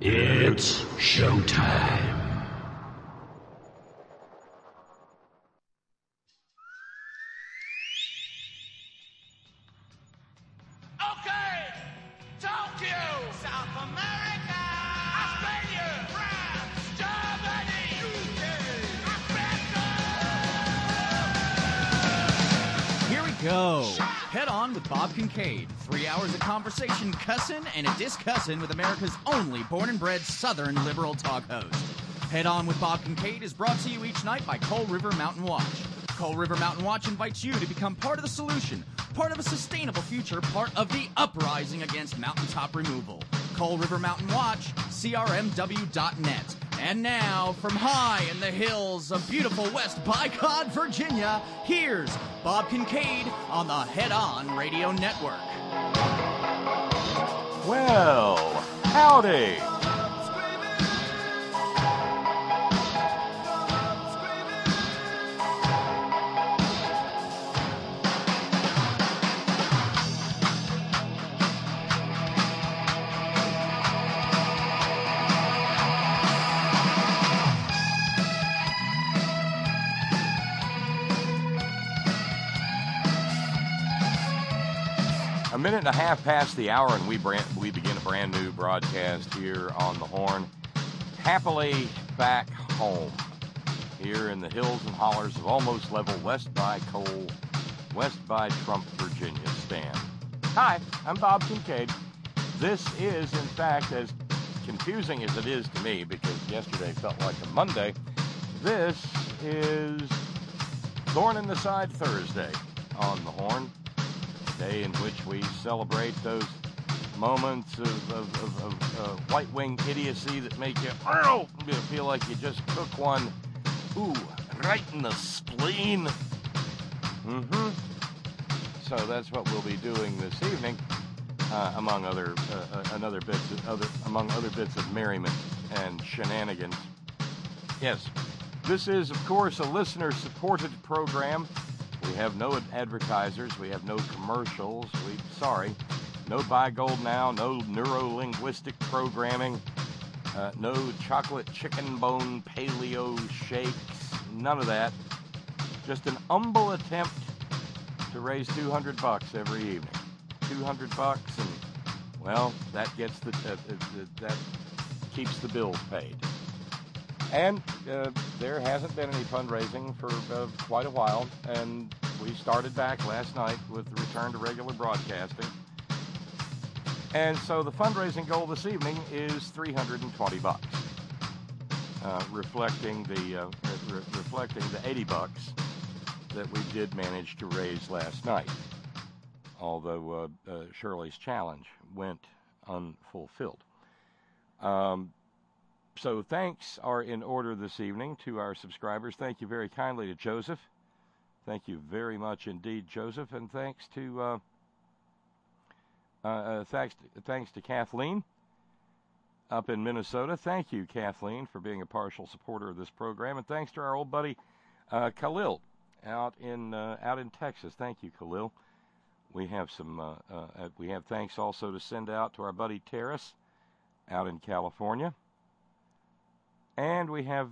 It's showtime. Okay, Tokyo, South America, Australia, France, Germany, UK, America. Here we go. Head On with Bob Kincaid. 3 hours of conversation, cussin' and a discussin' with America's only born and bred Southern liberal talk host. Head On with Bob Kincaid is brought to you each night by Coal River Mountain Watch. Coal River Mountain Watch invites you to become part of the solution, part of a sustainable future, part of the uprising against mountaintop removal. Coal River Mountain Watch, crmw.net. And now, from high in the hills of beautiful West Bicod, Virginia, here's Bob Kincaid on the Head On Radio Network. Well, howdy. A minute and a half past the hour, and we begin a brand new broadcast here on the Horn. Happily back home, here in the hills and hollers of almost level West by Coal, West by Trump, Virginia stand. Hi, I'm Bob Kincaid. This is, in fact, as confusing as it is to me, because yesterday felt like a Monday, this is Thorn in the Side Thursday on the Horn. Day in which we celebrate those moments of white-wing idiocy that make you feel like you just took one, right in the spleen. So that's what we'll be doing this evening, among other bits of merriment and shenanigans. Yes, this is, of course, a listener-supported program. We have no advertisers. We have no commercials. No Buy Gold Now, no neuro-linguistic programming, no chocolate chicken bone paleo shakes, none of that. Just an humble attempt to raise $200 every evening. $200, and well, that gets that keeps the bills paid. And there hasn't been any fundraising for quite a while, and we started back last night with the return to regular broadcasting. And so the fundraising goal this evening is $320, reflecting the $80 that we did manage to raise last night. Although Shirley's challenge went unfulfilled. So thanks are in order this evening to our subscribers. Thank you very kindly to Joseph. Thank you very much indeed, Joseph. And thanks to Kathleen up in Minnesota. Thank you, Kathleen, for being a partial supporter of this program. And thanks to our old buddy Khalil out in Texas. Thank you, Khalil. We have thanks also to send out to our buddy Terrace out in California. And we have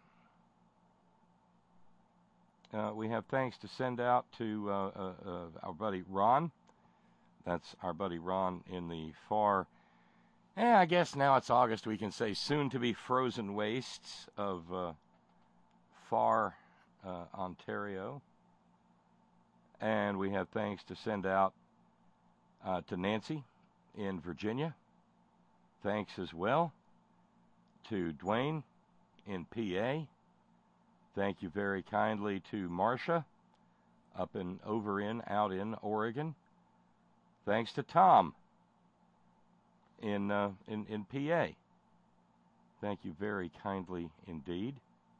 thanks to send out to our buddy Ron. That's our buddy Ron in the far, I guess now it's August, we can say soon-to-be frozen wastes of far Ontario. And we have thanks to send out to Nancy in Virginia. Thanks as well to Dwayne in PA. Thank you very kindly to Marcia out in Oregon. Thanks to Tom in PA. Thank you very kindly indeed.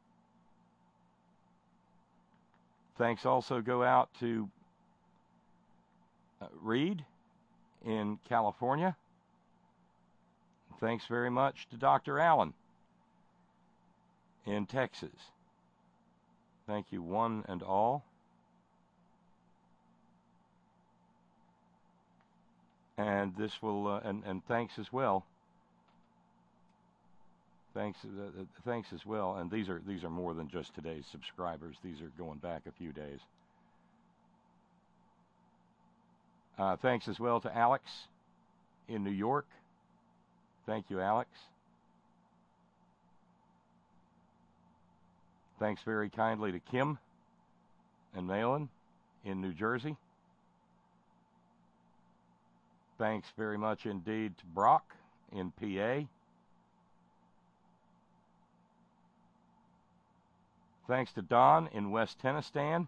Thanks also go out to Reed in California. Thanks very much to Dr. Allen in Texas. Thank you, one and all. And this will, and thanks as well Thanks as well. And these are more than just today's subscribers. These are going back a few days. Thanks as well to Alex in New York. Thank you, Alex. Thanks very kindly to Kim and Malin in New Jersey. Thanks very much indeed to Brock in PA. Thanks to Don in West Tennistan.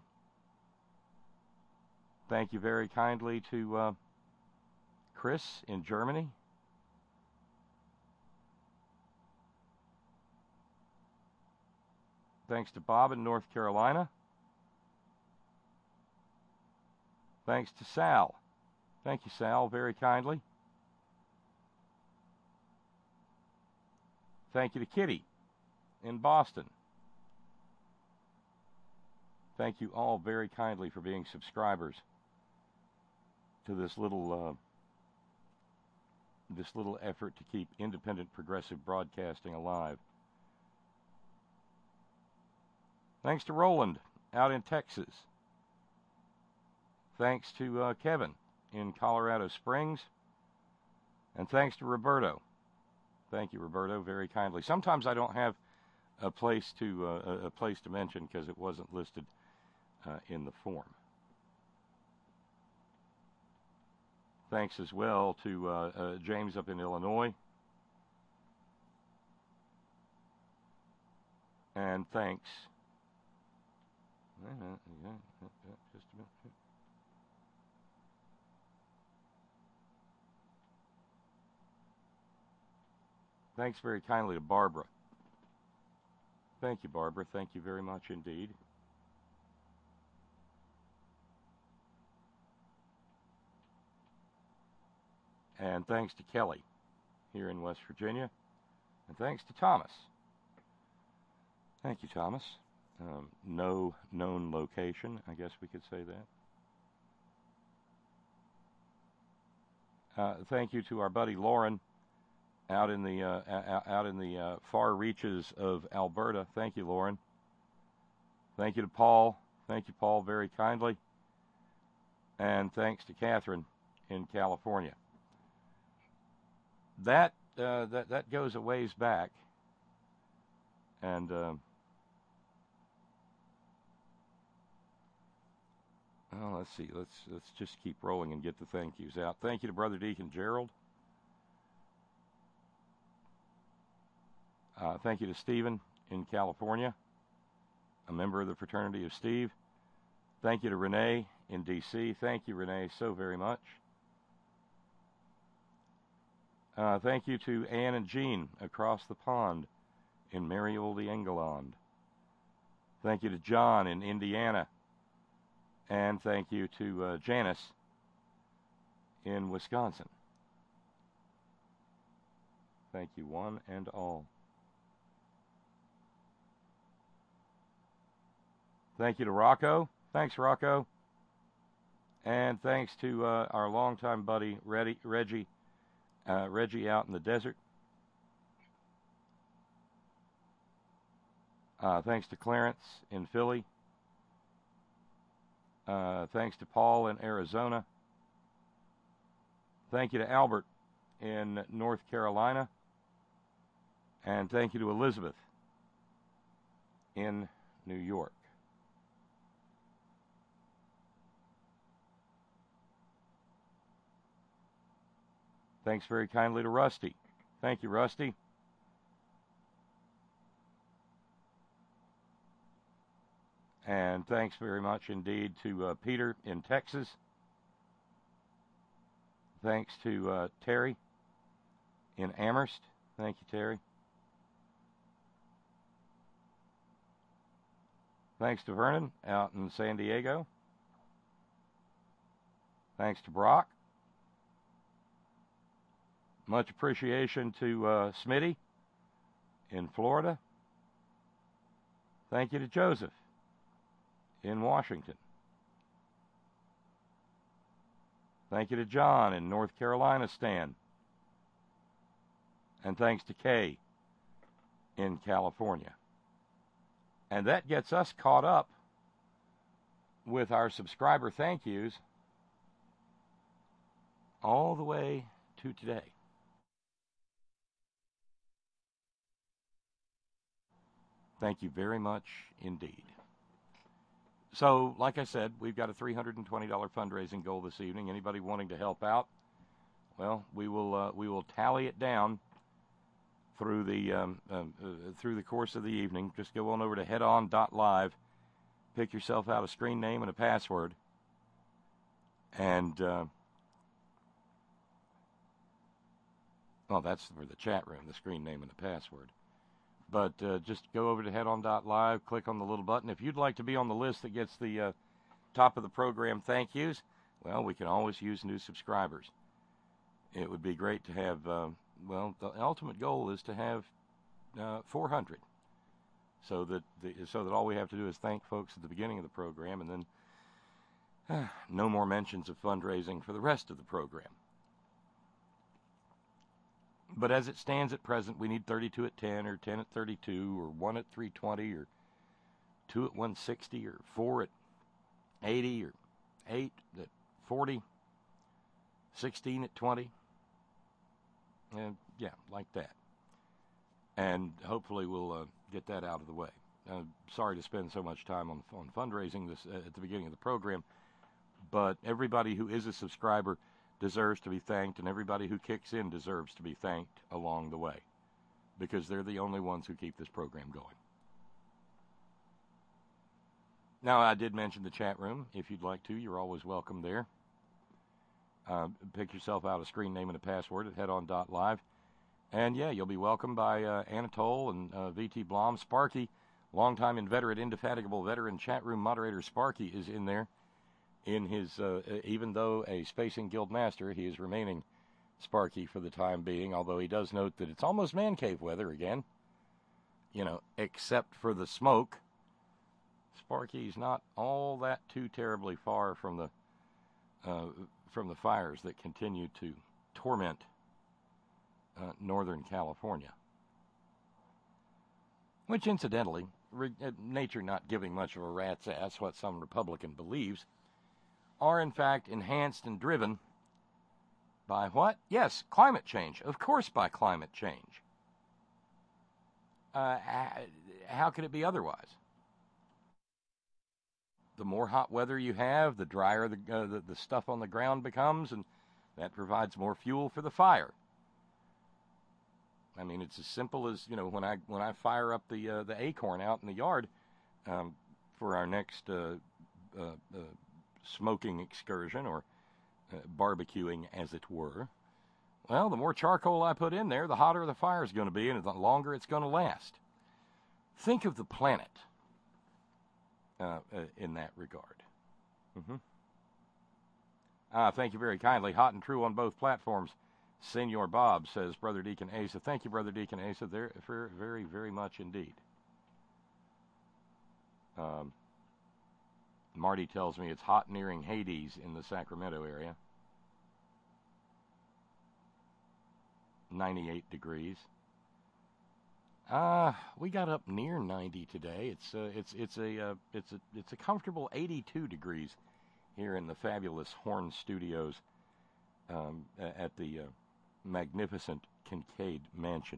Thank you very kindly to Chris in Germany. Thanks to Bob in North Carolina. Thanks to Sal. Thank you, Sal, very kindly. Thank you to Kitty in Boston. Thank you all very kindly for being subscribers to this little effort to keep independent progressive broadcasting alive. Thanks to Roland out in Texas. Thanks to Kevin in Colorado Springs. And thanks to Roberto. Thank you, Roberto, very kindly. Sometimes I don't have a place to mention because it wasn't listed in the form. Thanks as well to James up in Illinois. And thanks. Just a minute. Thanks very kindly to Barbara. Thank you, Barbara. Thank you very much indeed. And thanks to Kelly here in West Virginia. And thanks to Thomas. Thank you, Thomas. No known location, I guess we could say that. Thank you to our buddy Lauren out in the far reaches of Alberta. Thank you, Lauren. Thank you to Paul. Thank you, Paul, very kindly. And thanks to Catherine in California. That goes a ways back, and let's see. Let's just keep rolling and get the thank yous out. Thank you to Brother Deacon Gerald. Thank you to Stephen in California, a member of the Fraternity of Steve. Thank you to Renee in D.C. Thank you, Renee, so very much. Thank you to Ann and Jean across the pond in merry old England. Thank you to John in Indiana. And thank you to Janice in Wisconsin. Thank you, one and all. Thank you to Rocco. Thanks, Rocco. And thanks to our longtime buddy, Reggie out in the desert. Thanks to Clarence in Philly. Thanks to Paul in Arizona. Thank you to Albert in North Carolina. And thank you to Elizabeth in New York. Thanks very kindly to Rusty. Thank you, Rusty. And thanks very much indeed to Peter in Texas. Thanks to Terry in Amherst. Thank you, Terry. Thanks to Vernon out in San Diego. Thanks to Brock. Much appreciation to Smitty in Florida. Thank you to Joseph in Washington. Thank you to John in North Carolina, Stan. And thanks to Kay in California. And that gets us caught up with our subscriber thank yous all the way to today. Thank you very much indeed. So, like I said, we've got a $320 fundraising goal this evening. Anybody wanting to help out, well, we will tally it down through the course of the evening. Just go on over to headon.live, pick yourself out a screen name and a password, and well, that's for the chat room, the screen name and the password. But just go over to headon.live, click on the little button. If you'd like to be on the list that gets the top of the program thank yous, well, we can always use new subscribers. It would be great to have, well, the ultimate goal is to have 400, so that all we have to do is thank folks at the beginning of the program, and then no more mentions of fundraising for the rest of the program. But as it stands at present, we need 32 at 10, or 10 at 32, or 1 at 320, or 2 at 160, or 4 at 80, or 8 at 40, 16 at 20, and yeah, like that. And hopefully we'll get that out of the way. Sorry to spend so much time on fundraising this at the beginning of the program, but everybody who is a subscriber deserves to be thanked, and everybody who kicks in deserves to be thanked along the way, because they're the only ones who keep this program going. Now, I did mention the chat room. If you'd like to, you're always welcome there. Pick yourself out a screen name and a password at headon.live. And yeah, you'll be welcomed by Anatole and VT Blom. Sparky, longtime inveterate, indefatigable veteran chat room moderator Sparky is in there. In his, even though a Spacing Guild Master, he is remaining Sparky for the time being, although he does note that it's almost man cave weather again. You know, except for the smoke. Sparky's not all that too terribly far from the fires that continue to torment Northern California. Which, incidentally, nature not giving much of a rat's ass what some Republican believes, are in fact enhanced and driven by what? Yes, climate change. Of course, by climate change. How could it be otherwise? The more hot weather you have, the drier the stuff on the ground becomes, and that provides more fuel for the fire. I mean, it's as simple as, you know, when I fire up the acorn out in the yard for our next smoking excursion, or barbecuing, as it were. Well, the more charcoal I put in there, the hotter the fire is going to be, and the longer it's going to last. Think of the planet in that regard. Thank you very kindly. Hot and true on both platforms. Senor Bob, says Brother Deacon Asa. Thank you, Brother Deacon Asa, there for very, very much indeed. Marty tells me it's hot nearing Hades in the Sacramento area. 98 degrees. We got up near 90 today. It's a comfortable 82 degrees here in the fabulous Horn Studios at the magnificent Kincaid Mansion.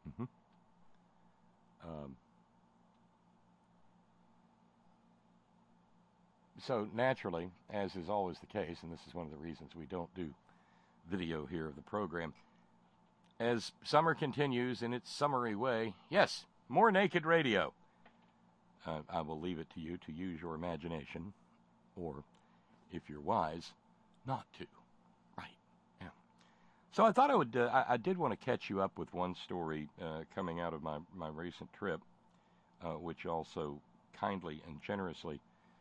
So naturally, as is always the case, and this is one of the reasons we don't do video here of the program, as summer continues in its summery way, yes, more naked radio. I will leave it to you to use your imagination, or, if you're wise, not to. Right, yeah. So I thought I did want to catch you up with one story coming out of my recent trip, which also kindly and generously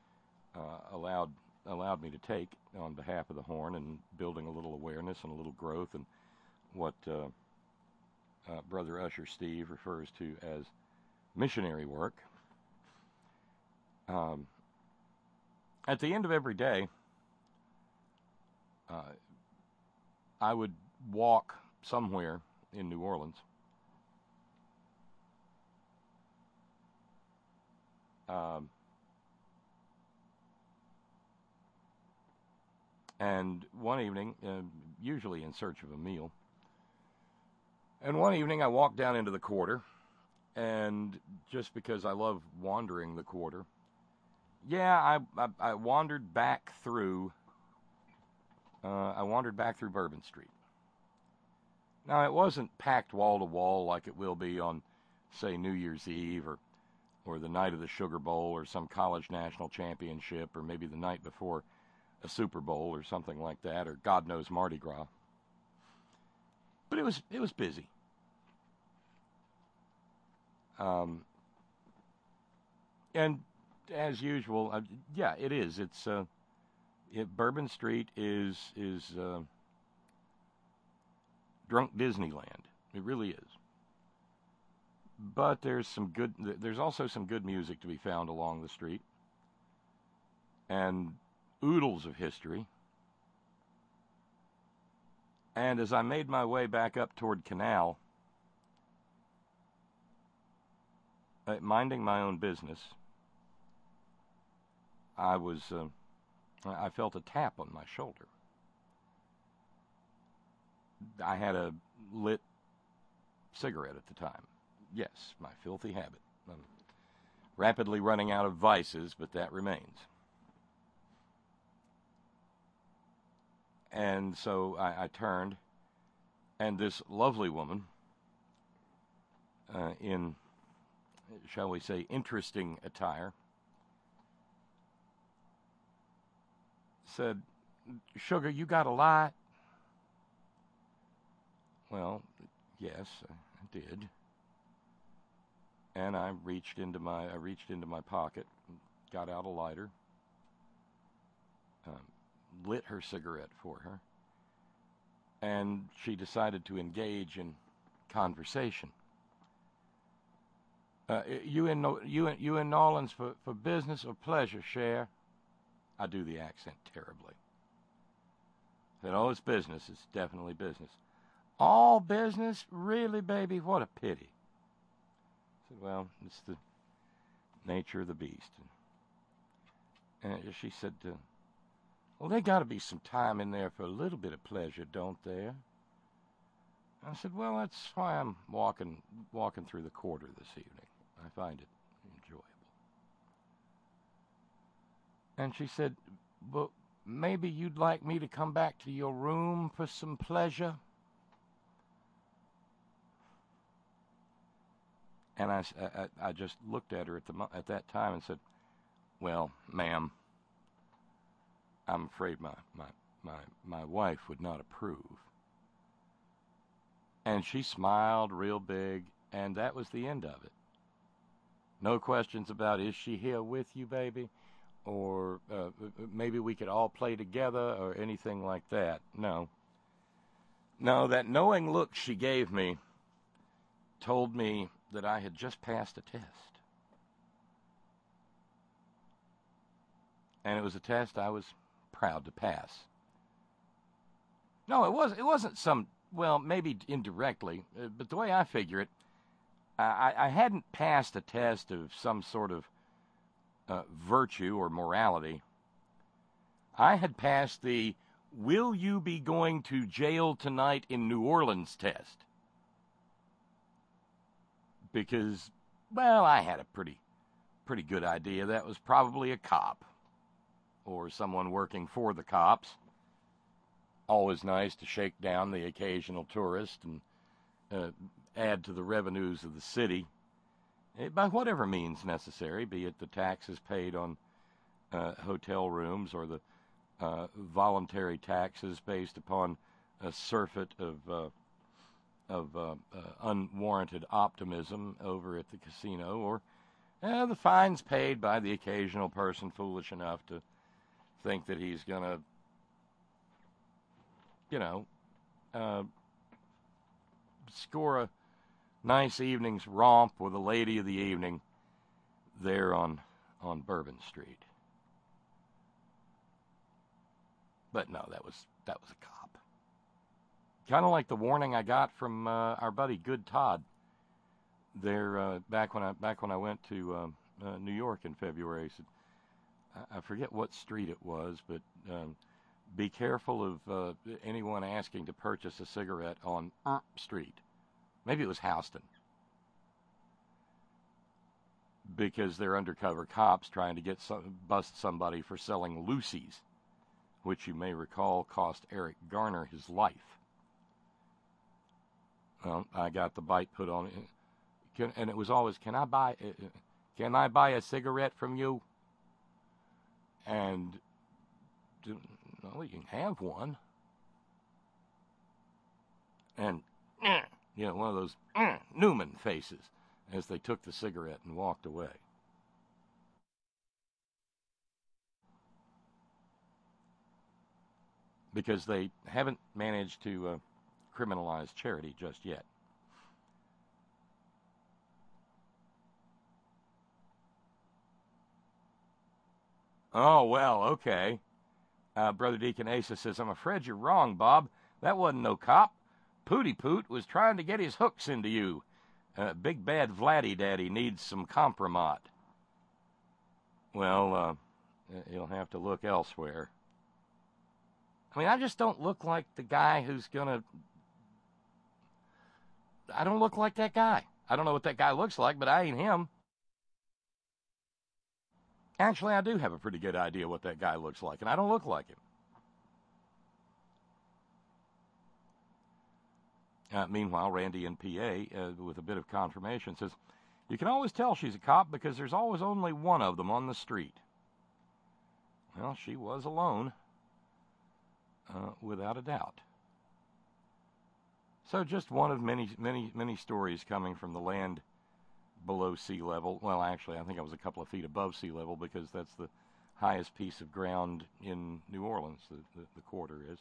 allowed me to take on behalf of the Horn, and building a little awareness and a little growth, and what Brother Usher Steve refers to as missionary work. At the end of every day, I would walk somewhere in New Orleans, And one evening, usually in search of a meal, and one evening I walked down into the quarter, and just because I love wandering the quarter, I wandered back through. I wandered back through Bourbon Street. Now, it wasn't packed wall to wall like it will be on, say, New Year's Eve or the night of the Sugar Bowl or some college national championship or maybe the night before a Super Bowl or something like that, or God knows Mardi Gras. But it was busy. And as usual, it is. Bourbon Street is drunk Disneyland. It really is. But there's also some good music to be found along the street, and oodles of history. And as I made my way back up toward Canal, minding my own business, I felt a tap on my shoulder. I had a lit cigarette at the time. Yes, my filthy habit. I'm rapidly running out of vices, but that remains. And so I turned, and this lovely woman, in, shall we say, interesting attire, said, "Sugar, you got a light?" Well, yes, I did. And I reached into my pocket, got out a lighter, lit her cigarette for her, and she decided to engage in conversation. You in New Orleans for business or pleasure, Cher? I do the accent terribly. I said, "Oh, it's business. It's definitely business." "All business? Really, baby? What a pity." I said, "Well, it's the nature of the beast." And she said, "Well, they got to be some time in there for a little bit of pleasure, don't there?" I said, "Well, that's why I'm walking through the quarter this evening. I find it enjoyable." And she said, "But maybe you'd like me to come back to your room for some pleasure?" And I just looked at her at that time and said, "Well, ma'am, I'm afraid my wife would not approve." And she smiled real big, and that was the end of it. No questions about, "Is she here with you, baby?" Or maybe we could all play together or anything like that. No, that knowing look she gave me told me that I had just passed a test. And it was a test I was proud to pass. No, it wasn't some, well, maybe indirectly, but the way I figure it, I hadn't passed a test of some sort of virtue or morality. I had passed the "Will you be going to jail tonight in New Orleans" test. Because, well, I had a pretty good idea that was probably a cop or someone working for the cops. Always nice to shake down the occasional tourist and add to the revenues of the city by whatever means necessary, be it the taxes paid on hotel rooms or the voluntary taxes based upon a surfeit of unwarranted optimism over at the casino, or the fines paid by the occasional person foolish enough to think that he's going to, score a nice evening's romp with a lady of the evening there on Bourbon Street. But no, that was a cop. Kind of like the warning I got from our buddy Good Todd there back when I went to New York in February. He said, I forget what street it was, but be careful of anyone asking to purchase a cigarette on Street. Maybe it was Houston. Because they're undercover cops trying to bust somebody for selling Lucy's, which you may recall cost Eric Garner his life. Well, I got the bite put on it, and it was always, can I buy a cigarette from you? And, well, you can have one. And, one of those Newman faces as they took the cigarette and walked away. Because they haven't managed to criminalize charity just yet. Oh, well, okay. Brother Deacon Asa says, I'm afraid you're wrong, Bob. That wasn't no cop. Pooty Poot was trying to get his hooks into you. Big bad Vladdy Daddy needs some compromat. Well, he'll have to look elsewhere. I mean, I just don't look like the guy who's gonna... I don't look like that guy. I don't know what that guy looks like, but I ain't him. Actually, I do have a pretty good idea what that guy looks like, and I don't look like him. Meanwhile, Randy in PA, with a bit of confirmation, says, you can always tell she's a cop because there's always only one of them on the street. Well, she was alone, without a doubt. So just one of many, many, many stories coming from the land below sea level. Well, actually, I think I was a couple of feet above sea level because that's the highest piece of ground in New Orleans, the quarter is.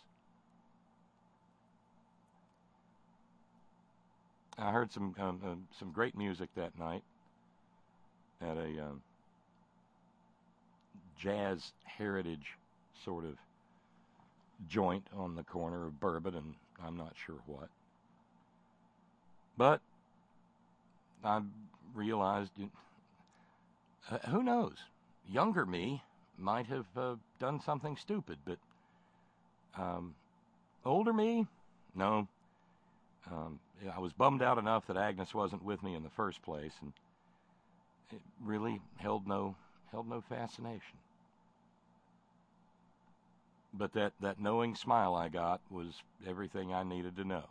I heard some great music that night at a jazz heritage sort of joint on the corner of Bourbon and I'm not sure what. But I realized, who knows? Younger me might have done something stupid, but older me, no. I was bummed out enough that Agnes wasn't with me in the first place, and it really held no fascination. But that knowing smile I got was everything I needed to know.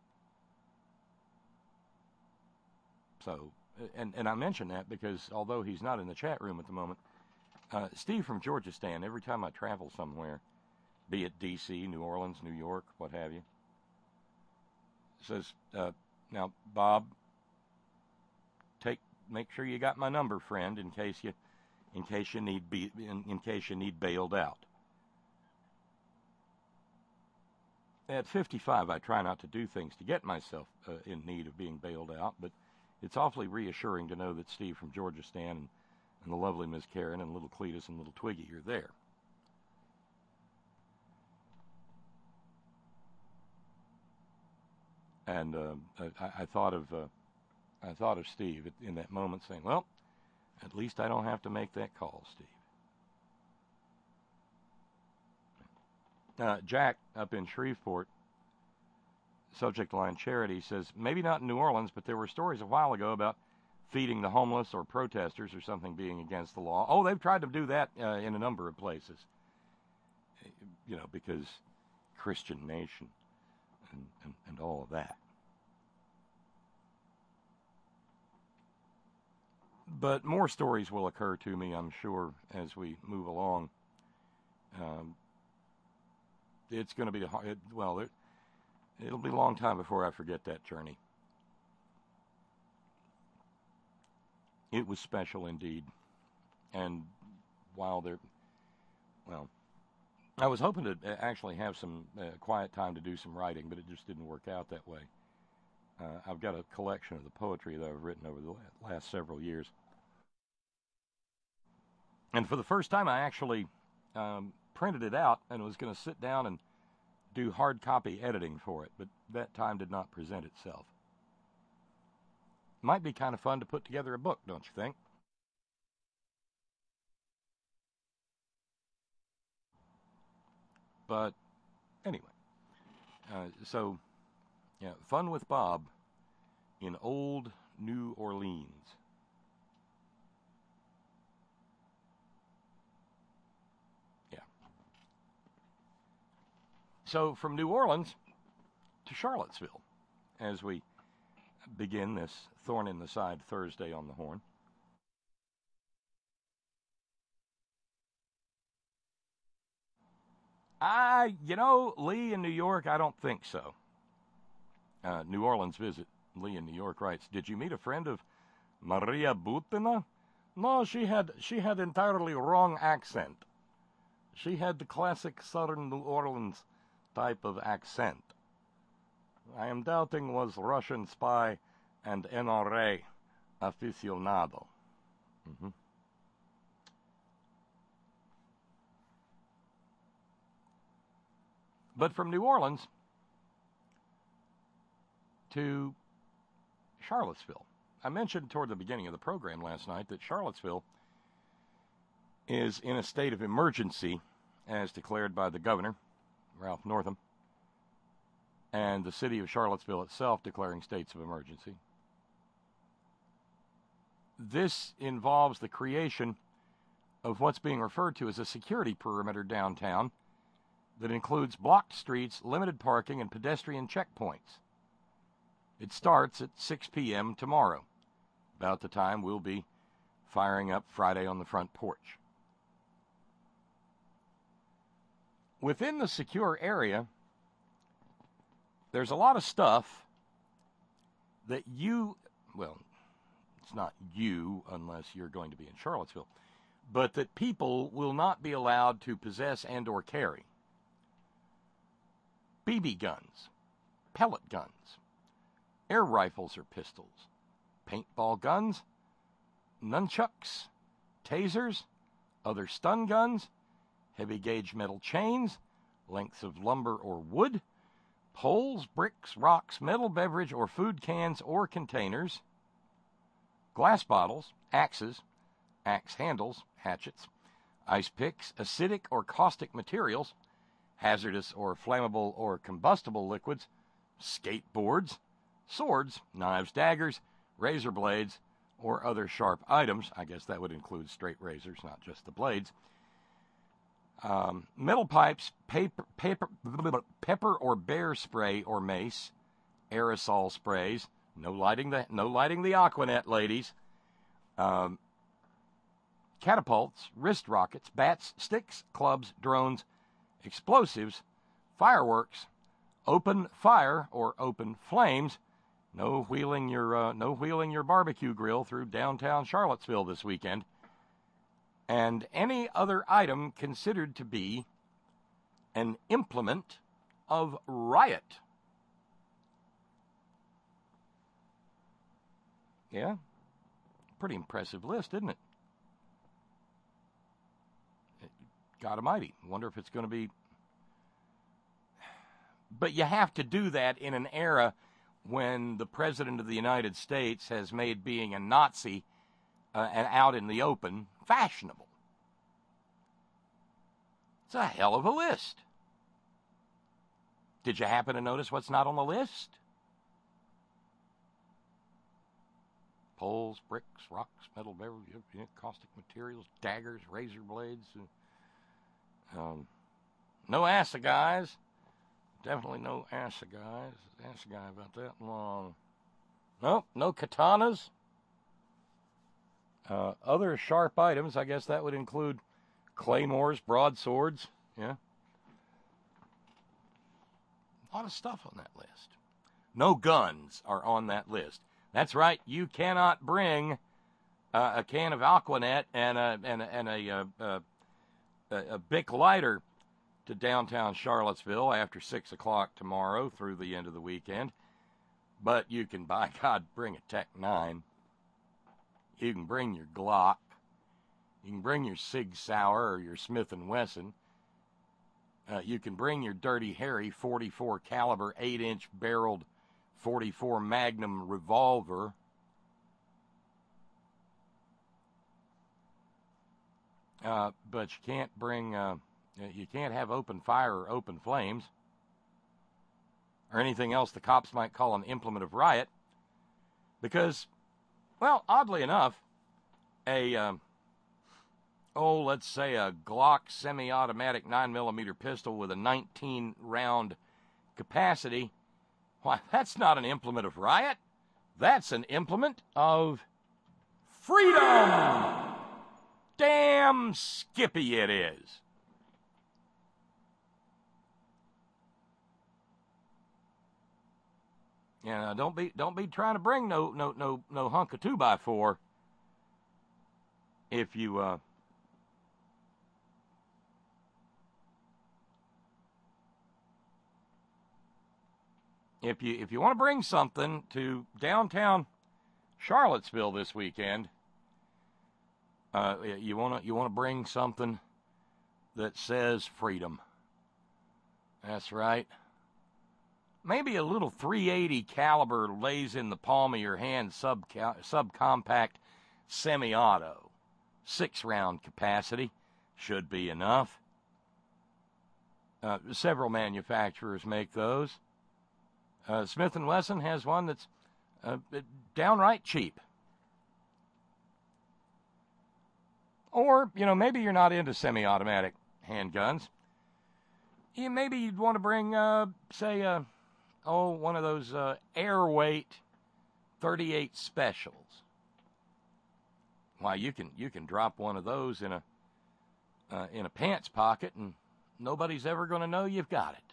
So, and I mention that because although he's not in the chat room at the moment, Steve from Georgistan, every time I travel somewhere, be it D.C., New Orleans, New York, what have you, says, now, Bob, make sure you got my number, friend, in case you need bailed out. At 55, I try not to do things to get myself in need of being bailed out, but it's awfully reassuring to know that Steve from Georgistan and the lovely Miss Karen and little Cletus and little Twiggy are there. And I thought of Steve in that moment, saying, "Well, at least I don't have to make that call, Steve." Jack up in Shreveport, subject line charity, says, maybe not in New Orleans, but there were stories a while ago about feeding the homeless or protesters or something being against the law. Oh, they've tried to do that in a number of places, because Christian nation and all of that. But more stories will occur to me, I'm sure, as we move along. It's going to be it'll be a long time before I forget that journey. It was special indeed. And while I was hoping to actually have some quiet time to do some writing, but it just didn't work out that way. I've got a collection of the poetry that I've written over the last several years. And for the first time, I actually printed it out and was going to sit down and do hard copy editing for it, but that time did not present itself. Might be kind of fun to put together a book, don't you think? But anyway, so yeah, fun with Bob in old New Orleans. Yeah. So from New Orleans to Charlottesville, as we begin this Thorn in the Side Thursday on the Horn. Lee in New York, I don't think so. New Orleans visit. Lee in New York writes, did you meet a friend of Maria Butina? No, she had entirely wrong accent. She had the classic Southern New Orleans type of accent. I am doubting was Russian spy and NRA aficionado. Mm-hmm. But from New Orleans to Charlottesville. I mentioned toward the beginning of the program last night that Charlottesville is in a state of emergency as declared by the governor, Ralph Northam, and the city of Charlottesville itself declaring states of emergency. This involves the creation of what's being referred to as a security perimeter downtown that includes blocked streets, limited parking, and pedestrian checkpoints. It starts at 6 p.m. tomorrow, about the time we'll be firing up Friday on the Front Porch. Within the secure area, there's a lot of stuff that it's not you unless you're going to be in Charlottesville, but that people will not be allowed to possess and or carry. BB guns, pellet guns, air rifles or pistols, paintball guns, nunchucks, tasers, other stun guns, heavy gauge metal chains, lengths of lumber or wood, poles, bricks, rocks, metal beverage or food cans or containers, glass bottles, axes, axe handles, hatchets, ice picks, acidic or caustic materials, hazardous or flammable or combustible liquids, skateboards, swords, knives, daggers, razor blades, or other sharp items. I guess that would include straight razors, not just the blades. Metal pipes, pepper or bear spray or mace, aerosol sprays. No lighting the Aquanet, ladies. Catapults, wrist rockets, bats, sticks, clubs, drones, explosives, fireworks, open fire or open flames. No wheeling your barbecue grill through downtown Charlottesville this weekend. And any other item considered to be an implement of riot. Yeah? Pretty impressive list, isn't it? God almighty. Wonder if it's going to be... But you have to do that in an era when the President of the United States has made being a Nazi and out in the open fashionable. It's a hell of a list. Did you happen to notice what's not on the list? Poles, bricks, rocks, metal beverage, caustic materials, daggers, razor blades. No assegais. Definitely no assegais. Assegai about that long. Nope, no katanas. Other sharp items, I guess that would include claymores, broadswords. Yeah. A lot of stuff on that list. No guns are on that list. That's right. You cannot bring a can of Aquanet and a Bic lighter to downtown Charlottesville after 6 o'clock tomorrow through the end of the weekend. But you can, by God, bring a Tech 9. You can bring your Glock. You can bring your Sig Sauer or your Smith & Wesson. You can bring your Dirty Harry 44 caliber 8-inch barreled 44 Magnum revolver. But you can't bring You can't have open fire or open flames or anything else the cops might call an implement of riot because, well, oddly enough, let's say a Glock semi-automatic 9mm pistol with a 19-round capacity, why, that's not an implement of riot. That's an implement of freedom. Damn skippy it is. Yeah, don't be trying to bring no hunk of 2x4 if you if you want to bring something to downtown Charlottesville this weekend, you want to bring something that says freedom. That's right. Maybe a little .380 caliber lays in the palm of your hand subcompact semi-auto. 6-round capacity should be enough. Several manufacturers make those. Smith & Wesson has one that's downright cheap. Or, maybe you're not into semi-automatic handguns. Maybe you'd want to bring, one of those Airweight 38 specials. Why, you can drop one of those in a pants pocket and nobody's ever going to know you've got it.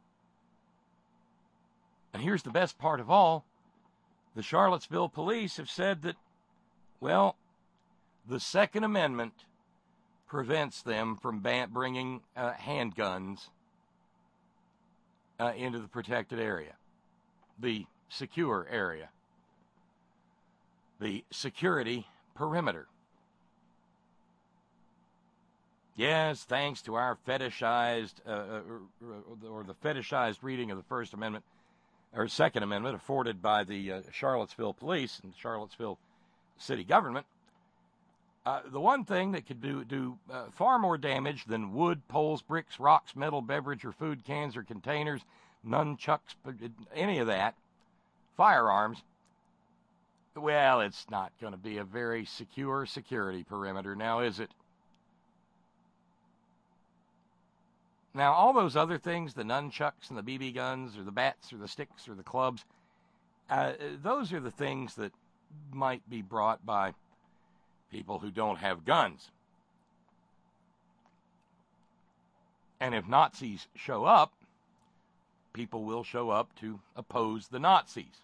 And here's the best part of all. The Charlottesville police have said that, well, the Second Amendment prevents them from bringing handguns into the protected area, the secure area, the security perimeter. Yes, thanks to our fetishized, or the fetishized reading of the First Amendment, or Second Amendment afforded by the Charlottesville police and Charlottesville city government, the one thing that could do far more damage than wood, poles, bricks, rocks, metal, beverage, or food cans or containers, nunchucks, any of that, firearms, well, it's not going to be a very secure security perimeter now, is it? Now, all those other things, the nunchucks and the BB guns or the bats or the sticks or the clubs, those are the things that might be brought by people who don't have guns. And if Nazis show up, people will show up to oppose the Nazis.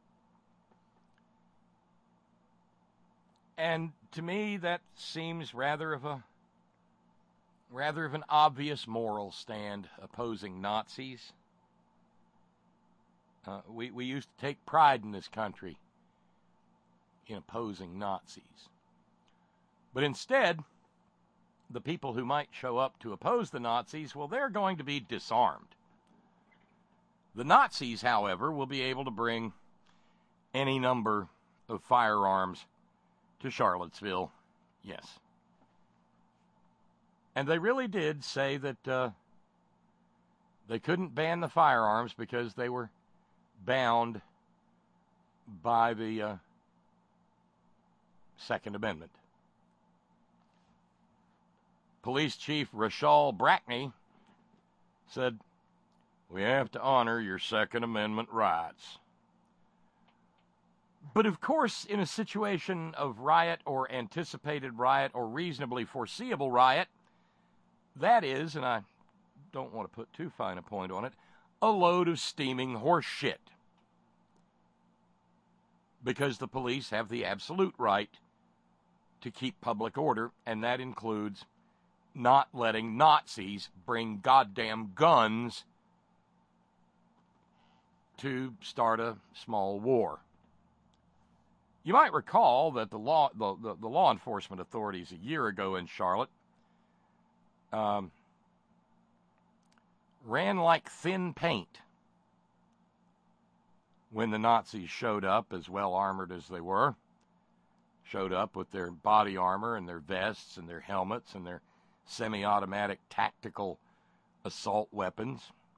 And to me, that seems rather of an obvious moral stand, opposing Nazis. We used to take pride in this country in opposing Nazis. But instead, the people who might show up to oppose the Nazis, well, they're going to be disarmed. The Nazis, however, will be able to bring any number of firearms to Charlottesville, yes. And they really did say that they couldn't ban the firearms because they were bound by the Second Amendment. Police Chief Rachel Brackney said, "We have to honor your Second Amendment rights." But of course, in a situation of riot or anticipated riot or reasonably foreseeable riot, that is, and I don't want to put too fine a point on it, a load of steaming horse shit. Because the police have the absolute right to keep public order, and that includes not letting Nazis bring goddamn guns to start a small war. You might recall that the law enforcement authorities a year ago in Charlotte ran like thin paint when the Nazis showed up, as well armored as they were, showed up with their body armor and their vests and their helmets and their semi-automatic tactical assault weapons.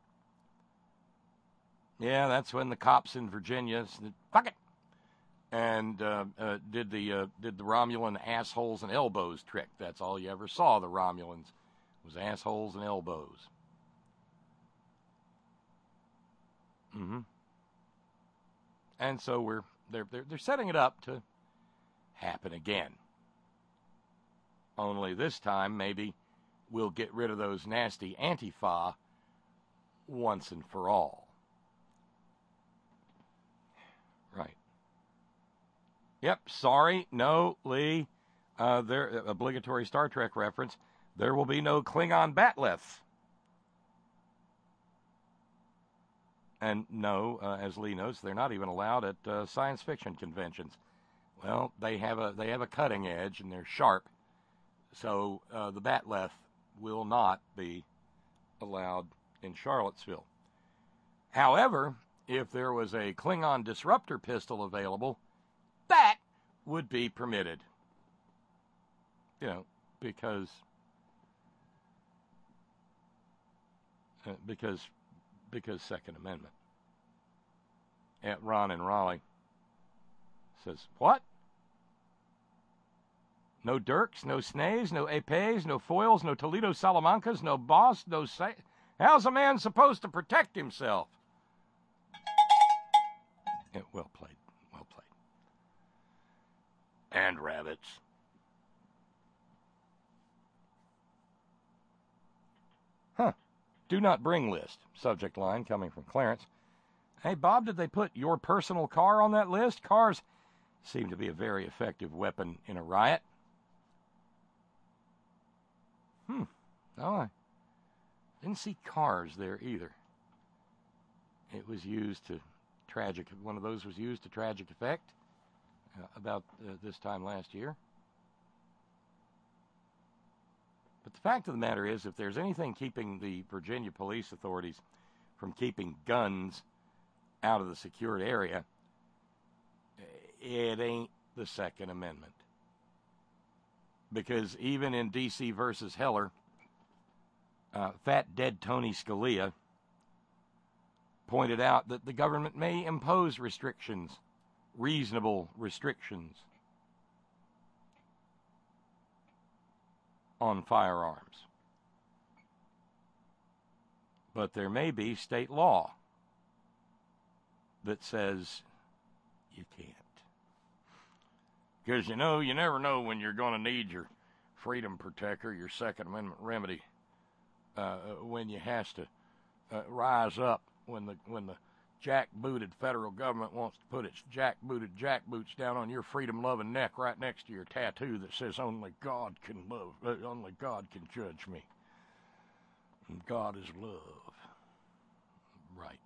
Yeah, that's when the cops in Virginia said, fuck it, and did the Romulan assholes and elbows trick. That's all you ever saw, the Romulans, was assholes and elbows. And so they're setting it up to happen again. Only this time, maybe we'll get rid of those nasty Antifa once and for all. Right. Yep, sorry, no, Lee. There, obligatory Star Trek reference. There will be no Klingon Batleth. And no, as Lee notes, they're not even allowed at science fiction conventions. Well, they have a cutting edge and they're sharp. So the Batleth will not be allowed in Charlottesville. However, if there was a Klingon disruptor pistol available, that would be permitted. You know, because Second Amendment. At Ron in Raleigh says, what? No Dirks, no Snays, no Epes, no Foils, no Toledo Salamancas, no Boss, no how's a man supposed to protect himself? Yeah, well played. Well played. And rabbits. Huh. Do not bring list. Subject line coming from Clarence. Hey, Bob, did they put your personal car on that list? Cars seem to be a very effective weapon in a riot. No, I didn't see cars there either. It was used to one of those was used to tragic effect about this time last year. But the fact of the matter is, if there's anything keeping the Virginia police authorities from keeping guns out of the secured area, it ain't the Second Amendment. Because even in D.C. versus Heller, fat dead Tony Scalia pointed out that the government may impose restrictions, reasonable restrictions, on firearms. But there may be state law that says you can't. Because, you know, you never know when you're going to need your freedom protector, your Second Amendment remedy, when you has to rise up, when the jack-booted federal government wants to put its jack-booted jackboots down on your freedom-loving neck right next to your tattoo that says only God can judge me. And God is love. Right.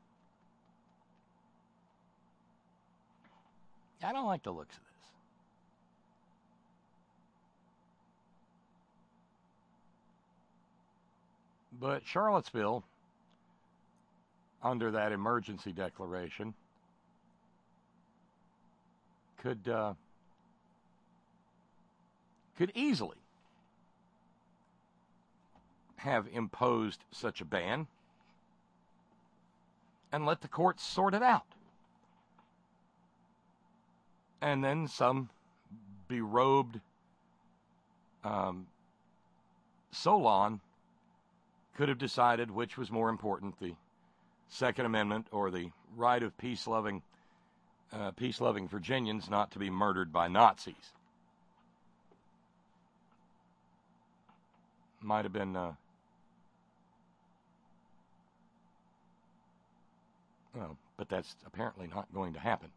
I don't like the looks of this. But Charlottesville, under that emergency declaration, could easily have imposed such a ban and let the courts sort it out. And then some berobed Solon could have decided which was more important, the Second Amendment or the right of peace-loving Virginians not to be murdered by Nazis. Might have been, but that's apparently not going to happen.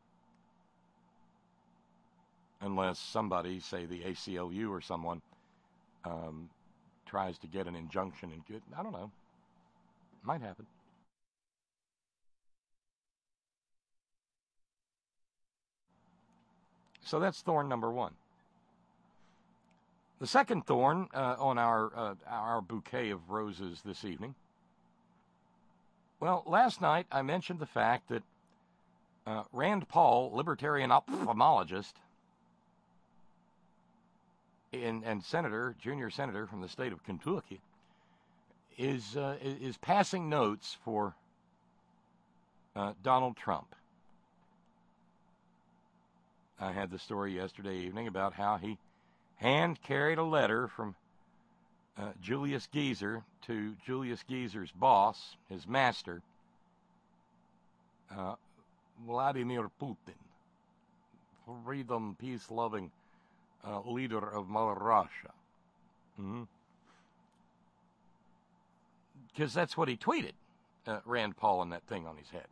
Unless somebody, say the ACLU or someone, tries to get an injunction and get, I don't know. Might happen. So that's thorn number one. The second thorn on our bouquet of roses this evening. Well, last night I mentioned the fact that Rand Paul, libertarian ophthalmologist, and senator, junior senator from the state of Kentucky, is passing notes for Donald Trump. I had the story yesterday evening about how he hand-carried a letter from Julius Geezer to Julius Geezer's boss, his master, Vladimir Putin, freedom, peace-loving leader of Mother Russia. Because that's what he tweeted, Rand Paul and that thing on his head.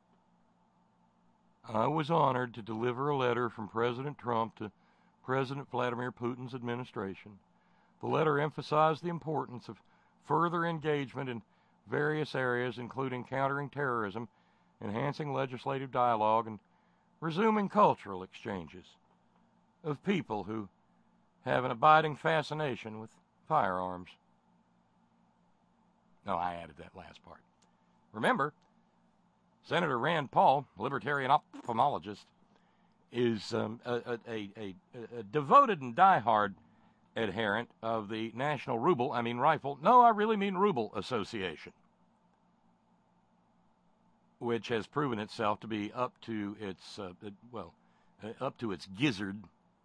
I was honored to deliver a letter from President Trump to President Vladimir Putin's administration. The letter emphasized the importance of further engagement in various areas, including countering terrorism, enhancing legislative dialogue, and resuming cultural exchanges of people who have an abiding fascination with firearms. No, I added that last part. Remember, Senator Rand Paul, libertarian ophthalmologist, is a devoted and diehard adherent of the National Ruble Association, which has proven itself to be up to its gizzard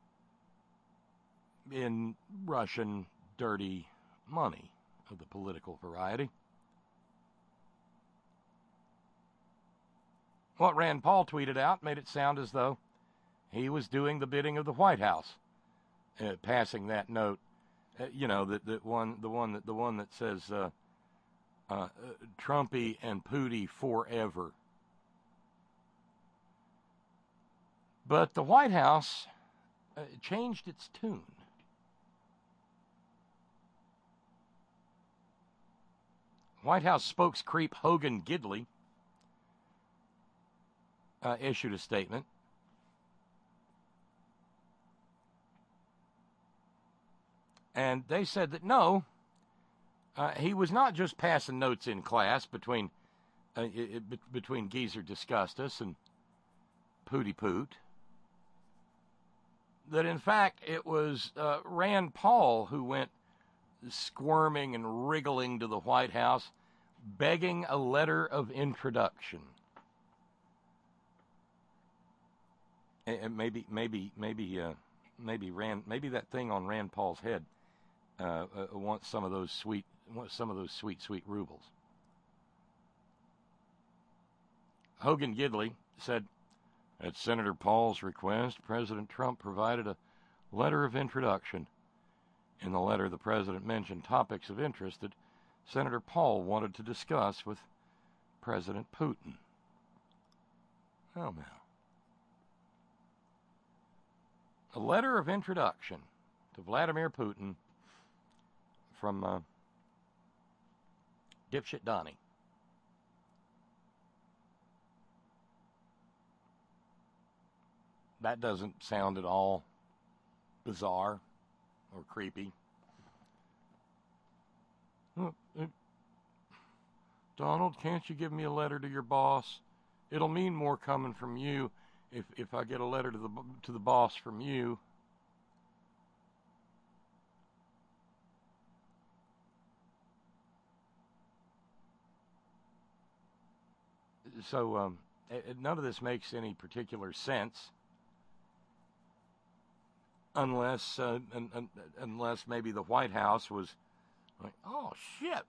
in Russian dirty money of the political variety. What Rand Paul tweeted out made it sound as though he was doing the bidding of the White House, passing that note. The one that says Trumpy and Pooty forever. But the White House changed its tune. White House spokescreep Hogan Gidley issued a statement. And they said that no, he was not just passing notes in class between Geezer Disgustus and Pooty Poot. That in fact it was Rand Paul who went squirming and wriggling to the White House, begging a letter of introduction. And maybe that thing on Rand Paul's head wants some of those sweet rubles. Hogan Gidley said, at Senator Paul's request, President Trump provided a letter of introduction. In the letter, the president mentioned topics of interest that Senator Paul wanted to discuss with President Putin. Oh, now. A letter of introduction to Vladimir Putin from Dipshit Donnie. That doesn't sound at all bizarre or creepy. Donald, can't you give me a letter to your boss? It'll mean more coming from you if I get a letter to the boss from you. So none of this makes any particular sense. Unless maybe the White House was like, oh shit,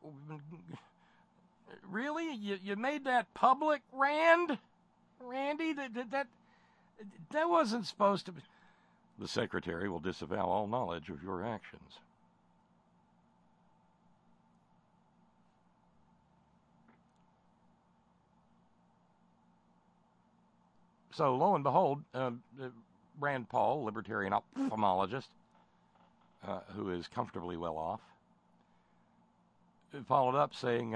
really? You made that public, Randy? That wasn't supposed to be. The secretary will disavow all knowledge of your actions. So lo and behold, Rand Paul, libertarian ophthalmologist, who is comfortably well off, followed up saying,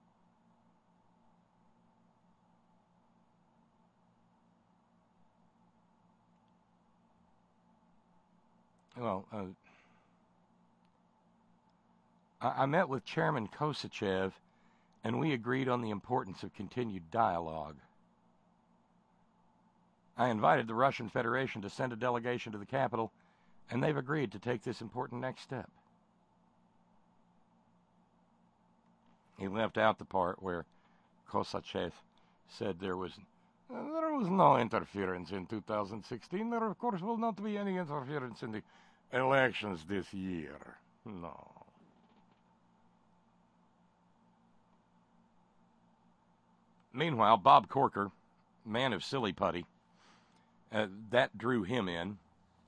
I met with Chairman Kosachev, and we agreed on the importance of continued dialogue. I invited the Russian Federation to send a delegation to the capital And they've agreed to take this important next step. He left out the part where Kosachev said there was no interference in 2016. There, of course, will not be any interference in the elections this year. No. Meanwhile, Bob Corker, man of silly putty, that drew him in.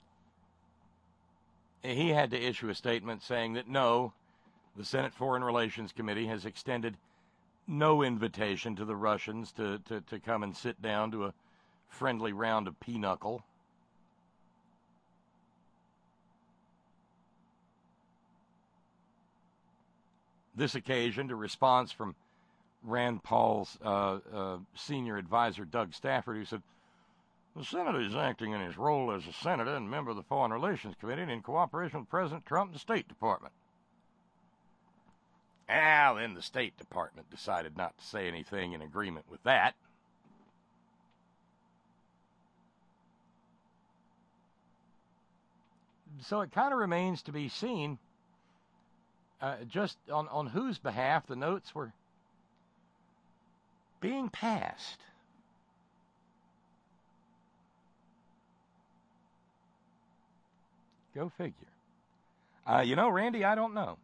He had to issue a statement saying that no, the Senate Foreign Relations Committee has extended no invitation to the Russians to come and sit down to a friendly round of pinochle. This occasioned a response from Rand Paul's senior advisor, Doug Stafford, who said, the Senate is acting in his role as a senator and member of the Foreign Relations Committee and in cooperation with President Trump and the State Department. Then the State Department decided not to say anything in agreement with that. So it kind of remains to be seen just on whose behalf the notes were being passed. Go figure. Randy, I don't know.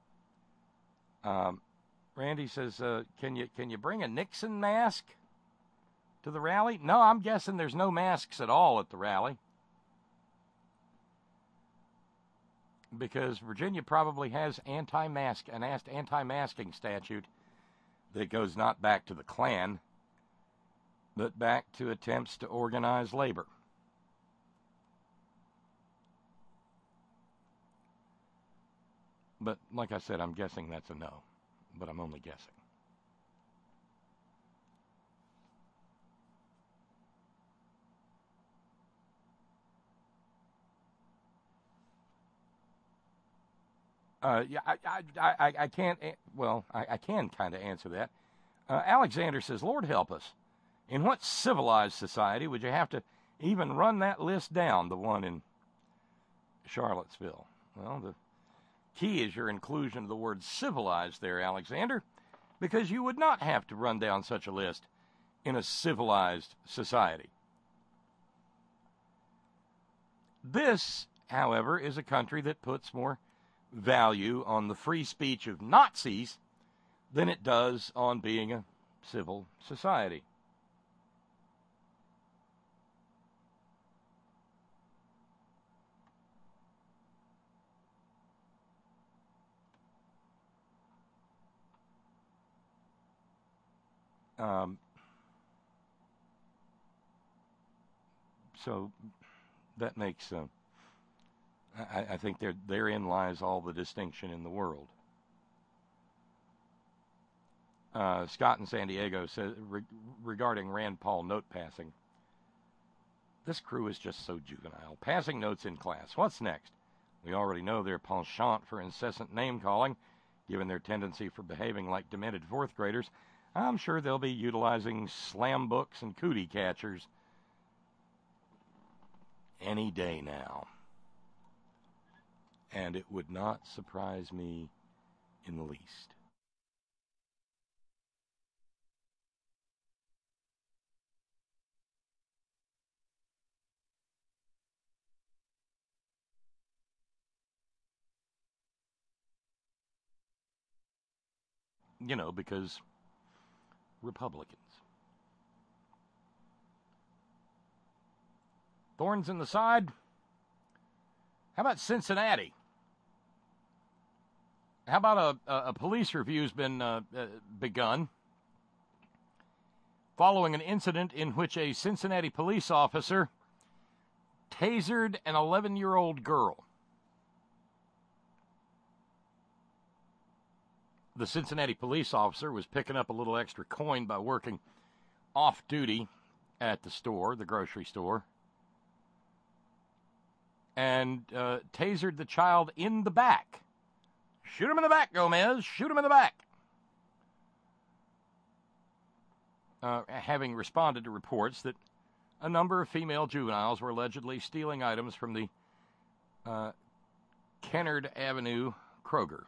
Randy says, can you bring a Nixon mask to the rally? No, I'm guessing there's no masks at all at the rally. Because Virginia probably has an anti-masking statute that goes not back to the Klan, but back to attempts to organize labor. But like I said, I'm guessing that's a no, but I'm only guessing. I can't, I can kind of answer that. Alexander says, Lord help us. In what civilized society would you have to even run that list down, the one in Charlottesville? Well, the key is your inclusion of the word civilized there, Alexander, because you would not have to run down such a list in a civilized society. This, however, is a country that puts more value on the free speech of Nazis than it does on being a civil society. So that makes, I think therein lies all the distinction in the world. Scott in San Diego says, regarding Rand Paul note passing, this crew is just so juvenile. Passing notes in class. What's next? We already know their penchant for incessant name-calling, given their tendency for behaving like demented fourth graders. I'm sure they'll be utilizing slam books and cootie catchers any day now. And it would not surprise me in the least. Because Republicans. Thorns in the side. How about Cincinnati? How about a police review's been begun following an incident in which a Cincinnati police officer tasered an 11-year-old girl. The Cincinnati police officer was picking up a little extra coin by working off-duty at the store, the grocery store, and tasered the child in the back. Shoot him in the back, Gomez. Shoot him in the back. Having responded to reports that a number of female juveniles were allegedly stealing items from the Kennard Avenue Kroger.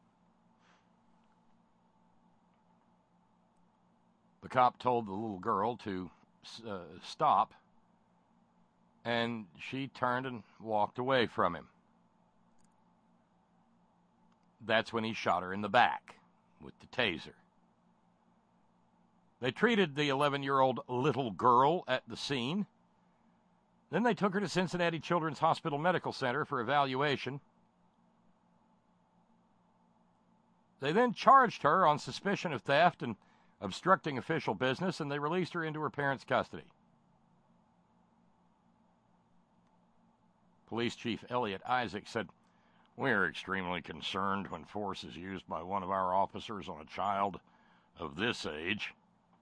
The cop told the little girl to stop, and she turned and walked away from him. That's when he shot her in the back with the taser. They treated the 11-year-old little girl at the scene. Then they took her to Cincinnati Children's Hospital Medical Center for evaluation. They then charged her on suspicion of theft and obstructing official business, and they released her into her parents' custody. Police Chief Elliot Isaac said, "We are extremely concerned when force is used by one of our officers on a child of this age."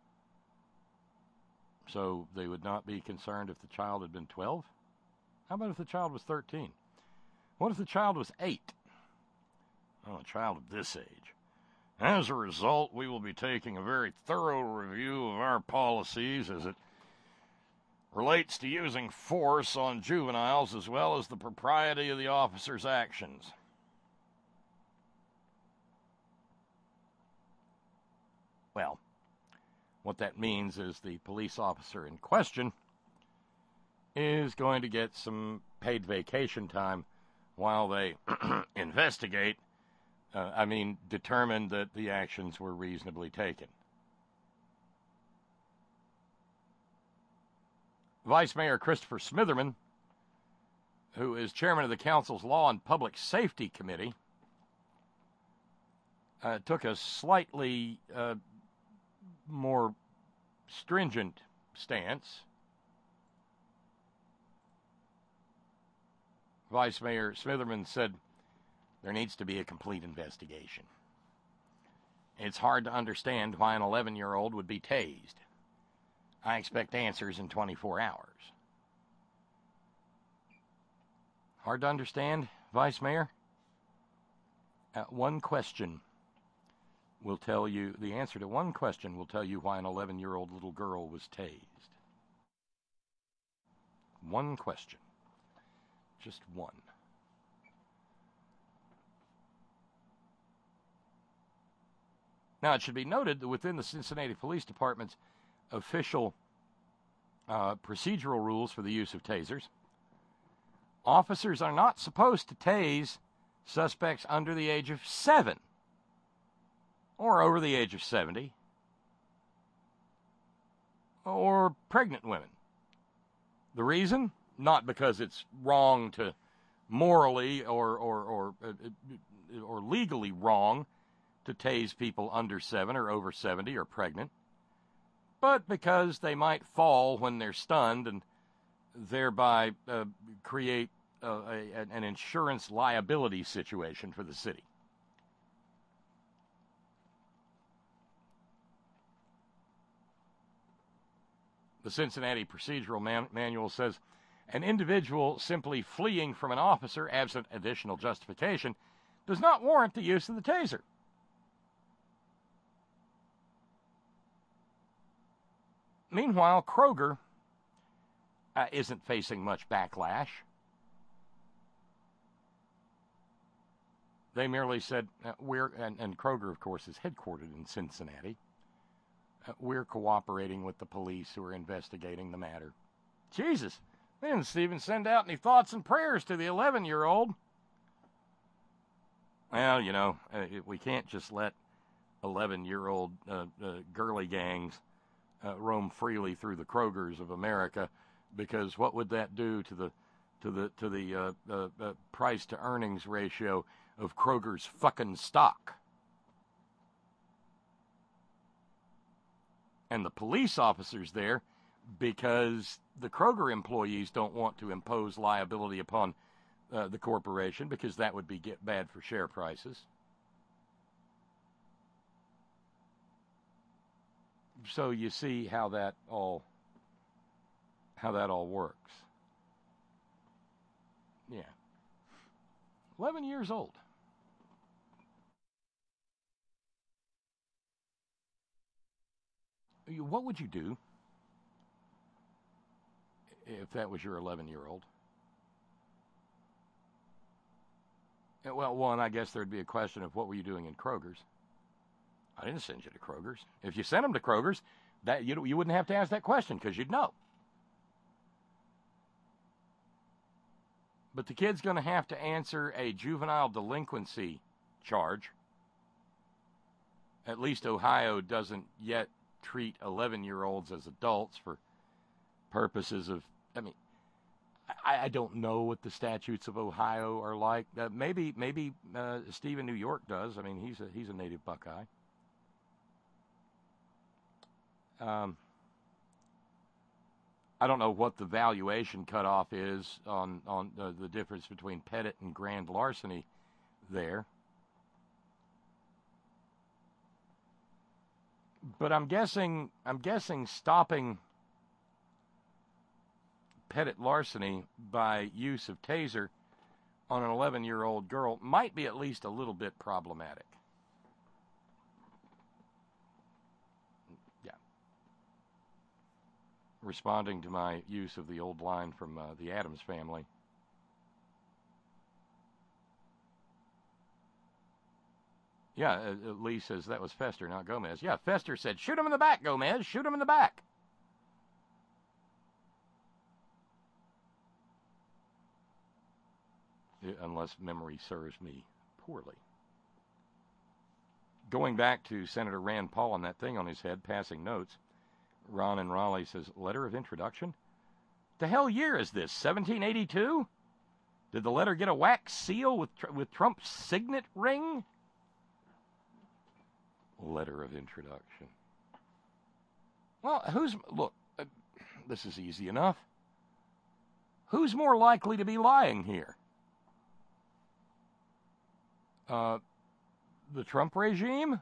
So they would not be concerned if the child had been 12? How about if the child was 13? What if the child was 8? Oh, a child of this age. As a result, we will be taking a very thorough review of our policies as it relates to using force on juveniles, as well as the propriety of the officer's actions. Well, what that means is the police officer in question is going to get some paid vacation time while they investigate, determine that the actions were reasonably taken. Vice Mayor Christopher Smitherman, who is chairman of the council's Law and Public Safety Committee, took a slightly more stringent stance. Vice Mayor Smitherman said there needs to be a complete investigation. It's hard to understand why an 11-year-old would be tased. I expect answers in 24 hours. Hard to understand, Vice Mayor? One question will tell you, the answer to one question will tell you why an 11-year-old little girl was tased. One question. Just one. Now, it should be noted that within the Cincinnati Police Department's official procedural rules for the use of tasers, officers are not supposed to tase suspects under the age of 7 or over the age of 70 or pregnant women. The reason? Not because it's wrong to morally or legally wrong to tase people under 7 or over 70 or pregnant, but because they might fall when they're stunned and thereby create an insurance liability situation for the city. The Cincinnati Procedural Manual says, an individual simply fleeing from an officer absent additional justification does not warrant the use of the taser. Meanwhile, Kroger isn't facing much backlash. They merely said, and Kroger, of course, is headquartered in Cincinnati, we're cooperating with the police who are investigating the matter. Jesus, they didn't even send out any thoughts and prayers to the 11-year-old. Well, we can't just let 11-year-old girly gangs roam freely through the Krogers of America, because what would that do to the price to earnings ratio of Kroger's fucking stock? And the police officers there, because the Kroger employees don't want to impose liability upon the corporation, because that would be bad for share prices. So you see how that all works. Yeah. 11 years old. What would you do if that was your 11-year-old? Well, and I guess there'd be a question of what were you doing in Kroger's? I didn't send you to Kroger's. If you sent them to Kroger's, that you wouldn't have to ask that question because you'd know. But the kid's going to have to answer a juvenile delinquency charge. At least Ohio doesn't yet treat 11-year-olds as adults for purposes of, I don't know what the statutes of Ohio are like. Maybe Steve in New York does. He's a native Buckeye. I don't know what the valuation cutoff is on the difference between pettit and grand larceny there. But I'm guessing stopping pettit larceny by use of taser on an 11-year-old girl might be at least a little bit problematic. Yeah. Responding to my use of the old line from the Addams Family. Yeah, Lee says that was Fester, not Gomez. Yeah, Fester said, shoot him in the back, Gomez. Shoot him in the back. Unless memory serves me poorly. Going back to Senator Rand Paul and that thing on his head, passing notes, Ron in Raleigh says, letter of introduction? The hell year is this, 1782? Did the letter get a wax seal with Trump's signet ring? Letter of introduction. Well, this is easy enough. Who's more likely to be lying here? The Trump regime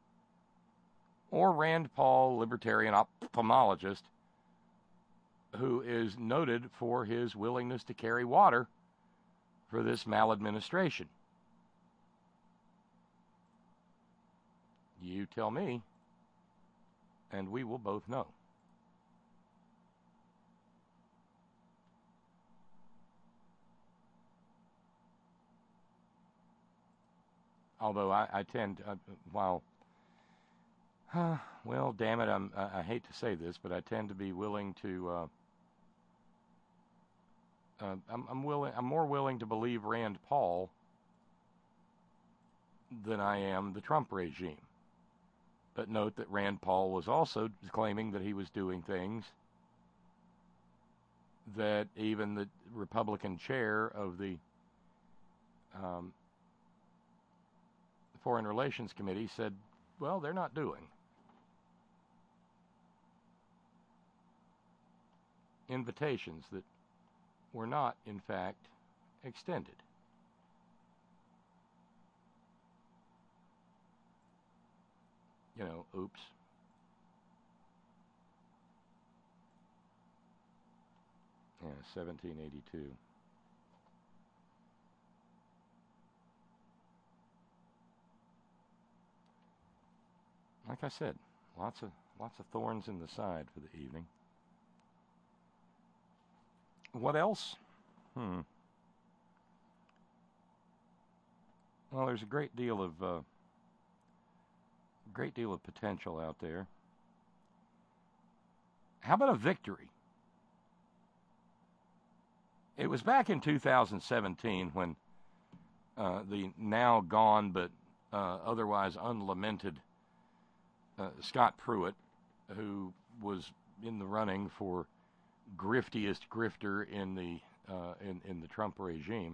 or Rand Paul, libertarian ophthalmologist, who is noted for his willingness to carry water for this maladministration? You tell me, and we will both know. Although I tend, well, damn it, I hate to say this, but I tend to be willing to, I'm more willing to believe Rand Paul than I am the Trump regime. But note that Rand Paul was also claiming that he was doing things that even the Republican chair of the Foreign Relations Committee said, well, they're not doing. Invitations that were not, in fact, extended. Oops. Yeah, 1782. Like I said, lots of thorns in the side for the evening. What else? Well, there's a great deal of potential out there. How about a victory? It was back in 2017 when the now gone but otherwise unlamented Scott Pruitt, who was in the running for griftiest grifter in the Trump regime,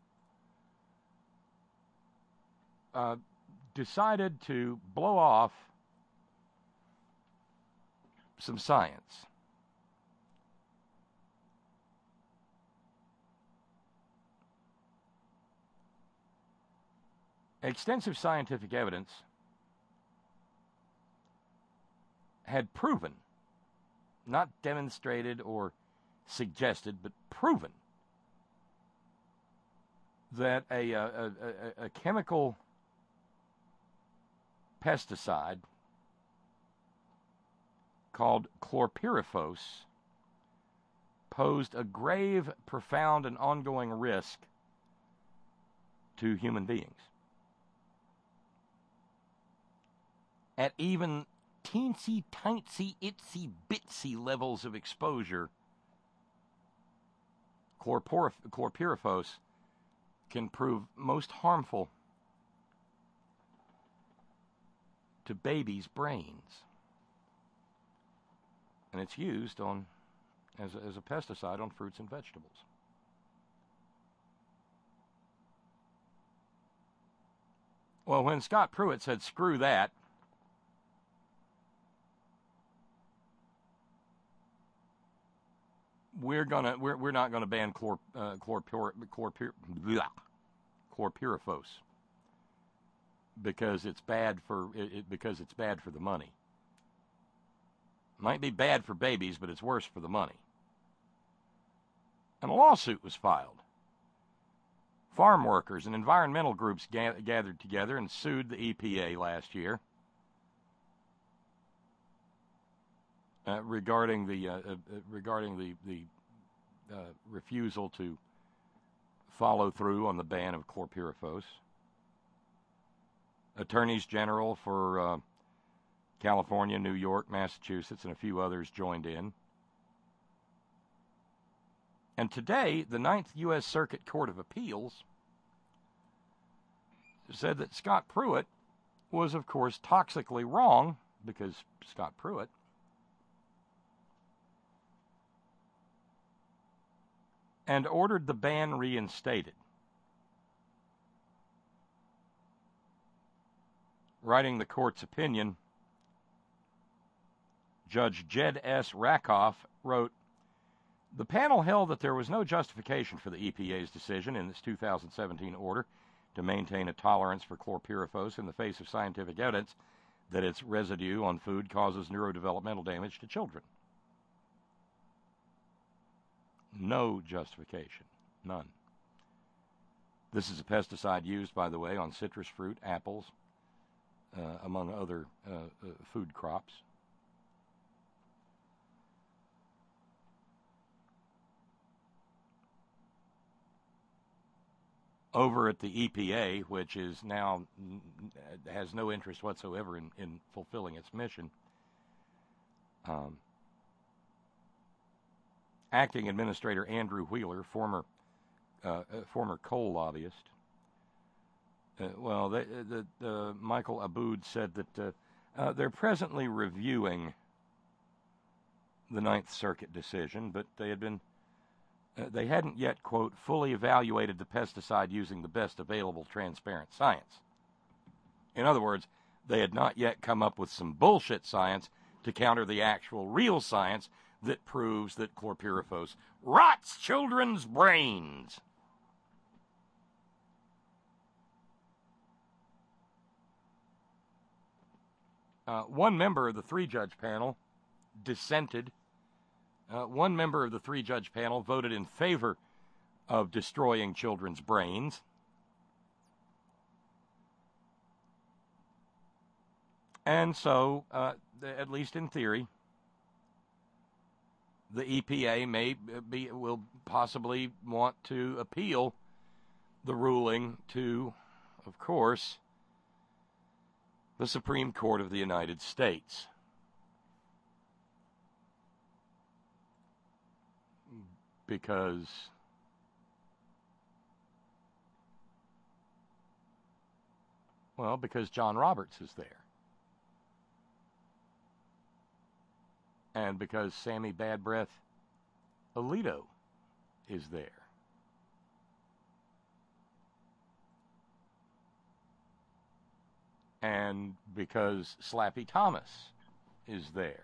decided to blow off some science. Extensive scientific evidence had proven, not demonstrated or suggested, but proven, that a chemical pesticide called chlorpyrifos posed a grave, profound, and ongoing risk to human beings. At even teensy, tiny, itsy, bitsy levels of exposure, chlorpyrifos can prove most harmful to babies' brains. And it's used as a pesticide on fruits and vegetables. Well, when Scott Pruitt said, screw that, we're not gonna ban chlorpyrifos because it's bad for the money. Might be bad for babies, but it's worse for the money. And a lawsuit was filed. Farm workers and environmental groups gathered together and sued the EPA last year regarding the refusal to follow through on the ban of chlorpyrifos. Attorneys General for California, New York, Massachusetts, and a few others joined in. And today, the Ninth U.S. Circuit Court of Appeals said that Scott Pruitt was, of course, toxically wrong, because Scott Pruitt, and ordered the ban reinstated. Writing the court's opinion, Judge Jed S. Rakoff wrote, "The panel held that there was no justification for the EPA's decision in its 2017 order to maintain a tolerance for chlorpyrifos in the face of scientific evidence that its residue on food causes neurodevelopmental damage to children." No justification. None. This is a pesticide used, by the way, on citrus fruit, apples, among other food crops. Over at the EPA, which is now has no interest whatsoever in fulfilling its mission, Acting Administrator Andrew Wheeler, former coal lobbyist, Michael Aboud said that they're presently reviewing the Ninth Circuit decision, but they hadn't yet, quote, fully evaluated the pesticide using the best available transparent science. In other words, they had not yet come up with some bullshit science to counter the actual real science that proves that chlorpyrifos rots children's brains. One member of the three-judge panel dissented. One member of the three-judge panel voted in favor of destroying children's brains. And so, at least in theory, the EPA will possibly want to appeal the ruling to, of course, the Supreme Court of the United States. Because John Roberts is there. And because Sammy Bad Breath Alito is there. And because Slappy Thomas is there.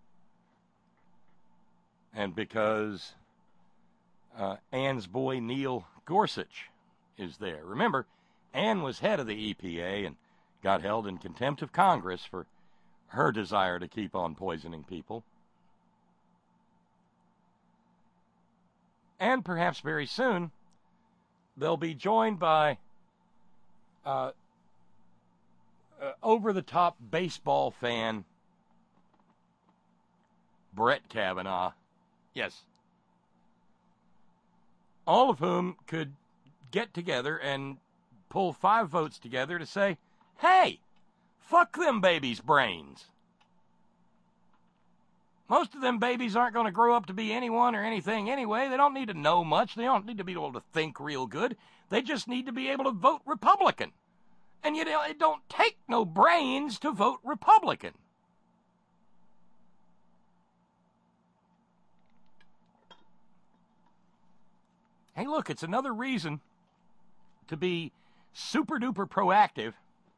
And because Ann's boy Neil Gorsuch is there. Remember, Ann was head of the EPA and got held in contempt of Congress for her desire to keep on poisoning people. And perhaps very soon, they'll be joined by over-the-top baseball fan Brett Kavanaugh. Yes. All of whom could get together and pull 5 votes together to say, hey, fuck them babies' brains. Most of them babies aren't going to grow up to be anyone or anything anyway. They don't need to know much. They don't need to be able to think real good. They just need to be able to vote Republican. And you know, it don't take no brains to vote Republican. Hey, look, it's another reason to be super duper proactive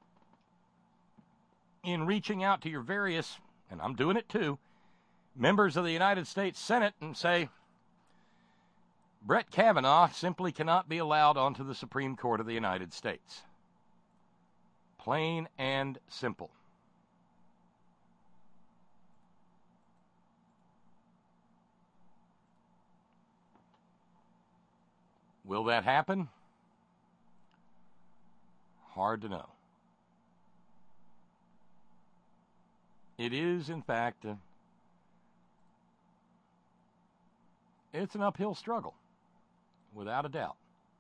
in reaching out to your various, and I'm doing it too, members of the United States Senate and say, Brett Kavanaugh simply cannot be allowed onto the Supreme Court of the United States. Plain and simple. Will that happen? Hard to know. It is, in fact, it's an uphill struggle, without a doubt.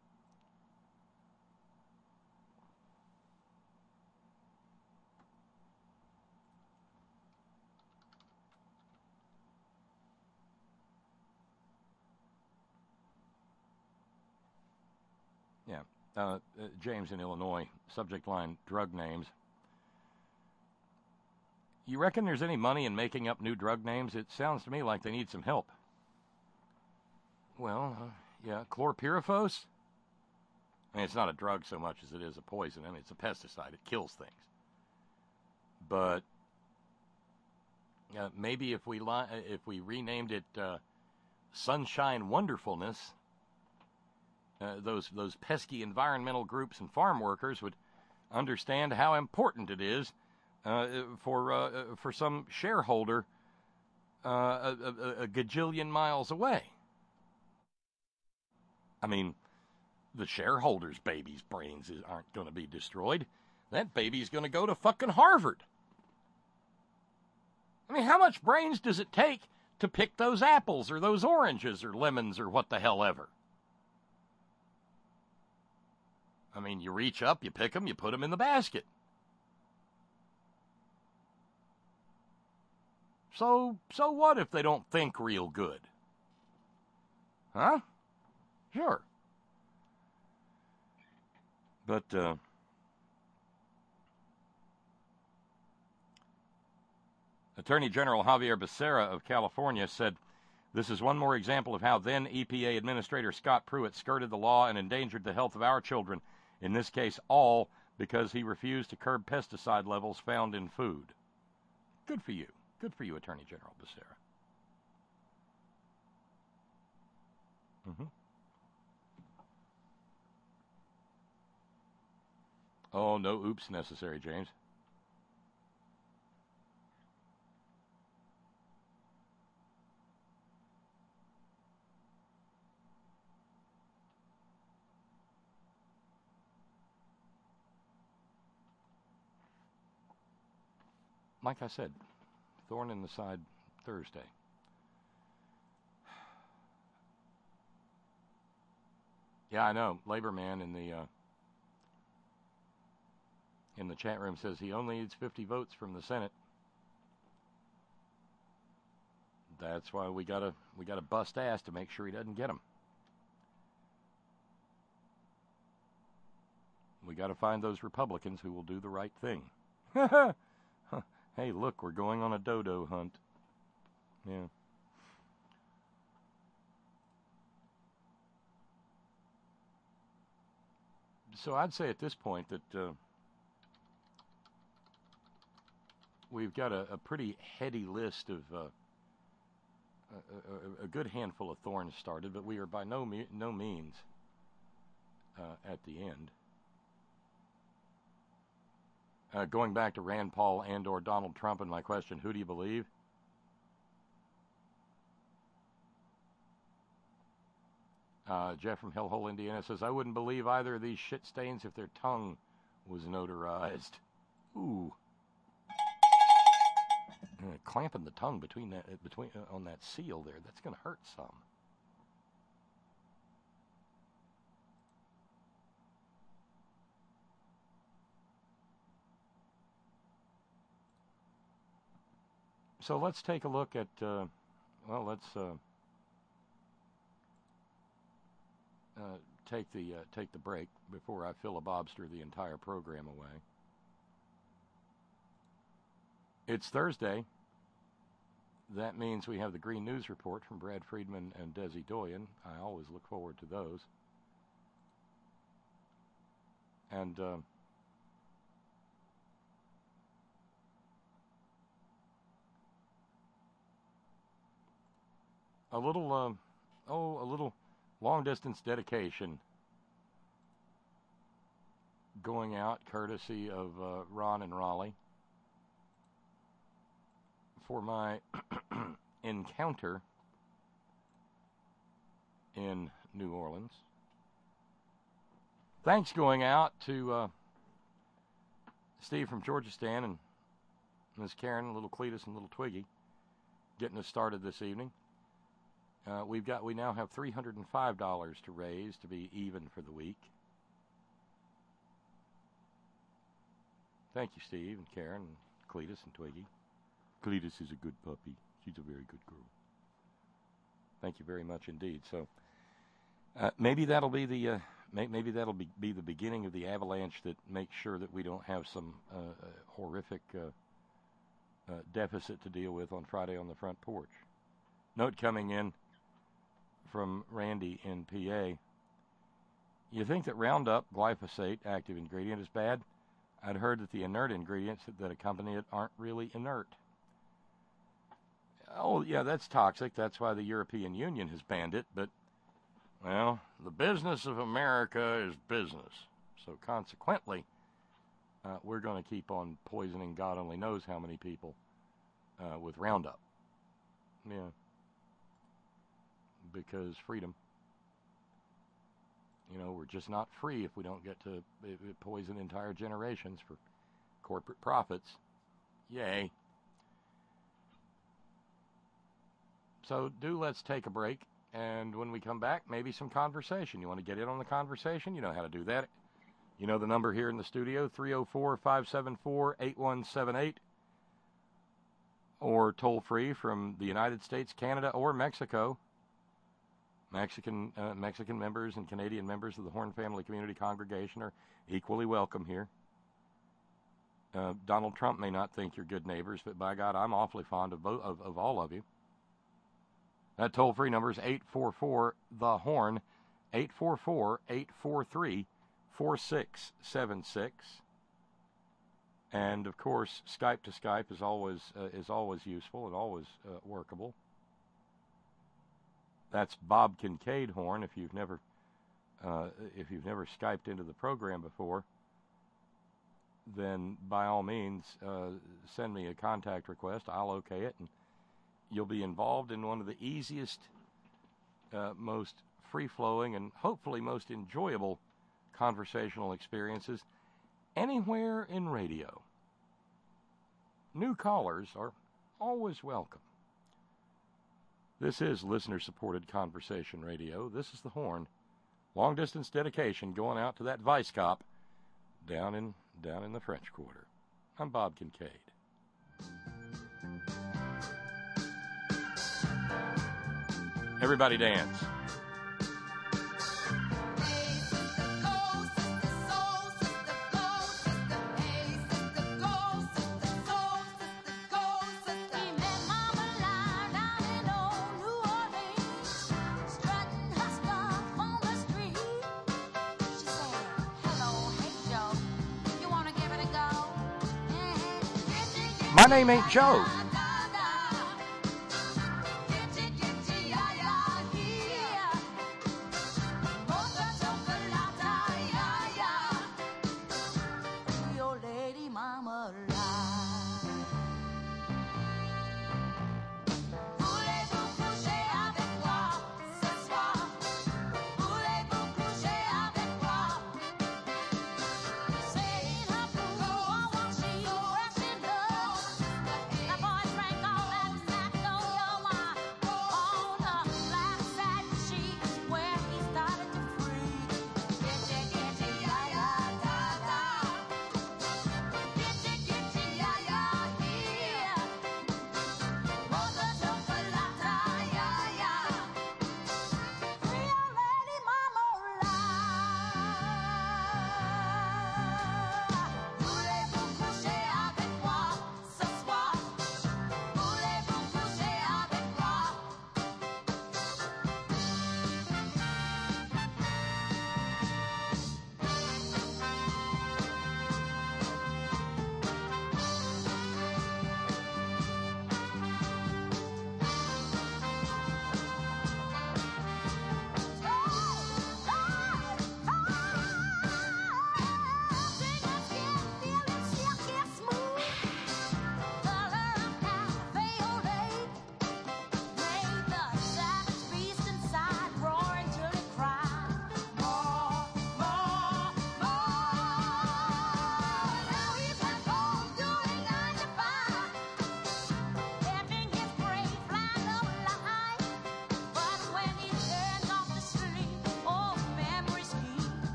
Yeah. James in Illinois, subject line, drug names. You reckon there's any money in making up new drug names? It sounds to me like they need some help. Well, yeah, chlorpyrifos? I mean, it's not a drug so much as it is a poison. I mean, it's a pesticide. It kills things. But maybe if we renamed it Sunshine Wonderfulness, those pesky environmental groups and farm workers would understand how important it is for some shareholder a gajillion miles away. I mean, the shareholder's baby's brains aren't going to be destroyed. That baby's going to go to fucking Harvard. I mean, how much brains does it take to pick those apples or those oranges or lemons or what the hell ever? I mean, you reach up, you pick them, you put them in the basket. So what if they don't think real good? Huh? Sure. But, Attorney General Javier Becerra of California said, "This is one more example of how then EPA Administrator Scott Pruitt skirted the law and endangered the health of our children, in this case all because he refused to curb pesticide levels found in food." Good for you. Good for you, Attorney General Becerra. Mm-hmm. Oh, no oops necessary, James. Like I said, thorn in the side Thursday. Yeah, I know. Labor Man in the chat room says he only needs 50 votes from the Senate. That's why we gotta bust ass to make sure he doesn't get them. We gotta find those Republicans who will do the right thing. Hey, look, we're going on a dodo hunt. Yeah. So I'd say at this point that we've got a pretty heady list of a good handful of thorns started, but we are by no means at the end. Going back to Rand Paul and or Donald Trump and my question, who do you believe? Jeff from Hellhole, Indiana says, I wouldn't believe either of these shit stains if their tongue was notarized. Ooh. Clamping the tongue on that seal there, that's going to hurt some. So let's take a look at, let's take the break before I filibobster the entire program away. It's Thursday. That means we have the Green News Report from Brad Friedman and Desi Doyen. I always look forward to those. And a little long-distance dedication going out courtesy of Ron and Raleigh for my encounter in New Orleans. Thanks going out to Steve from Georgistan and Miss Karen, little Cletus, and little Twiggy getting us started this evening. We now have $305 to raise to be even for the week. Thank you, Steve and Karen and Cletus and Twiggy. Cletus is a good puppy. She's a very good girl. Thank you very much indeed. So maybe that'll be the be the beginning of the avalanche that makes sure that we don't have some horrific deficit to deal with on Friday on the front porch. Note coming in from Randy in PA. You think that Roundup, glyphosate, active ingredient, is bad? I'd heard that the inert ingredients that accompany it aren't really inert. Oh, yeah, that's toxic. That's why the European Union has banned it. But, well, the business of America is business. So consequently, we're going to keep on poisoning God only knows how many people with Roundup. Yeah. Because freedom. You know, we're just not free if we don't get to poison entire generations for corporate profits. Yay. So let's take a break, and when we come back, maybe some conversation. You want to get in on the conversation? You know how to do that. You know the number here in the studio, 304-574-8178, or toll-free from the United States, Canada, or Mexico. Mexican members and Canadian members of the Horn Family Community Congregation are equally welcome here. Donald Trump may not think you're good neighbors, but by God, I'm awfully fond of all of you. That toll-free number is 844-THE-HORN, 844-843-4676. And, of course, Skype to Skype is always useful and always workable. That's Bob Kincaid Horn. If you've never Skyped into the program before, then by all means send me a contact request. I'll okay it, and you'll be involved in one of the easiest, most free-flowing, and hopefully most enjoyable conversational experiences anywhere in radio. New callers are always welcome. This is listener-supported conversation radio. This is the Horn. Long-distance dedication going out to that vice cop down in the French Quarter. I'm Bob Kincaid. Everybody dance. My name ain't Joe.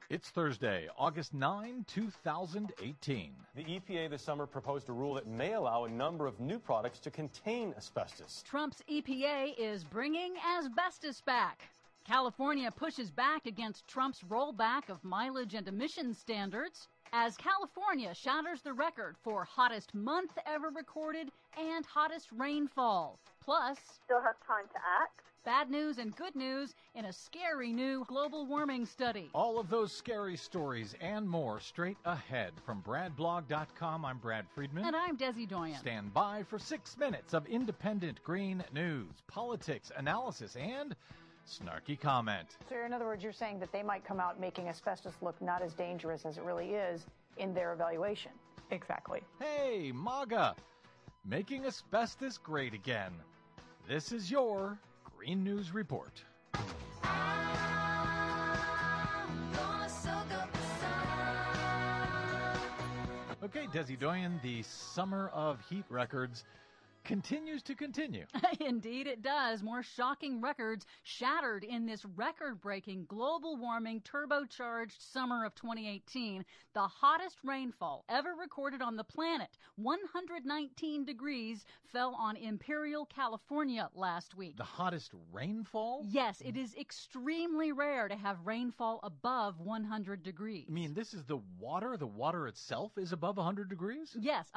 It's Thursday, August 9, 2018. The EPA this summer proposed a rule that may allow a number of new products to contain asbestos. Trump's EPA is bringing asbestos back. California pushes back against Trump's rollback of mileage and emissions standards as California shatters the record for hottest month ever recorded and hottest rainfall. Plus, still have time to act. Bad news and good news in a scary new global warming study. All of those scary stories and more straight ahead. From BradBlog.com, I'm Brad Friedman. And I'm Desi Doyen. Stand by for 6 minutes of independent green news, politics, analysis, and snarky comment. So in other words, you're saying that they might come out making asbestos look not as dangerous as it really is in their evaluation. Exactly. Hey, MAGA, making asbestos great again. This is your Green News Report. Okay, Desi Doyen, the summer of heat records continues to continue. Indeed it does. More shocking records shattered in this record-breaking global warming turbocharged summer of 2018. The hottest rainfall ever recorded on the planet, 119 degrees, fell on Imperial, California last week. The hottest rainfall? Yes, it is extremely rare to have rainfall above 100 degrees. I mean, this is the water? The water itself is above 100 degrees? Yes,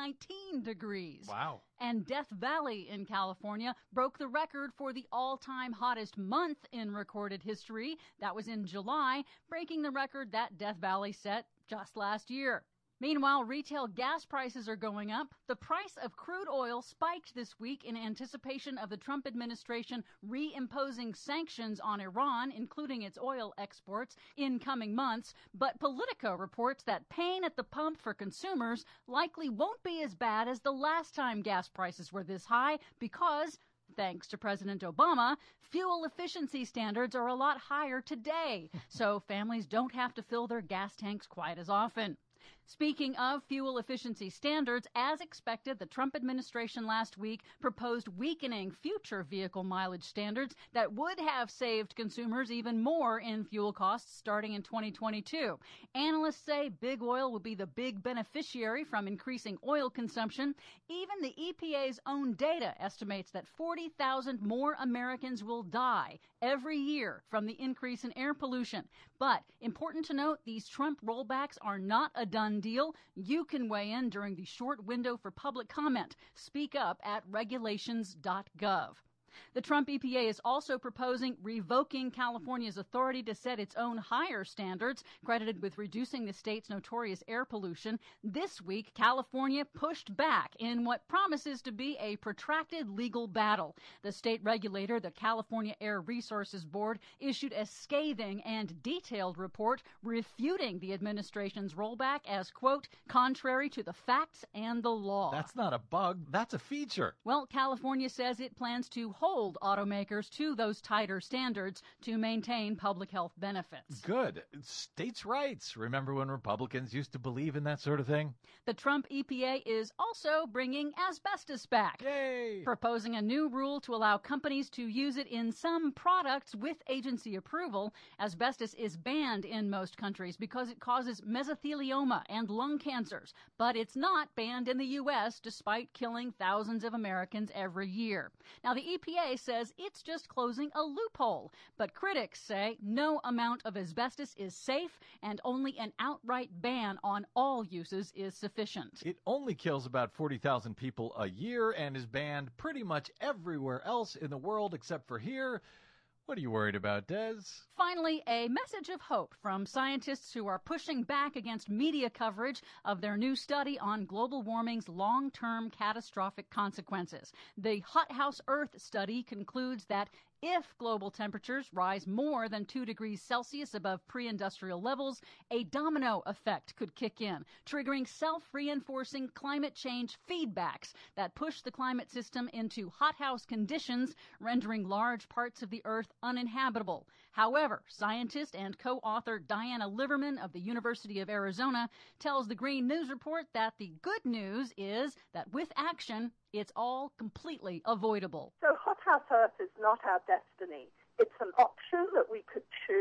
119 degrees. Wow. And Death Valley in California broke the record for the all-time hottest month in recorded history. That was in July, breaking the record that Death Valley set just last year. Meanwhile, retail gas prices are going up. The price of crude oil spiked this week in anticipation of the Trump administration reimposing sanctions on Iran, including its oil exports, in coming months. But Politico reports that pain at the pump for consumers likely won't be as bad as the last time gas prices were this high because, thanks to President Obama, fuel efficiency standards are a lot higher today. So families don't have to fill their gas tanks quite as often. Speaking of fuel efficiency standards, as expected, the Trump administration last week proposed weakening future vehicle mileage standards that would have saved consumers even more in fuel costs starting in 2022. Analysts say big oil will be the big beneficiary from increasing oil consumption. Even the EPA's own data estimates that 40,000 more Americans will die every year from the increase in air pollution. But important to note, these Trump rollbacks are not a done deal. You can weigh in during the short window for public comment. Speak up at regulations.gov. The Trump EPA is also proposing revoking California's authority to set its own higher standards, credited with reducing the state's notorious air pollution. This week, California pushed back in what promises to be a protracted legal battle. The state regulator, the California Air Resources Board, issued a scathing and detailed report refuting the administration's rollback as, quote, contrary to the facts and the law. That's not a bug. That's a feature. Well, California says it plans to hold automakers to those tighter standards to maintain public health benefits. Good. States' rights. Remember when Republicans used to believe in that sort of thing? The Trump EPA is also bringing asbestos back. Yay! Proposing a new rule to allow companies to use it in some products with agency approval. Asbestos is banned in most countries because it causes mesothelioma and lung cancers. But it's not banned in the U.S., despite killing thousands of Americans every year. Now, the EPA says it's just closing a loophole, but critics say no amount of asbestos is safe and only an outright ban on all uses is sufficient. It only kills about 40,000 people a year and is banned pretty much everywhere else in the world except for here. What are you worried about, Des? Finally, a message of hope from scientists who are pushing back against media coverage of their new study on global warming's long-term catastrophic consequences. The Hothouse Earth study concludes that if global temperatures rise more than 2 degrees Celsius above pre-industrial levels, a domino effect could kick in, triggering self-reinforcing climate change feedbacks that push the climate system into hothouse conditions, rendering large parts of the Earth uninhabitable. However, scientist and co-author Diana Liverman of the University of Arizona tells the Green News Report that the good news is that with action, it's all completely avoidable. So Hothouse Earth is not our destiny. It's an option that we could choose,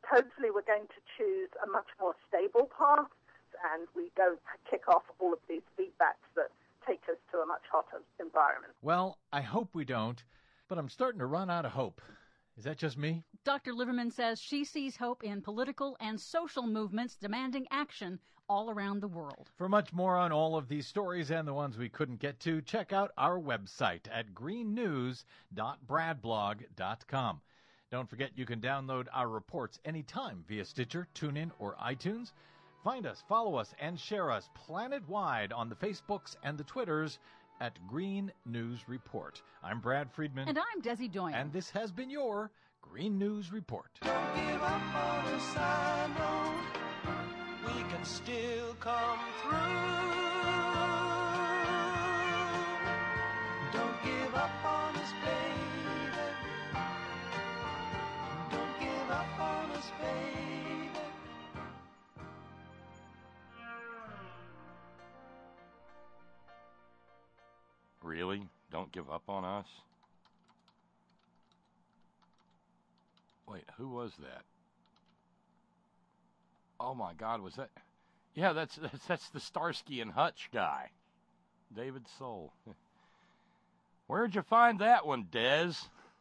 hopefully we're going to choose a much more stable path, and we don't kick off all of these feedbacks that take us to a much hotter environment. Well, I hope we don't, but I'm starting to run out of hope. Is that just me? Dr. Liverman says she sees hope in political and social movements demanding action all around the world. For much more on all of these stories and the ones we couldn't get to, check out our website at greennews.bradblog.com. Don't forget you can download our reports anytime via Stitcher, TuneIn, or iTunes. Find us, follow us, and share us planet-wide on the Facebooks and the Twitters at Green News Report. I'm Brad Friedman. And I'm Desi Doyen. And this has been your Green News Report. Don't give up on the side road. We can still come through. Don't give up on us, baby. Don't give up on us, baby. Really? Don't give up on us? Wait, who was that? Oh my God, was that? Yeah, that's the Starsky and Hutch guy, David Soul. Where'd you find that one, Des?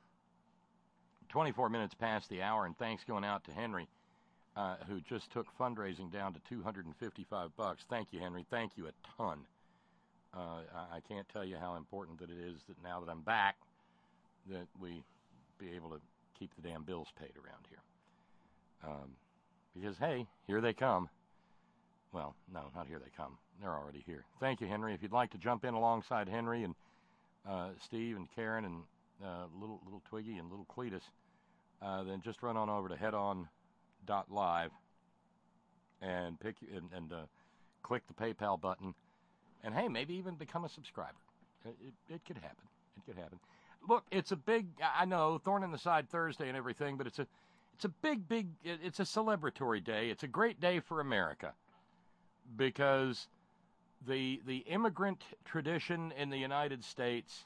24 minutes past the hour, and thanks going out to Henry, who just took fundraising down to $255. Thank you, Henry. Thank you a ton. I can't tell you how important that it is that now that I'm back, that we be able to keep the damn bills paid around here. Because, hey, here they come. Well, no, not here they come. They're already here. Thank you, Henry. If you'd like to jump in alongside Henry and Steve and Karen and little Twiggy and little Cletus, then just run on over to headon.live and click the PayPal button. And, hey, maybe even become a subscriber. It could happen. It could happen. Look, it's a big, I know, Thorn in the Side Thursday and everything, but it's a big, it's a celebratory day. It's a great day for America because the immigrant tradition in the United States,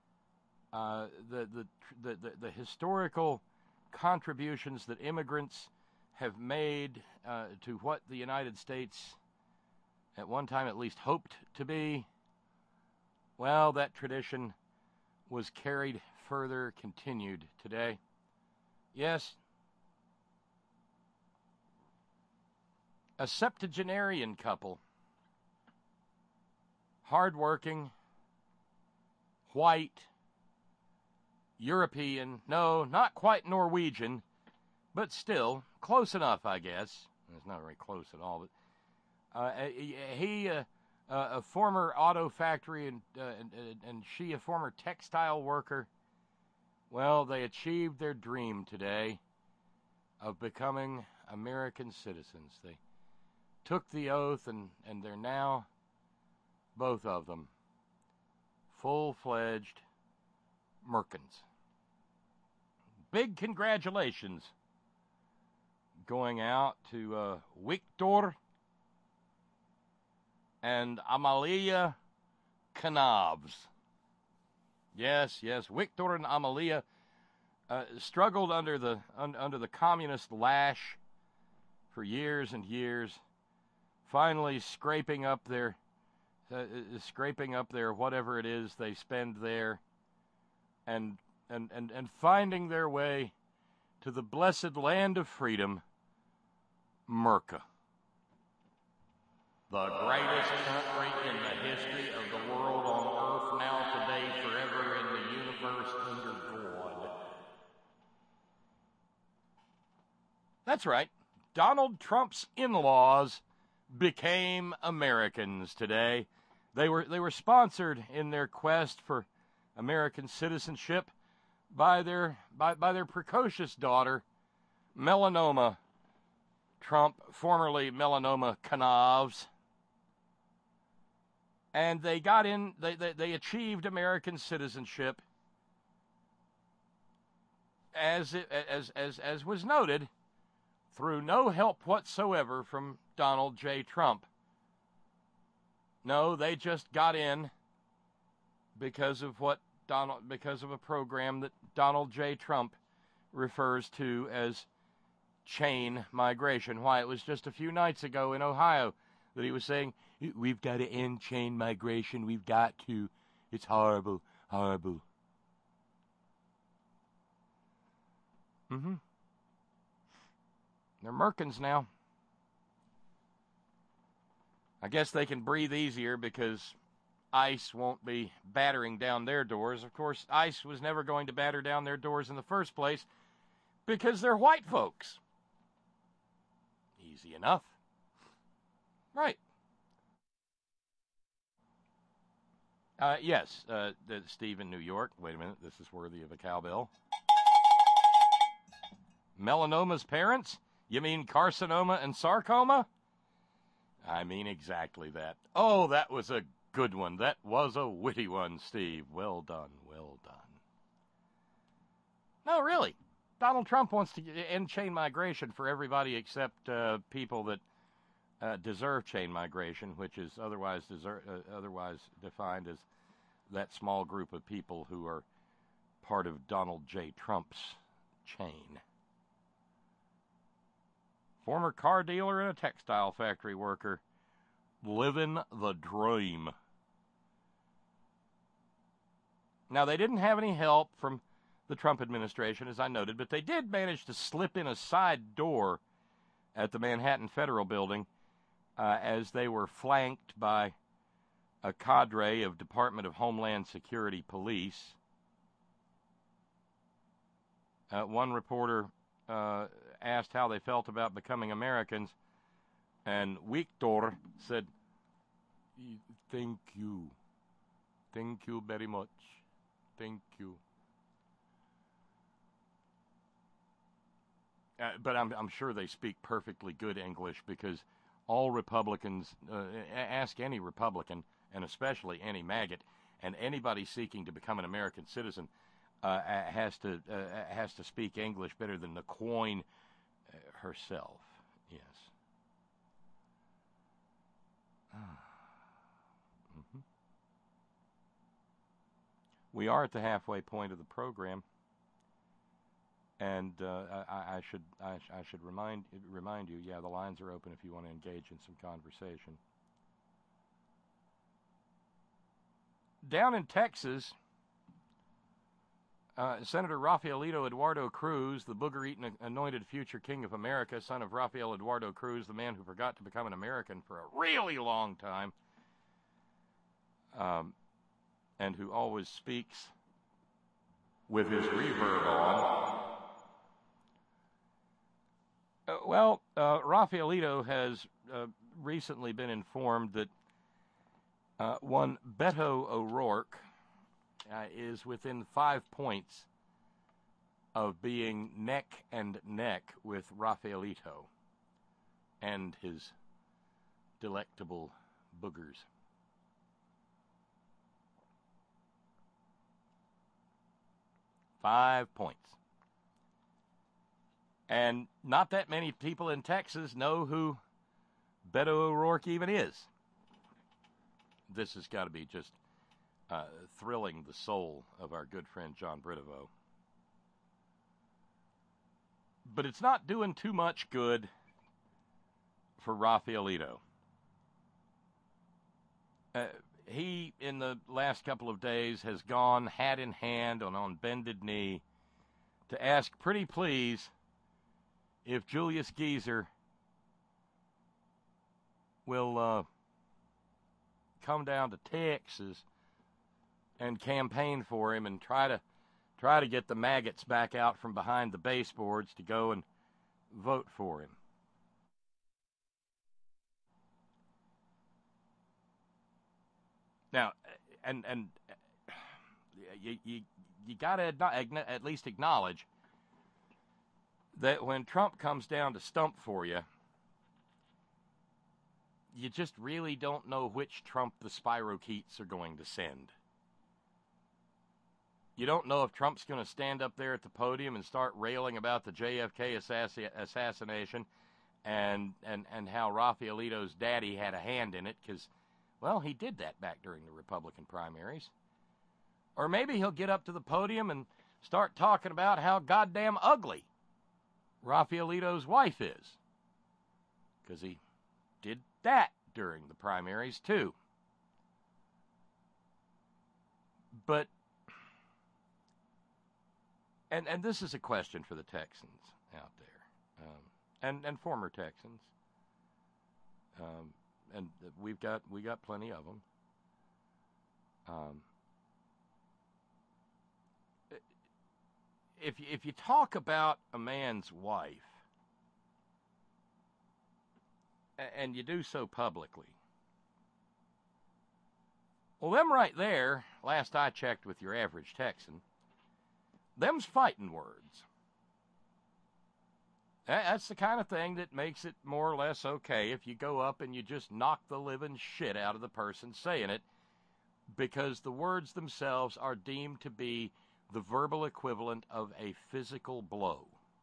the historical contributions that immigrants have made to what the United States at one time at least hoped to be, well, that tradition was carried further, continued today. Yes, a septuagenarian couple, hardworking, white, European, no, not quite Norwegian, but still close enough, I guess. It's not very close at all, but he, a former auto factory, and she, a former textile worker. Well, they achieved their dream today of becoming American citizens. They took the oath, and they're now, both of them, full-fledged Merkins. Big congratulations going out to Victor and Amalia Knobs. Yes, Victor and Amalia struggled under the communist lash for years and years, finally scraping up their whatever it is they spend there, and finding their way to the blessed land of freedom, Merca. The greatest country in the history of the world on earth now today, forever in the universe under God. That's right. Donald Trump's in-laws became Americans today. They were sponsored in their quest for American citizenship by their precocious daughter, Melanoma Trump, formerly Melanoma Knobs. And they got in, they achieved American citizenship, as was noted, through no help whatsoever from Donald J. Trump. No, they just got in because of a program that Donald J. Trump refers to as chain migration. Why, it was just a few nights ago in Ohio that he was saying, we've got to end chain migration. We've got to. It's horrible, horrible. Mm-hmm. They're Merkins now. I guess they can breathe easier because ICE won't be battering down their doors. Of course, ICE was never going to batter down their doors in the first place because they're white folks. Easy enough. Right. Yes, Steve in New York. Wait a minute, this is worthy of a cowbell. Melanoma's parents? You mean carcinoma and sarcoma? I mean exactly that. Oh, that was a good one. That was a witty one, Steve. Well done, well done. No, really. Donald Trump wants to end chain migration for everybody except people that deserve chain migration, which is otherwise defined as that small group of people who are part of Donald J. Trump's chain. Former car dealer and a textile factory worker, living the dream. Now, they didn't have any help from the Trump administration, as I noted, but they did manage to slip in a side door at the Manhattan Federal Building as they were flanked by a cadre of Department of Homeland Security police. One reporter asked how they felt about becoming Americans, and Victor said, "Thank you. Thank you very much. Thank you." But I'm sure they speak perfectly good English because all Republicans, ask any Republican, and especially any maggot, and anybody seeking to become an American citizen has to speak English better than the Queen herself. Yes. Mm-hmm. We are at the halfway point of the program, and I should remind you. Yeah, the lines are open if you want to engage in some conversation. Down in Texas, Senator Rafaelito Eduardo Cruz, the booger-eating anointed future king of America, son of Rafael Eduardo Cruz, the man who forgot to become an American for a really long time, and who always speaks with his reverb on. Rafaelito has recently been informed that one Beto O'Rourke is within 5 points of being neck and neck with Rafaelito and his delectable boogers. Five points. And not that many people in Texas know who Beto O'Rourke even is. This has got to be just thrilling the soul of our good friend John Britovo. But it's not doing too much good for Rafaelito. He, in the last couple of days, has gone hat in hand on bended knee to ask pretty please if Julius Geezer will come down to Texas and campaign for him and try to get the maggots back out from behind the baseboards to go and vote for him. Now, and you got to at least acknowledge that when Trump comes down to stump for you, you just really don't know which Trump the spirochetes are going to send. You don't know if Trump's going to stand up there at the podium and start railing about the JFK assassination and how Rafaelito's daddy had a hand in it because, well, he did that back during the Republican primaries. Or maybe he'll get up to the podium and start talking about how goddamn ugly Rafaelito's wife is, because he did that during the primaries too. But, and this is a question for the Texans out there, and former Texans, and we got plenty of them. If you talk about a man's wife, and you do so publicly, well, them right there, last I checked with your average Texan, them's fighting words. That's the kind of thing that makes it more or less okay if you go up and you just knock the living shit out of the person saying it, because the words themselves are deemed to be the verbal equivalent of a physical blow.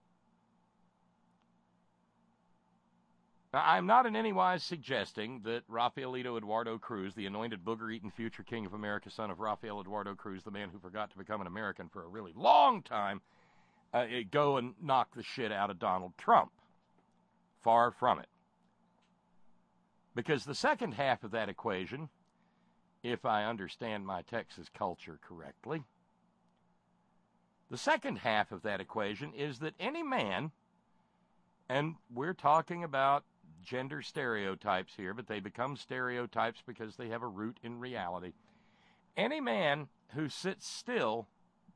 Now, I'm not in any wise suggesting that Rafaelito Eduardo Cruz, the anointed booger-eating future king of America, son of Rafael Eduardo Cruz, the man who forgot to become an American for a really long time, go and knock the shit out of Donald Trump. Far from it. Because the second half of that equation, if I understand my Texas culture correctly, the second half of that equation is that any man, and we're talking about gender stereotypes here, but they become stereotypes because they have a root in reality. Any man who sits still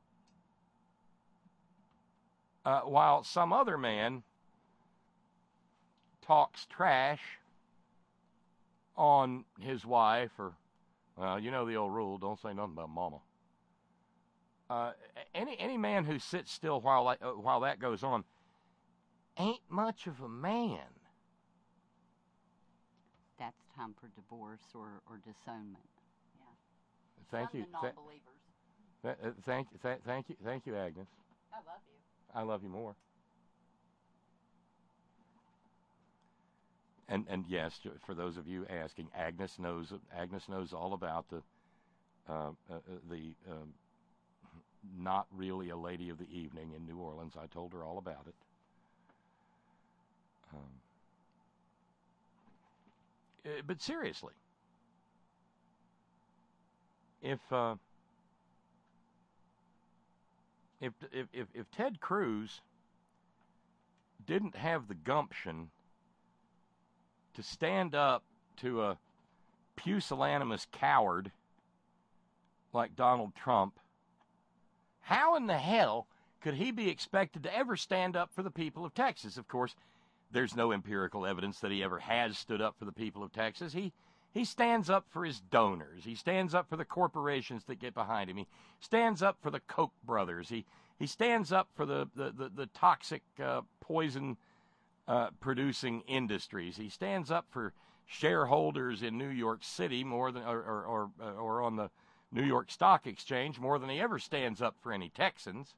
while some other man talks trash on his wife, or, well, you know the old rule, don't say nothing about mama. Any man who sits still while that goes on ain't much of a man. That's time for divorce or disownment. Yeah. Thank you. Thank you, Agnes. I love you. I love you more. And yes, for those of you asking, Agnes knows all about the not really a lady of the evening in New Orleans. I told her all about it. But seriously, if Ted Cruz didn't have the gumption to stand up to a pusillanimous coward like Donald Trump, how in the hell could he be expected to ever stand up for the people of Texas? Of course, there's no empirical evidence that he ever has stood up for the people of Texas. He stands up for his donors. He stands up for the corporations that get behind him. He stands up for the Koch brothers. He stands up for the toxic poison producing industries. He stands up for shareholders in New York City more than or on the New York Stock Exchange more than he ever stands up for any Texans.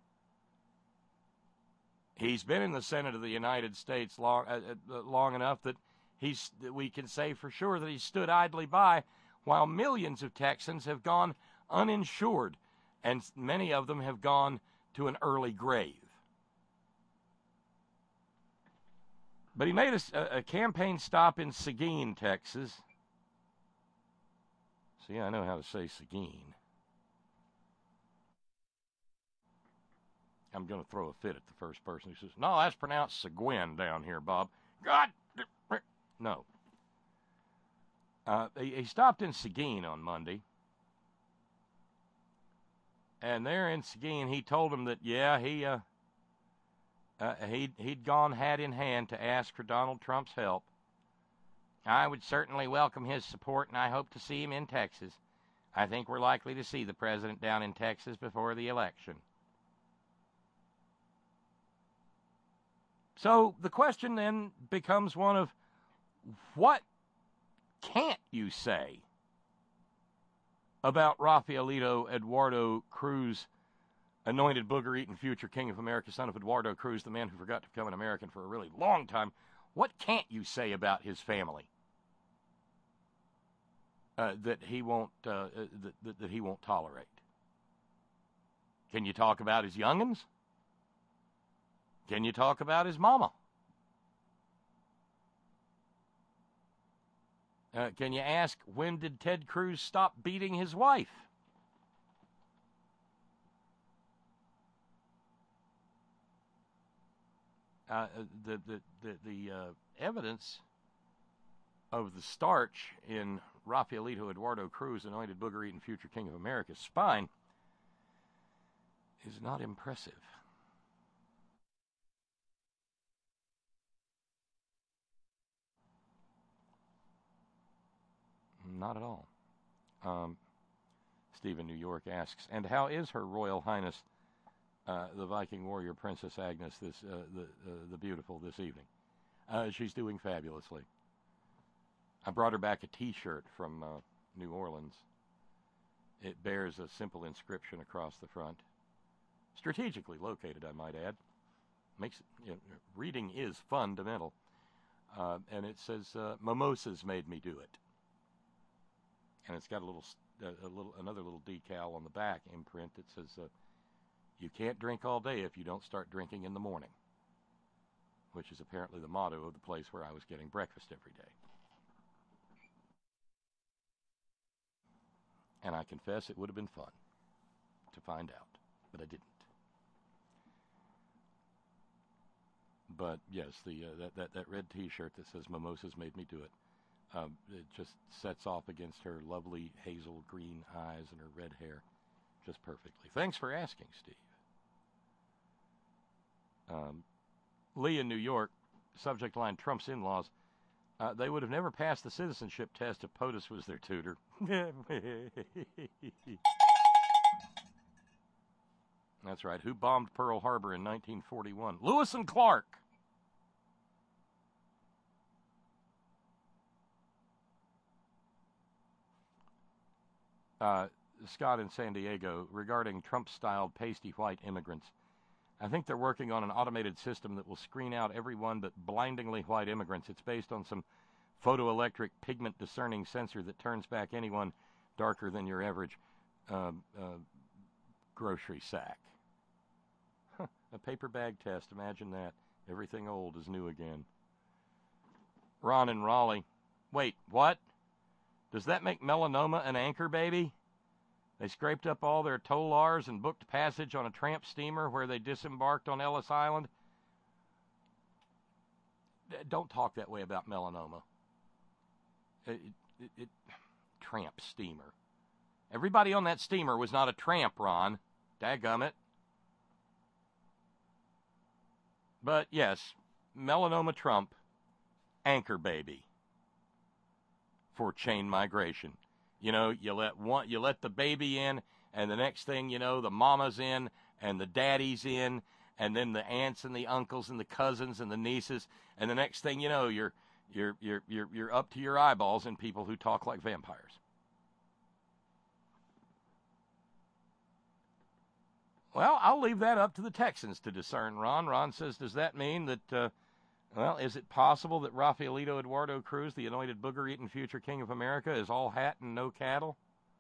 He's been in the Senate of the United States long enough that we can say for sure that he stood idly by while millions of Texans have gone uninsured, and many of them have gone to an early grave. But he made a campaign stop in Seguin, Texas. See, I know how to say Seguin. I'm going to throw a fit at the first person who says, no, that's pronounced Seguin down here, Bob. God, no. He stopped in Seguin on Monday. And there in Seguin, he told him that, yeah, he'd gone hat in hand to ask for Donald Trump's help. I would certainly welcome his support, and I hope to see him in Texas. I think we're likely to see the president down in Texas before the election. So the question then becomes one of, what can't you say about Rafaelito Eduardo Cruz, anointed booger-eating future king of America, son of Eduardo Cruz, the man who forgot to become an American for a really long time? What can't you say about his family that he won't tolerate? Can you talk about his young'uns? Can you talk about his mama? Can you ask, when did Ted Cruz stop beating his wife? The evidence of the starch in Rafaelito Eduardo Cruz, anointed booger-eating future king of America's spine, is not impressive. Not at all. Stephen New York asks, and how is Her Royal Highness the Viking warrior Princess Agnes, the beautiful, this evening? She's doing fabulously. I brought her back a T-shirt from New Orleans. It bears a simple inscription across the front, strategically located, I might add. Makes reading is fundamental, and it says "Mimosas made me do it," and it's got another little decal on the back imprint that says, "You can't drink all day if you don't start drinking in the morning," which is apparently the motto of the place where I was getting breakfast every day. And I confess it would have been fun to find out, but I didn't. But yes, that red T-shirt that says "Mimosas made me do it," it just sets off against her lovely hazel green eyes and her red hair just perfectly. Thanks for asking, Steve. Lee in New York, subject line, Trump's in-laws. They would have never passed the citizenship test if POTUS was their tutor. That's right. Who bombed Pearl Harbor in 1941? Lewis and Clark. Scott in San Diego, regarding Trump-styled pasty white immigrants. I think they're working on an automated system that will screen out everyone but blindingly white immigrants. It's based on some photoelectric pigment-discerning sensor that turns back anyone darker than your average grocery sack. A paper bag test, imagine that. Everything old is new again. Ron in Raleigh. Wait, what? Does that make melanoma an anchor baby? They scraped up all their tolars and booked passage on a tramp steamer where they disembarked on Ellis Island. Don't talk that way about melanoma. Tramp steamer. Everybody on that steamer was not a tramp, Ron. Dadgummit. But yes, melanoma Trump, anchor baby for chain migration. You know, you let the baby in, and the next thing you know, the mama's in, and the daddy's in, and then the aunts and the uncles and the cousins and the nieces, and the next thing you know, you're up to your eyeballs in people who talk like vampires. Well, I'll leave that up to the Texans to discern, Ron. Ron says, does that mean that, is it possible that Rafaelito Eduardo Cruz, the anointed booger-eating future king of America, is all hat and no cattle?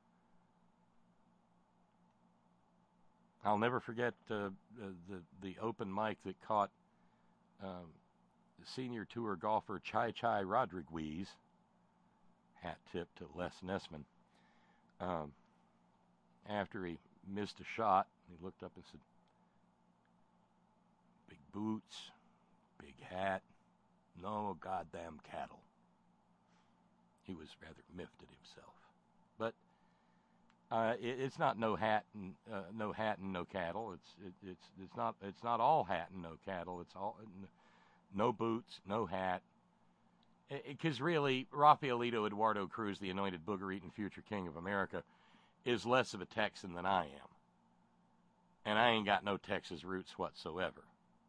I'll never forget the open mic that caught senior tour golfer Chai Chai Rodriguez, hat tip to Les Nessman, after he missed a shot. He looked up and said, "Big boots, big hat, no goddamn cattle." He was rather miffed at himself. But it's not no hat and no cattle. It's not all hat and no cattle. It's all no boots, no hat. Because really, Rafaelito Eduardo Cruz, the anointed booger-eating future king of America, is less of a Texan than I am. And I ain't got no Texas roots whatsoever.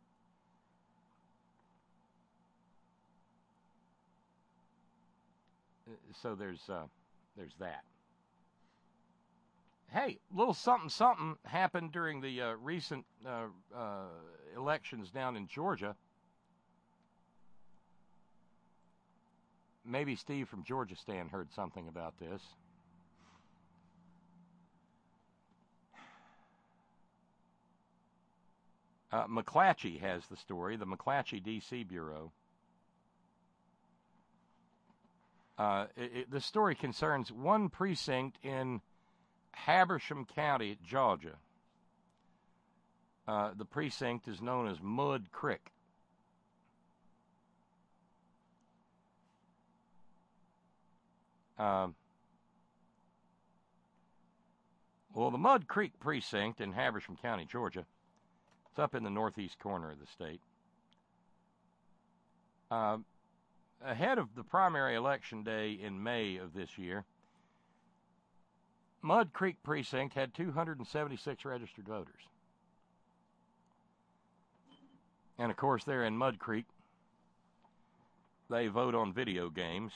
So there's that. Hey, little something happened during the recent elections down in Georgia. Maybe Steve from Georgia Stan heard something about this. McClatchy has the story, the McClatchy D.C. Bureau. The story concerns one precinct in Habersham County, Georgia. The precinct is known as Mud Creek. Well, the Mud Creek precinct in Habersham County, Georgia, it's up in the northeast corner of the state. Ahead of the primary election day in May of this year, Mud Creek precinct had 276 registered voters. And, of course, there in Mud Creek, they vote on video games.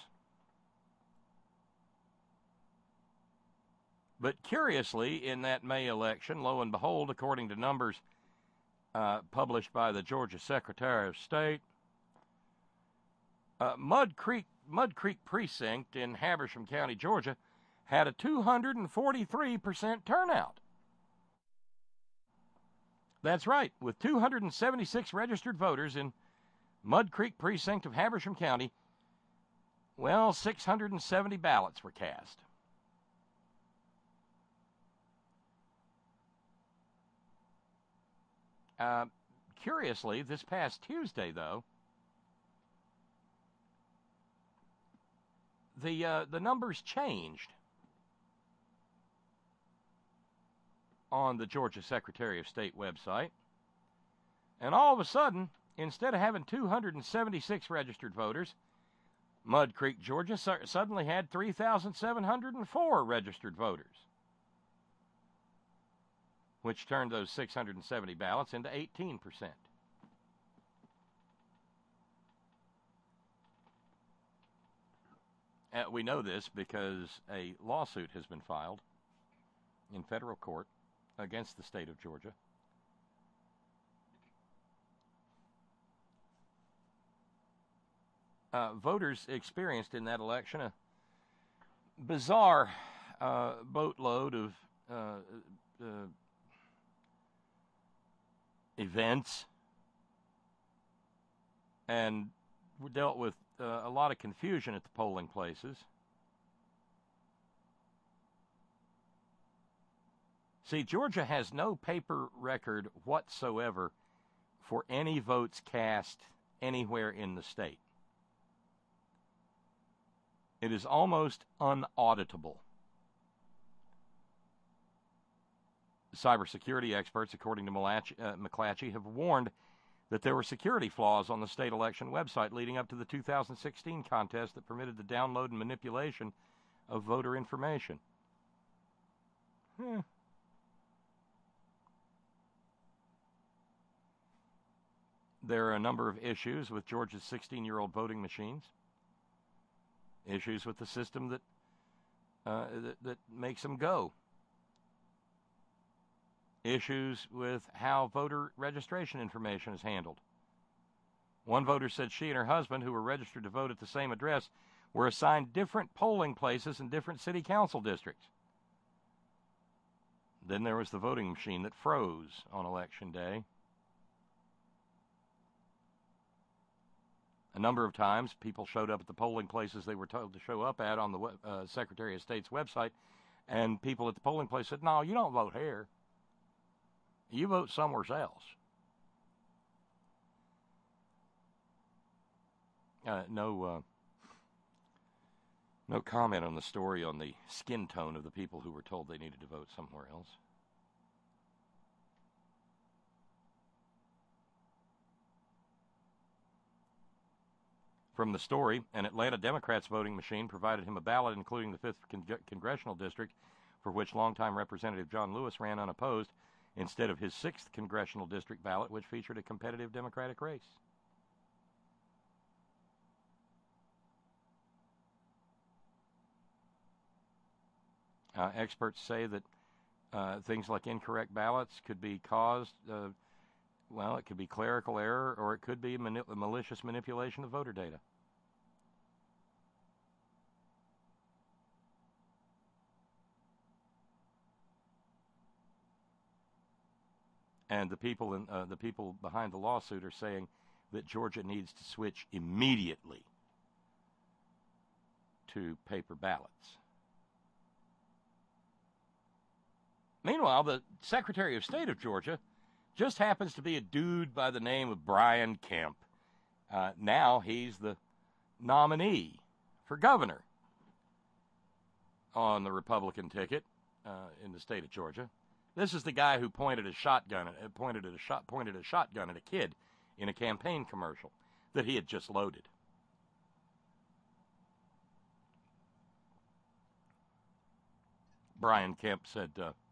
But curiously, in that May election, lo and behold, according to numbers published by the Georgia Secretary of State, Mud Creek precinct in Habersham County, Georgia, had a 243% turnout. That's right, with 276 registered voters in Mud Creek precinct of Habersham County, well, 670 ballots were cast. Curiously, this past Tuesday, though, the numbers changed on the Georgia Secretary of State website, and all of a sudden, instead of having 276 registered voters, Mud Creek, Georgia suddenly had 3,704 registered voters, which turned those 670 ballots into 18%. We know this because a lawsuit has been filed in federal court against the state of Georgia. Voters experienced in that election a bizarre boatload of events, and dealt with a lot of confusion at the polling places. See, Georgia has no paper record whatsoever for any votes cast anywhere in the state. It is almost unauditable. Cybersecurity experts, according to McClatchy, have warned that there were security flaws on the state election website leading up to the 2016 contest that permitted the download and manipulation of voter information. There are a number of issues with Georgia's 16-year-old voting machines, issues with the system that makes them go, issues with how voter registration information is handled. One voter said she and her husband, who were registered to vote at the same address, were assigned different polling places in different city council districts. Then there was the voting machine that froze on election day. A number of times, people showed up at the polling places they were told to show up at on the Secretary of State's website, and people at the polling place said, "No, you don't vote here. You vote somewhere else." No comment on the story on the skin tone of the people who were told they needed to vote somewhere else. From the story, an Atlanta Democrats voting machine provided him a ballot including the 5th Congressional District, for which longtime Representative John Lewis ran unopposed, instead of his 6th Congressional District ballot, which featured a competitive Democratic race. Experts say that things like incorrect ballots could be caused, it could be clerical error, or it could be malicious manipulation of voter data. And the people behind the lawsuit are saying that Georgia needs to switch immediately to paper ballots. Meanwhile, the Secretary of State of Georgia just happens to be a dude by the name of Brian Kemp. Now he's the nominee for governor on the Republican ticket in the state of Georgia. This is the guy who pointed a shotgun at a kid in a campaign commercial that he had just loaded. Brian Kemp said,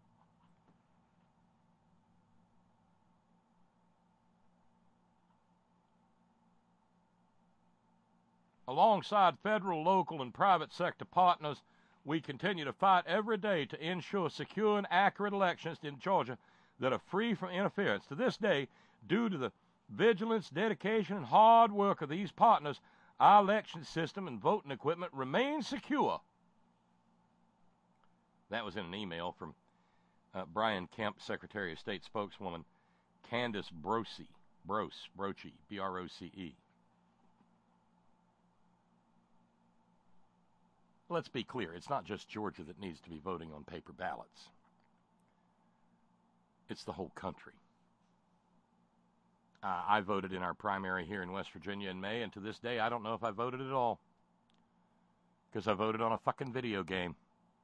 alongside federal, local, and private sector partners, we continue to fight every day to ensure secure and accurate elections in Georgia that are free from interference. To this day, due to the vigilance, dedication, and hard work of these partners, our election system and voting equipment remain secure. That was in an email from Brian Kemp, Secretary of State spokeswoman Candace Broce, B-R-O-C-E. Let's be clear, it's not just Georgia that needs to be voting on paper ballots. It's the whole country. I voted in our primary here in West Virginia in May, and to this day, I don't know if I voted at all. Because I voted on a fucking video game.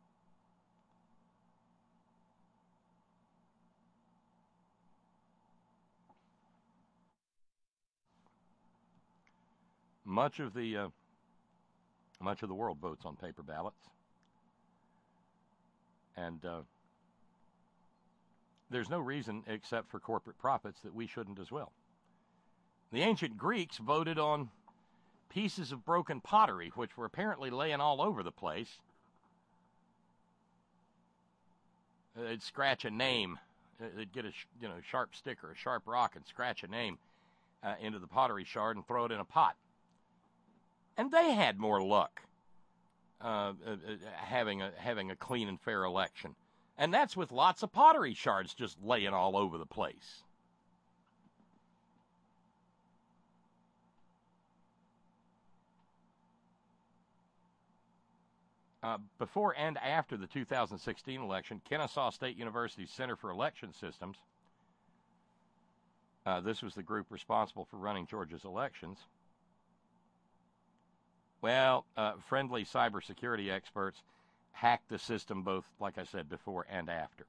Much of the world votes on paper ballots. And there's no reason, except for corporate profits, that we shouldn't as well. The ancient Greeks voted on pieces of broken pottery, which were apparently laying all over the place. They'd scratch a name. They'd get a sharp stick or a sharp rock and scratch a name into the pottery shard and throw it in a pot. And they had more luck having a clean and fair election. And that's with lots of pottery shards just laying all over the place. Before and after the 2016 election, Kennesaw State University's Center for Election Systems, this was the group responsible for running Georgia's elections, friendly cybersecurity experts hacked the system both, like I said, before and after.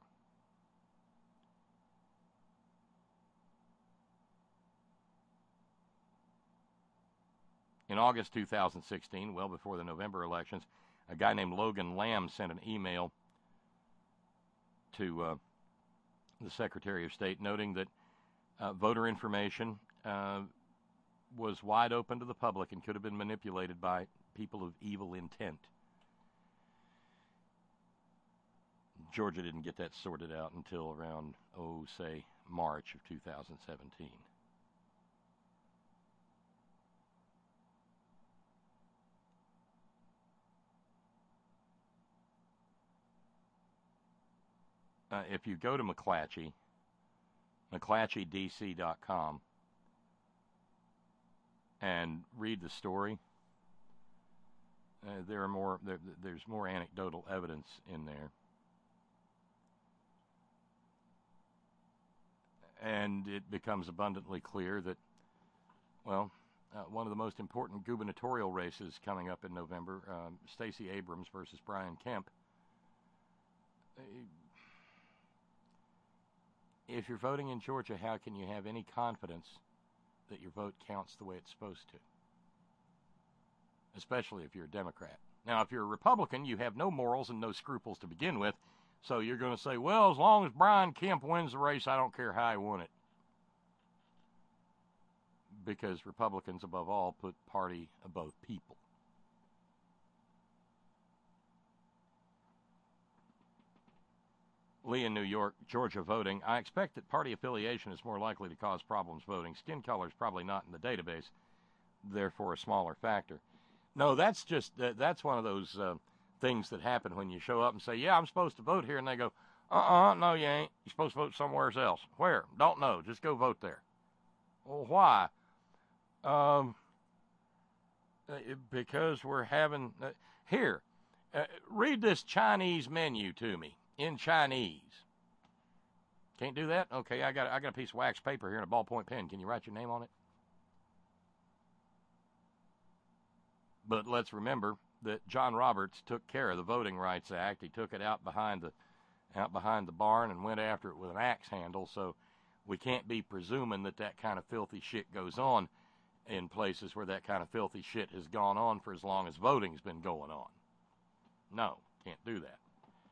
In August 2016, well before the November elections, a guy named Logan Lamb sent an email to the Secretary of State noting that voter information was wide open to the public and could have been manipulated by people of evil intent. Georgia didn't get that sorted out until around, March of 2017. If you go to McClatchy, McClatchydC.com, and read the story, there's more anecdotal evidence in there. And it becomes abundantly clear that, one of the most important gubernatorial races coming up in November, Stacey Abrams versus Brian Kemp, if you're voting in Georgia, how can you have any confidence that your vote counts the way it's supposed to? Especially if you're a Democrat. Now, if you're a Republican, you have no morals and no scruples to begin with, so you're going to say, well, as long as Brian Kemp wins the race, I don't care how he won it. Because Republicans, above all, put party above people. Lee in New York, Georgia voting. I expect that party affiliation is more likely to cause problems voting. Skin color is probably not in the database, therefore a smaller factor. No, that's just, that's one of those things that happen when you show up and say, yeah, I'm supposed to vote here, and they go, No, you ain't. You're supposed to vote somewhere else. Where? Don't know. Just go vote there. Well, why? Because we're having... here, read this Chinese menu to me in Chinese. Can't do that? Okay, I got a piece of wax paper here and a ballpoint pen. Can you write your name on it? But let's remember that John Roberts took care of the Voting Rights Act. He took it out behind the barn and went after it with an axe handle, so we can't be presuming that that kind of filthy shit goes on in places where that kind of filthy shit has gone on for as long as voting's been going on. No, can't do that.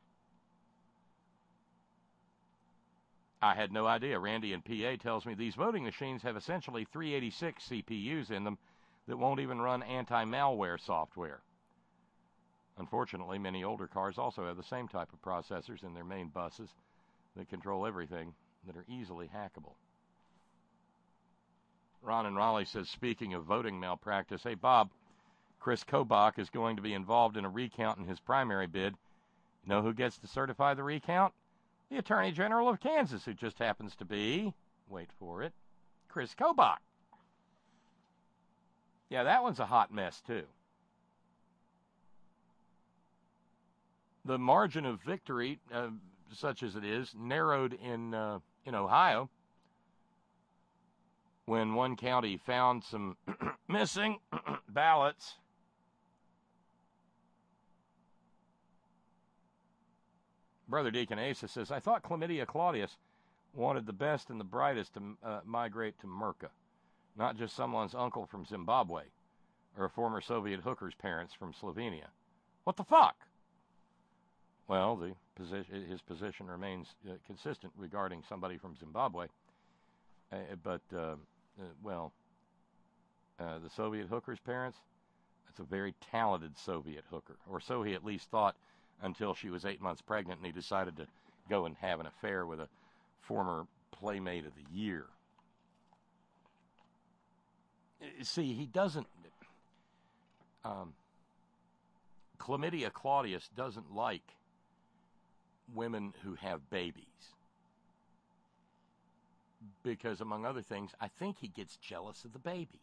I had no idea. Randy in PA tells me these voting machines have essentially 386 CPUs in them that won't even run anti-malware software. Unfortunately, many older cars also have the same type of processors in their main buses that control everything that are easily hackable. Ron in Raleigh says, speaking of voting malpractice, hey, Bob, Chris Kobach is going to be involved in a recount in his primary bid. You know who gets to certify the recount? The Attorney General of Kansas, who just happens to be, wait for it, Chris Kobach. Yeah, that one's a hot mess, too. The margin of victory, such as it is, narrowed in Ohio when one county found some missing ballots. Brother Deacon Asa says, I thought Chlamydia Claudius wanted the best and the brightest to migrate to Merca, not just someone's uncle from Zimbabwe or a former Soviet hooker's parents from Slovenia. What the fuck? Well, his position remains consistent regarding somebody from Zimbabwe. The Soviet hooker's parents, that's a very talented Soviet hooker, or so he at least thought until she was 8 months pregnant and he decided to go and have an affair with a former Playmate of the Year. See, he doesn't... Chlamydia Claudius doesn't like women who have babies. Because, among other things, I think he gets jealous of the baby.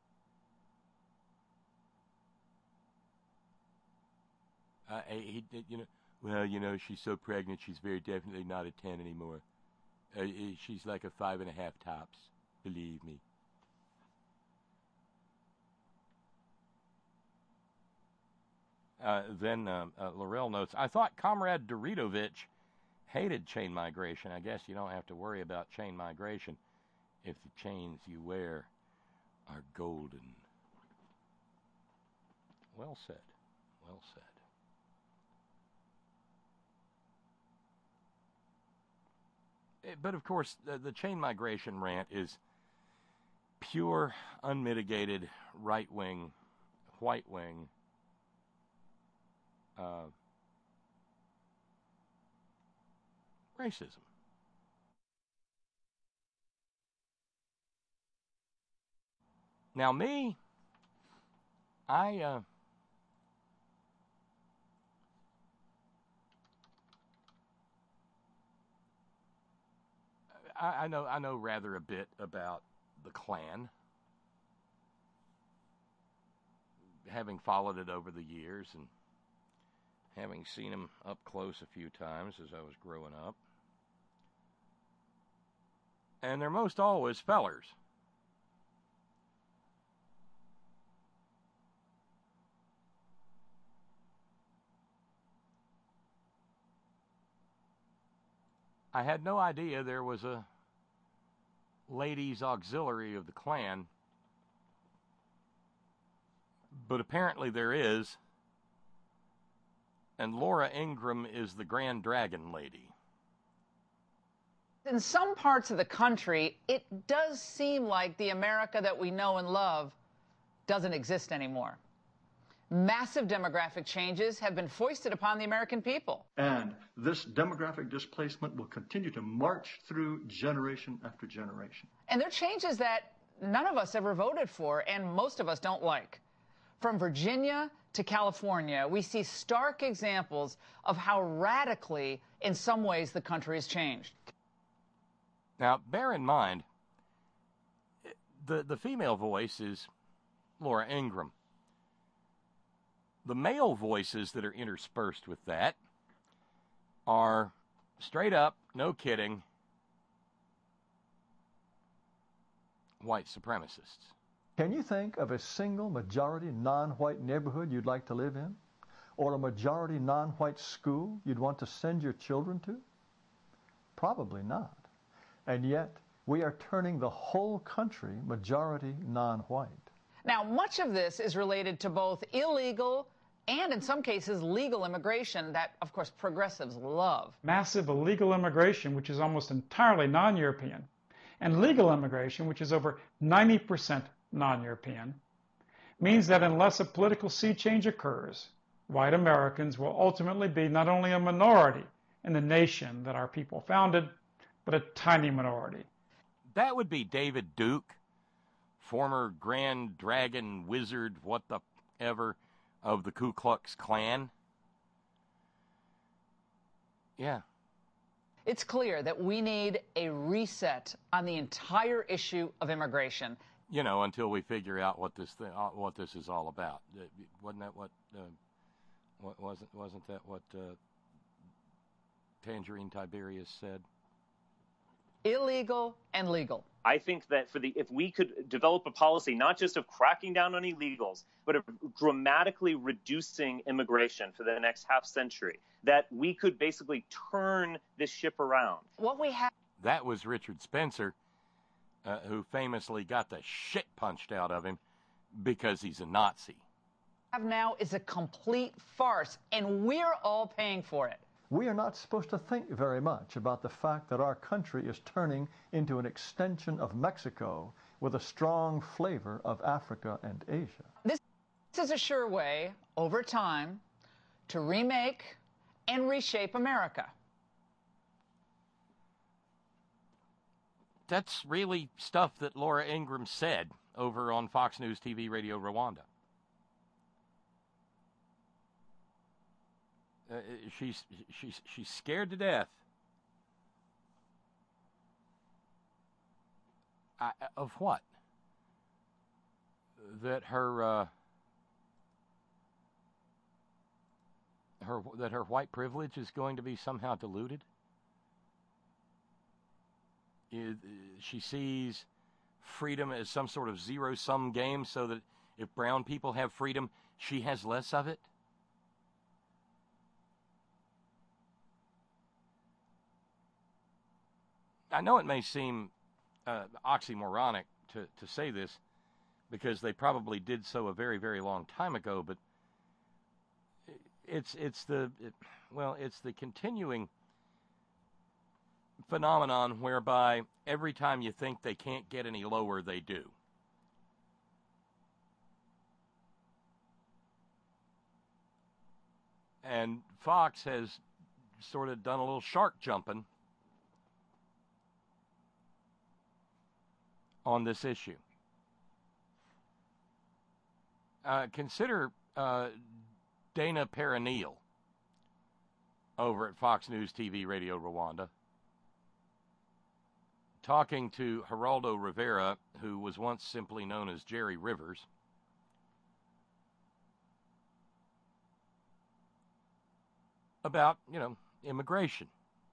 She's so pregnant, she's very definitely not a 10 anymore. She's like a 5.5 tops, believe me. Then Laurel notes, I thought Comrade Doritovich hated chain migration. I guess you don't have to worry about chain migration if the chains you wear are golden. Well said. Well said. But, of course, the chain migration rant is pure, unmitigated, right-wing, white-wing racism. Now, me, I know rather a bit about the Klan, having followed it over the years and having seen him up close a few times as I was growing up. And they're most always fellers. I had no idea there was a ladies' auxiliary of the Klan, but apparently there is, and Laura Ingram is the Grand Dragon Lady. In some parts of the country, it does seem like the America that we know and love doesn't exist anymore. Massive demographic changes have been foisted upon the American people. And this demographic displacement will continue to march through generation after generation. And they're changes that none of us ever voted for and most of us don't like. From Virginia to California, we see stark examples of how radically, in some ways, the country has changed. Now, bear in mind, the female voice is Laura Ingraham. The male voices that are interspersed with that are straight up, no kidding, white supremacists. Can you think of a single majority non-white neighborhood you'd like to live in? Or a majority non-white school you'd want to send your children to? Probably not. And yet, we are turning the whole country majority non-white. Now, much of this is related to both illegal and, in some cases, legal immigration that, of course, progressives love. Massive illegal immigration, which is almost entirely non-European, and legal immigration, which is over 90% non-European, means that unless a political sea change occurs, white Americans will ultimately be not only a minority in the nation that our people founded, but a tiny minority. That would be David Duke, former Grand Dragon Wizard, what the ever, of the Ku Klux Klan. Yeah. It's clear that we need a reset on the entire issue of immigration. You know, until we figure out what this is all about. Wasn't that what wasn't that what Tangerine Tiberius said? Illegal and legal. I think that if we could develop a policy not just of cracking down on illegals, but of dramatically reducing immigration for the next half century, that we could basically turn this ship around. What we have. That was Richard Spencer, who famously got the shit punched out of him because he's a Nazi. What we have now is a complete farce, and we're all paying for it. We are not supposed to think very much about the fact that our country is turning into an extension of Mexico with a strong flavor of Africa and Asia. This is a sure way, over time, to remake and reshape America. That's really stuff that Laura Ingraham said over on Fox News TV Radio Rwanda. She's scared to death of what? That her white privilege is going to be somehow diluted. She sees freedom as some sort of zero-sum game, so that if brown people have freedom, she has less of it. I know it may seem oxymoronic to say this, because they probably did so a very, very long time ago, but it's the continuing phenomenon whereby every time you think they can't get any lower, they do. And Fox has sort of done a little shark jumping on this issue. Consider Dana Perrineal over at Fox News TV Radio Rwanda talking to Geraldo Rivera, who was once simply known as Jerry Rivers, about, immigration.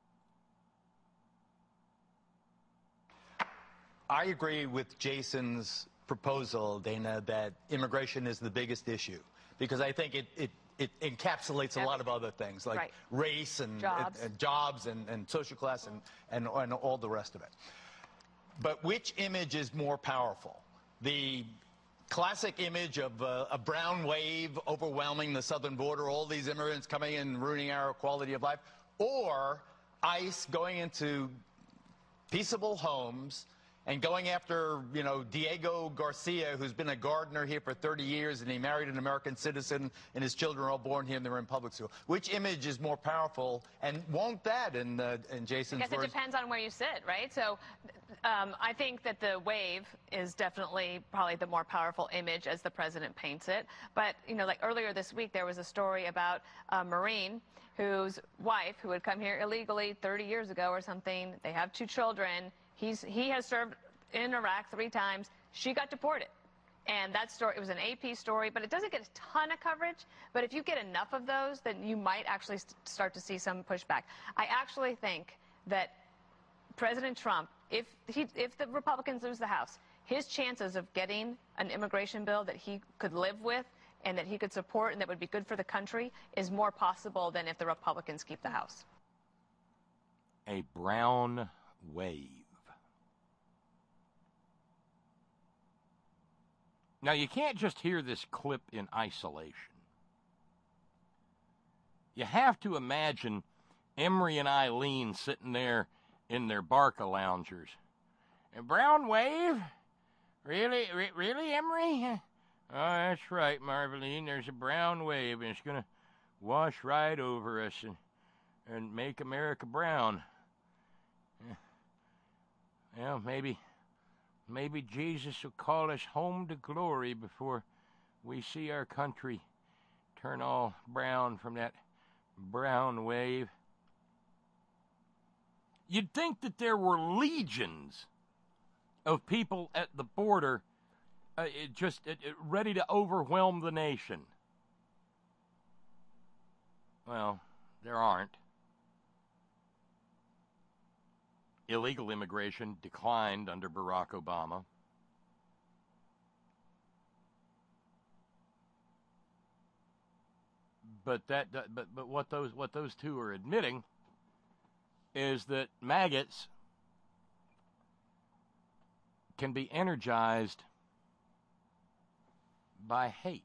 I agree with Jason's proposal, Dana, that immigration is the biggest issue, because I think it encapsulates a lot of other things, like race and jobs and social class and all the rest of it. But which image is more powerful? The classic image of a brown wave overwhelming the southern border, all these immigrants coming in and ruining our quality of life, or ICE going into peaceable homes and going after, Diego Garcia, who's been a gardener here for 30 years, and he married an American citizen, and his children are all born here and they're in public school. Which image is more powerful, and won't that, in Jason's I guess words? It depends on where you sit, right? So I think that the wave is definitely probably the more powerful image as the president paints it. But, like earlier this week, there was a story about a Marine whose wife, who had come here illegally 30 years ago or something, they have 2 children. He has served in Iraq 3 times. She got deported. And that story, it was an AP story, but it doesn't get a ton of coverage. But if you get enough of those, then you might actually start to see some pushback. I actually think that President Trump, if the Republicans lose the House, his chances of getting an immigration bill that he could live with and that he could support and that would be good for the country is more possible than if the Republicans keep the House. A brown wave. Now, you can't just hear this clip in isolation. You have to imagine Emery and Eileen sitting there in their Barca loungers. A brown wave? Really, Emery? Oh, that's right, Marveline. There's a brown wave, and it's going to wash right over us and make America brown. Well, maybe Jesus will call us home to glory before we see our country turn all brown from that brown wave. You'd think that there were legions of people at the border ready to overwhelm the nation. Well, there aren't. Illegal immigration declined under Barack Obama. But what those two are admitting is that maggots can be energized by hate.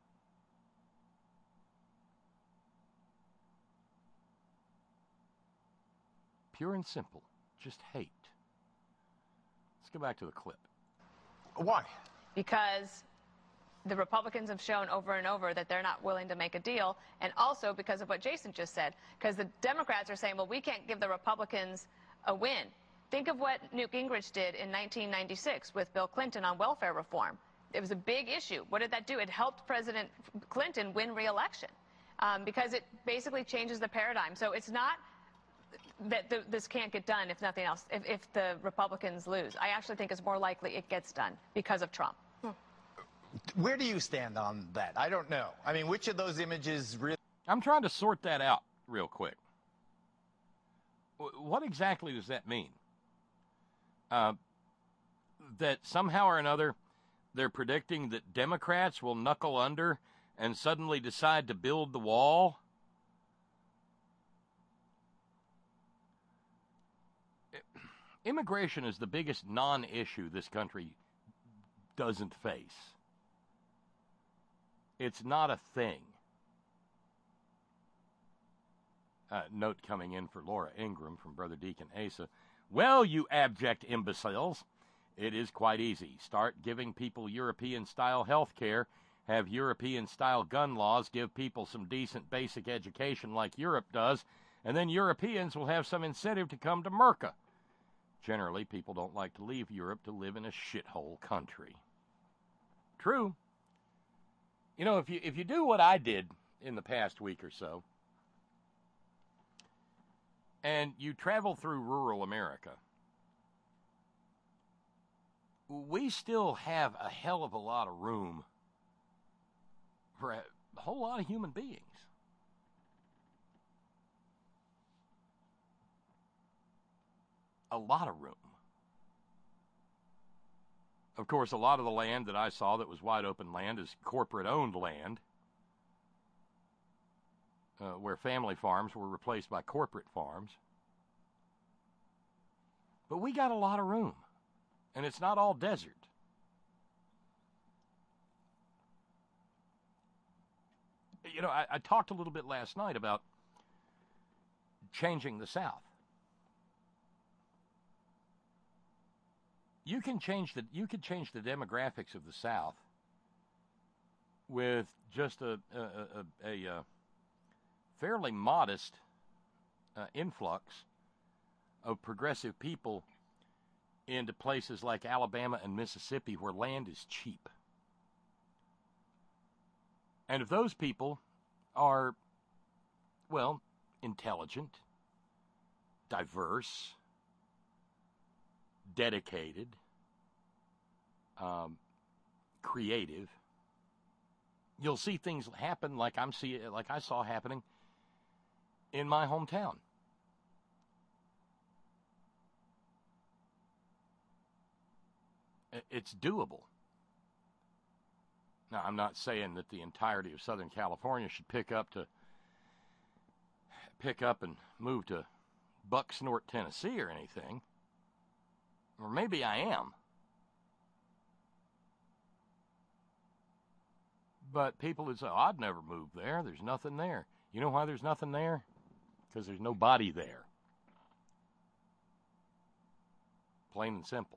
Pure and simple. Just hate. Let's go back to the clip. Why? Because the Republicans have shown over and over that they're not willing to make a deal, and also because of what Jason just said, because the Democrats are saying, well, we can't give the Republicans a win. Think of what Newt Gingrich did in 1996 with Bill Clinton on welfare reform. It was a big issue. What did that do? It helped President Clinton win re-election because it basically changes the paradigm. So it's not that this can't get done if nothing else, if the Republicans lose. I actually think it's more likely it gets done because of Trump. Where do you stand on that? I don't know. I mean, which of those images really... I'm trying to sort that out real quick. What exactly does that mean? That somehow or another they're predicting that Democrats will knuckle under and suddenly decide to build the wall? Immigration is the biggest non-issue this country doesn't face. It's not a thing. Note coming in for Laura Ingram from Brother Deacon Asa. Well, you abject imbeciles, it is quite easy. Start giving people European-style health care, have European-style gun laws, give people some decent basic education like Europe does, and then Europeans will have some incentive to come to Merca. Generally, people don't like to leave Europe to live in a shithole country. True. You know, if you do what I did in the past week or so, and you travel through rural America, we still have a hell of a lot of room for a whole lot of human beings. A lot of room. Of course, a lot of the land that I saw that was wide open land is corporate-owned land, where family farms were replaced by corporate farms. But we got a lot of room, and it's not all desert. You know, I talked a little bit last night about changing the South. you could change the demographics of the South with just a fairly modest influx of progressive people into places like Alabama and Mississippi where land is cheap. And if those people are, well, intelligent, diverse, dedicated, creative, you'll see things happen like I saw happening in my hometown. It's doable. Now, I'm not saying that the entirety of Southern California should pick up and move to Bucksnort, Tennessee or anything. Or maybe I am. But people would say, oh, I'd never move there. There's nothing there. You know why there's nothing there? Because there's nobody there. Plain and simple.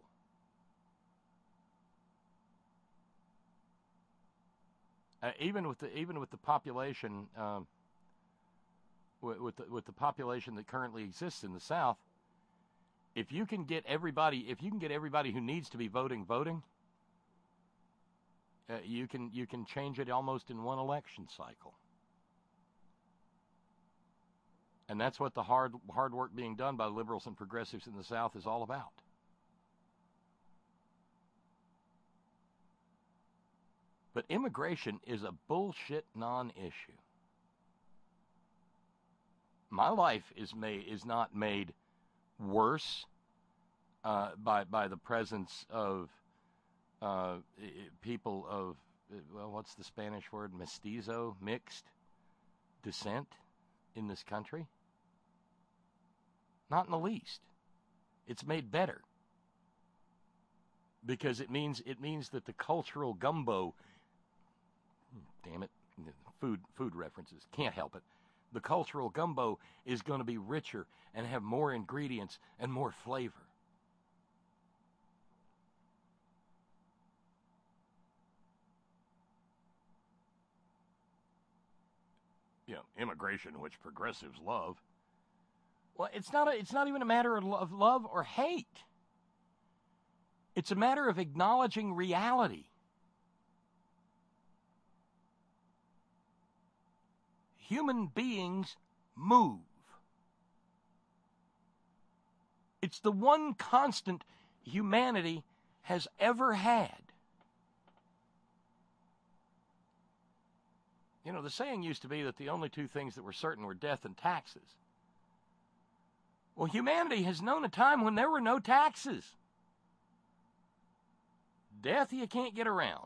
Even with the population, with the population that currently exists in the South, if you can get everybody who needs to be voting, you can change it almost in one election cycle. And that's what the hard work being done by liberals and progressives in the South is all about. But immigration is a bullshit non-issue. My life is not made worse by the presence of people of, well, what's the Spanish word? Mestizo, mixed descent in this country? Not in the least. It's made better. Because it means that the cultural gumbo, damn it, food references, can't help it. The cultural gumbo is going to be richer and have more ingredients and more flavor. You know, immigration, which progressives love. Well, it's not even a matter of love or hate. It's a matter of acknowledging reality. Human beings move. It's the one constant humanity has ever had. You know, the saying used to be that the only two things that were certain were death and taxes. Well, humanity has known a time when there were no taxes. Death you can't get around.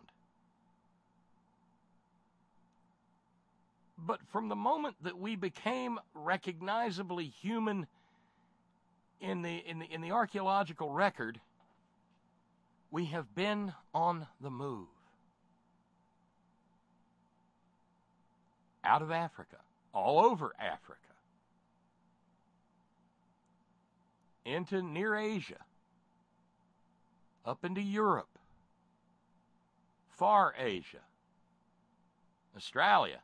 But from the moment that we became recognizably human in the archaeological record, we have been on the move. Out of Africa, all over Africa, into near Asia, up into Europe, far Asia, Australia,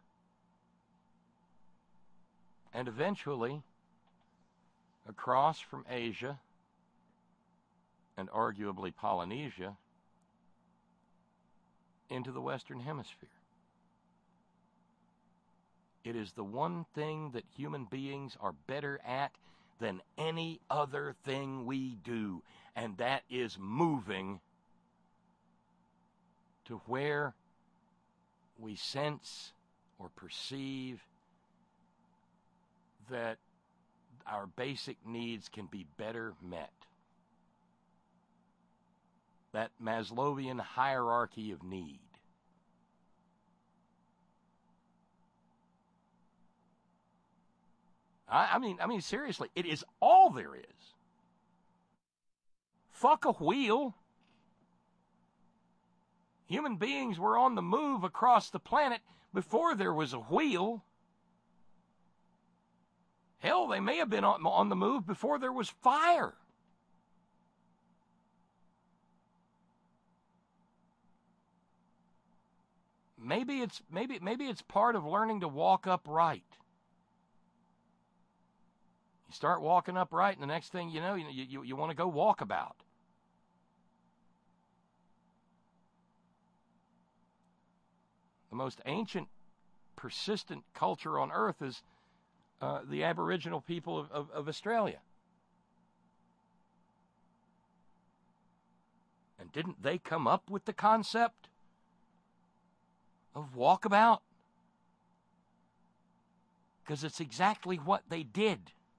and eventually across from Asia and arguably Polynesia into the Western Hemisphere. It is the one thing that human beings are better at than any other thing we do, and that is moving to where we sense or perceive that our basic needs can be better met. That Maslowian hierarchy of need. I mean, seriously, it is all there is. Fuck a wheel. Human beings were on the move across the planet before there was a wheel. Hell, they may have been on the move before there was fire. maybe it's part of learning to walk upright. You start walking upright, and the next thing you know, you want to go walkabout. The most ancient, persistent culture on Earth is the Aboriginal people of Australia. And didn't they come up with the concept of walkabout? Because it's exactly what they did.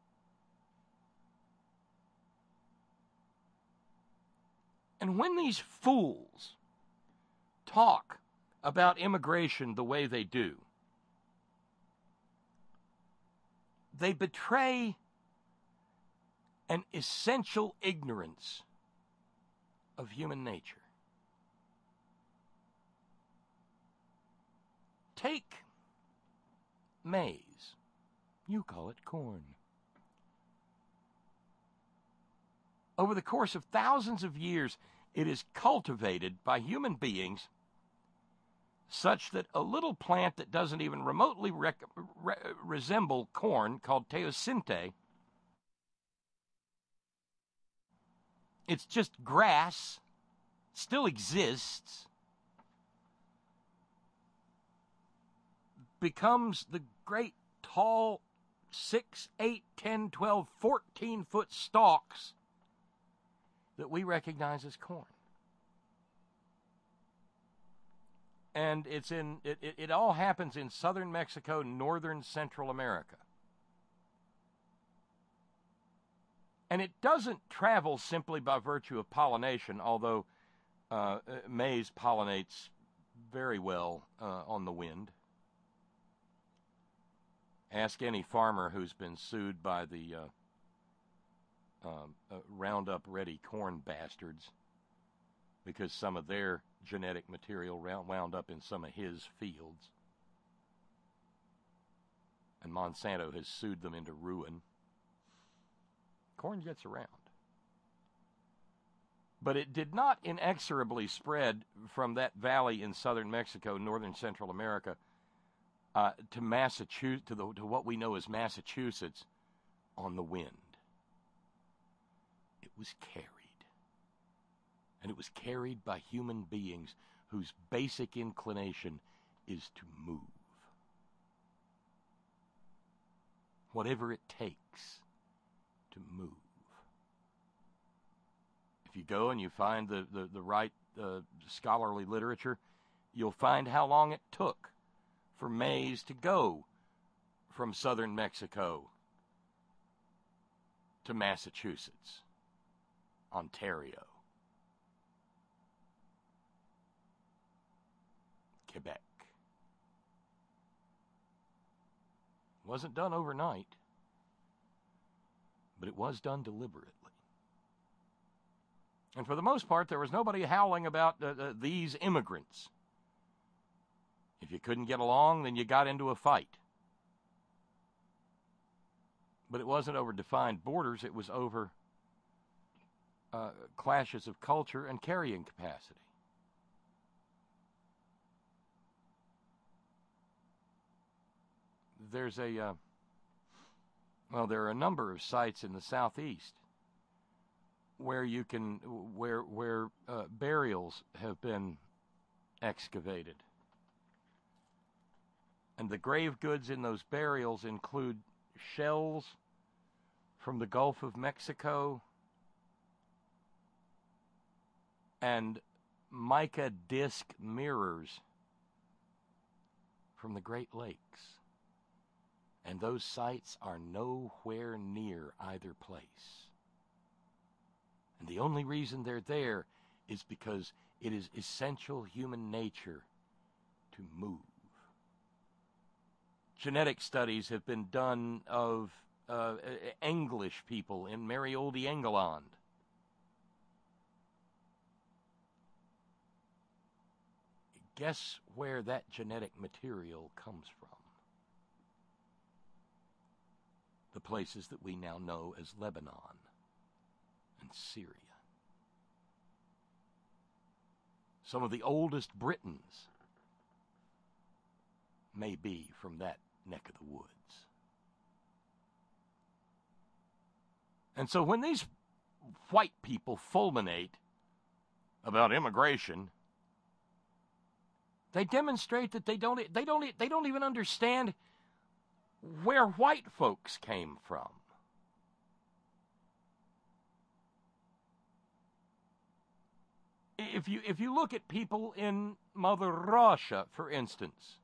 And when these fools talk about immigration the way they do, they betray an essential ignorance of human nature. Take maize. You call it corn. Over the course of thousands of years, it is cultivated by human beings such that a little plant that doesn't even remotely resemble corn, called teosinte, it's just grass, still exists, becomes the great tall 6, 8, 10, 12, 14-foot stalks that we recognize as corn. And it all happens in southern Mexico, northern Central America. And it doesn't travel simply by virtue of pollination, although maize pollinates very well on the wind. Ask any farmer who's been sued by the Roundup Ready corn bastards because some of their genetic material wound up in some of his fields. And Monsanto has sued them into ruin. Corn gets around. But it did not inexorably spread from that valley in southern Mexico, northern Central America, to Massachusetts, to what we know as Massachusetts, on the wind. It was carried. And it was carried by human beings whose basic inclination is to move. Whatever it takes to move. If you go and you find the right scholarly literature, you'll find how long it took for maize to go from southern Mexico to Massachusetts, Ontario, Quebec. It wasn't done overnight, but it was done deliberately. And for the most part, there was nobody howling about these immigrants. If you couldn't get along, then you got into a fight. But it wasn't over defined borders, it was over clashes of culture and carrying capacity. There's there are a number of sites in the southeast where you can where burials have been excavated, and the grave goods in those burials include shells from the Gulf of Mexico and mica disc mirrors from the Great Lakes. And those sites are nowhere near either place. And the only reason they're there is because it is essential human nature to move. Genetic studies have been done of English people in merry old England. Guess where that genetic material comes from? The places that we now know as Lebanon and Syria. Some of the oldest Britons may be from that neck of the woods. And so when these white people fulminate about immigration, they demonstrate that they don't even understand where white folks came from. If you look at people in Mother Russia, for instance,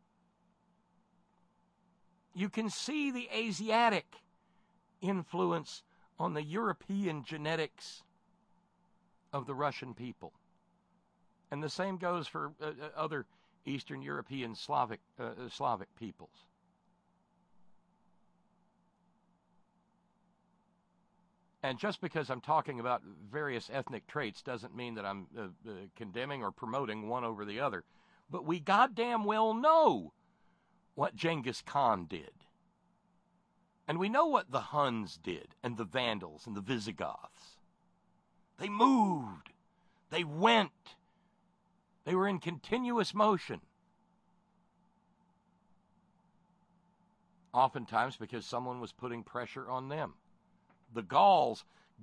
you can see the Asiatic influence on the European genetics of the Russian people. And the same goes for other Eastern European Slavic peoples. And just because I'm talking about various ethnic traits doesn't mean that I'm condemning or promoting one over the other. But we goddamn well know what Genghis Khan did. And we know what the Huns did, and the Vandals, and the Visigoths. They moved. They went. They were in continuous motion. Oftentimes because someone was putting pressure on them. The Gauls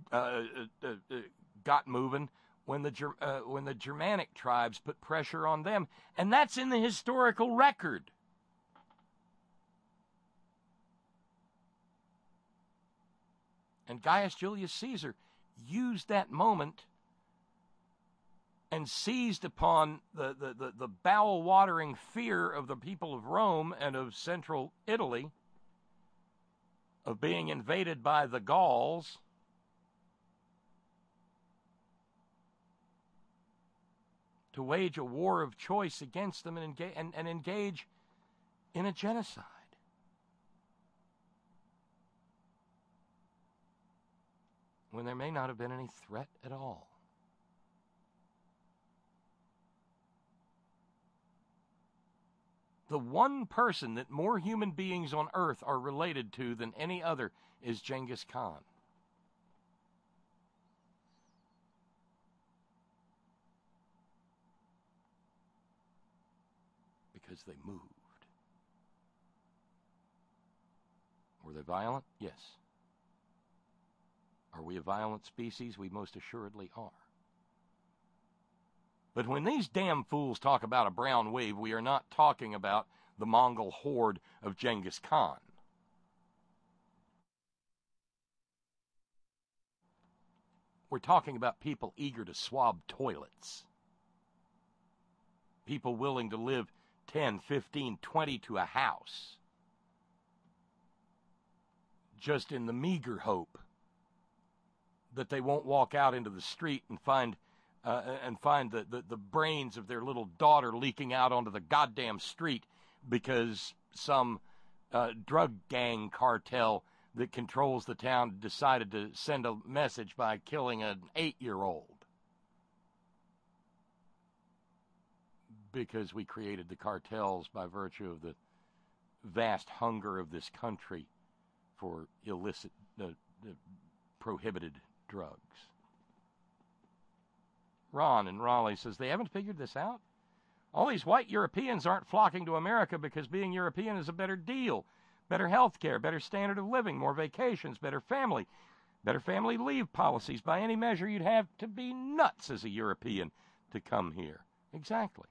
got moving when the Germanic tribes put pressure on them, and that's in the historical record. And Gaius Julius Caesar used that moment and seized upon the bowel-watering fear of the people of Rome and of central Italy of being invaded by the Gauls, to wage a war of choice against them and engage in a genocide. When there may not have been any threat at all. The one person that more human beings on earth are related to than any other is Genghis Khan. Because they moved. Were they violent? Yes. Are we a violent species? We most assuredly are. But when these damn fools talk about a brown wave, we are not talking about the Mongol horde of Genghis Khan. We're talking about people eager to swab toilets. People willing to live 10, 15, 20 to a house. Just in the meager hope that they won't walk out into the street and find the brains of their little daughter leaking out onto the goddamn street because some drug gang cartel that controls the town decided to send a message by killing an 8-year-old. Because we created the cartels by virtue of the vast hunger of this country for illicit, prohibited drugs. Ron in Raleigh says, they haven't figured this out? All these white Europeans aren't flocking to America because being European is a better deal. Better health care, better standard of living, more vacations, better family leave policies. By any measure, you'd have to be nuts as a European to come here. Exactly.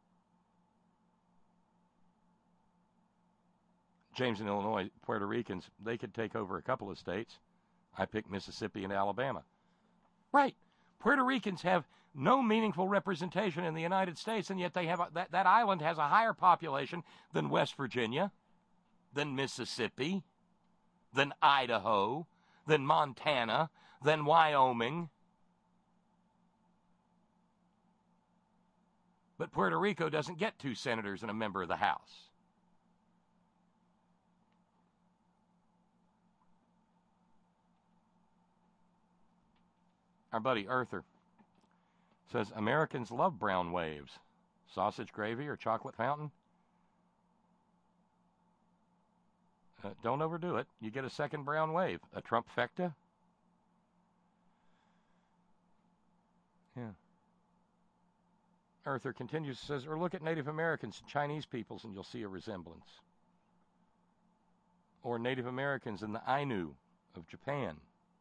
James in Illinois, Puerto Ricans, they could take over a couple of states. I picked Mississippi and Alabama. Right. Puerto Ricans have no meaningful representation in the United States, and yet they have that island has a higher population than West Virginia, than Mississippi, than Idaho, than Montana, than Wyoming. But Puerto Rico doesn't get 2 senators and a member of the House. Our buddy Earther says, Americans love brown waves. Sausage gravy or chocolate fountain? Don't overdo it. You get a second brown wave. A Trumpfecta? Yeah. Earther continues, says, or look at Native Americans and Chinese peoples and you'll see a resemblance. Or Native Americans and the Ainu of Japan.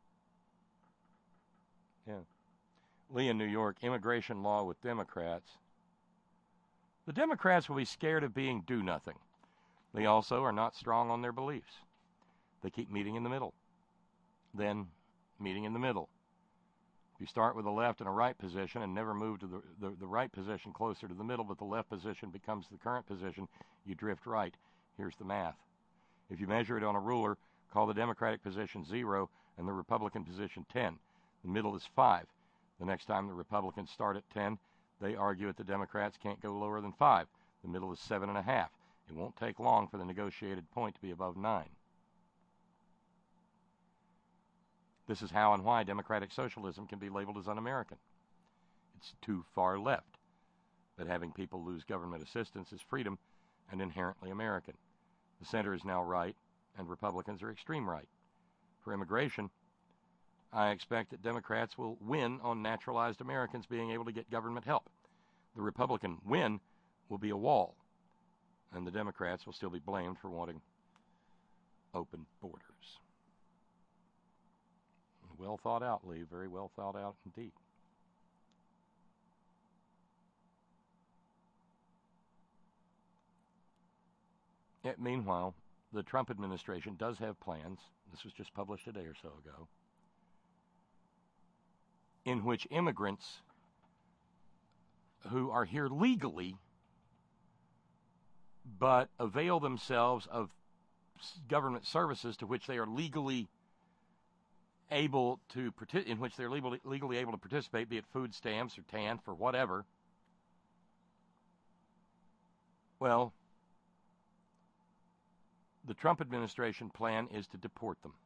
Yeah. Lee in New York, immigration law with Democrats. The Democrats will be scared of being do-nothing. They also are not strong on their beliefs. They keep meeting in the middle. Then meeting in the middle. If you start with a left and a right position and never move to the right position closer to the middle, but the left position becomes the current position, you drift right. Here's the math. If you measure it on a ruler, call the Democratic position 0 and the Republican position 10. The middle is 5. The next time the Republicans start at 10, they argue that the Democrats can't go lower than 5. The middle is 7.5. It won't take long for the negotiated point to be above 9. This is how and why democratic socialism can be labeled as un-American. It's too far left. But having people lose government assistance is freedom and inherently American. The center is now right, and Republicans are extreme right. For immigration, I expect that Democrats will win on naturalized Americans being able to get government help. The Republican win will be a wall, and the Democrats will still be blamed for wanting open borders. Well thought out, Lee. Very well thought out indeed. Yet, meanwhile, the Trump administration does have plans. This was just published a day or so ago, in which immigrants who are here legally but avail themselves of government services to which they are legally able to in which they're legally able to participate, be it food stamps or TANF or whatever. Well, the Trump administration plan is to deport them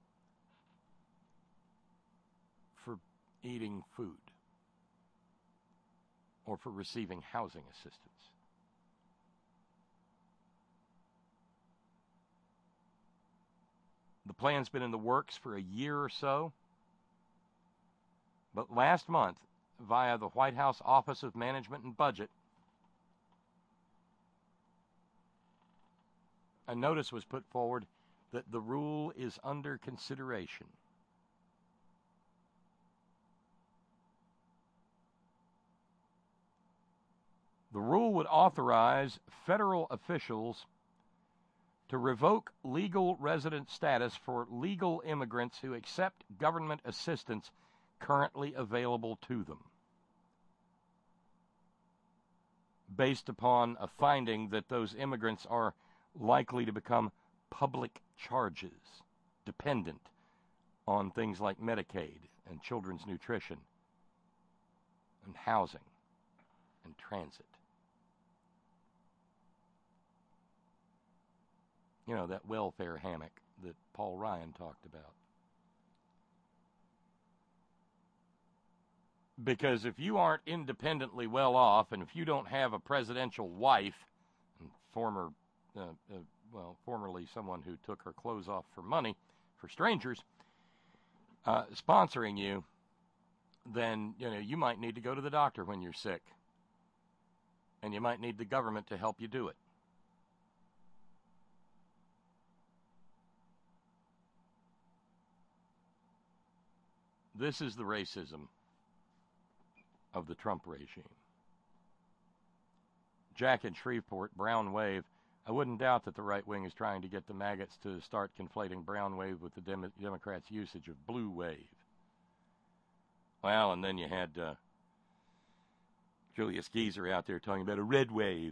for eating food or for receiving housing assistance. The plan's been in the works for a year or so, but last month, via the White House Office of Management and Budget, a notice was put forward that the rule is under consideration. The rule would authorize federal officials to revoke legal resident status for legal immigrants who accept government assistance currently available to them, based upon a finding that those immigrants are likely to become public charges, dependent on things like Medicaid and children's nutrition and housing and transit. You know, that welfare hammock that Paul Ryan talked about. Because if you aren't independently well off, and if you don't have a presidential wife, and formerly someone who took her clothes off for money for strangers, sponsoring you, then you might need to go to the doctor when you're sick, and you might need the government to help you do it. This is the racism of the Trump regime. Jack in Shreveport, brown wave. I wouldn't doubt that the right wing is trying to get the maggots to start conflating brown wave with the Democrats' usage of blue wave. Well, and then you had Julius Geezer out there talking about a red wave.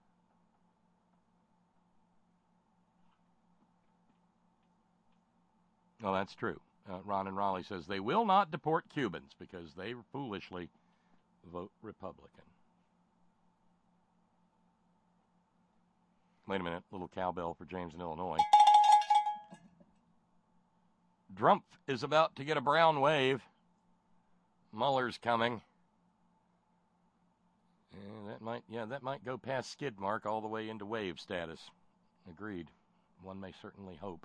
Well, that's true. Ron in Raleigh says they will not deport Cubans because they foolishly vote Republican. Wait a minute, little cowbell for James in Illinois. Trump is about to get a brown wave. Mueller's coming. And that might go past skid mark all the way into wave status. Agreed. One may certainly hope.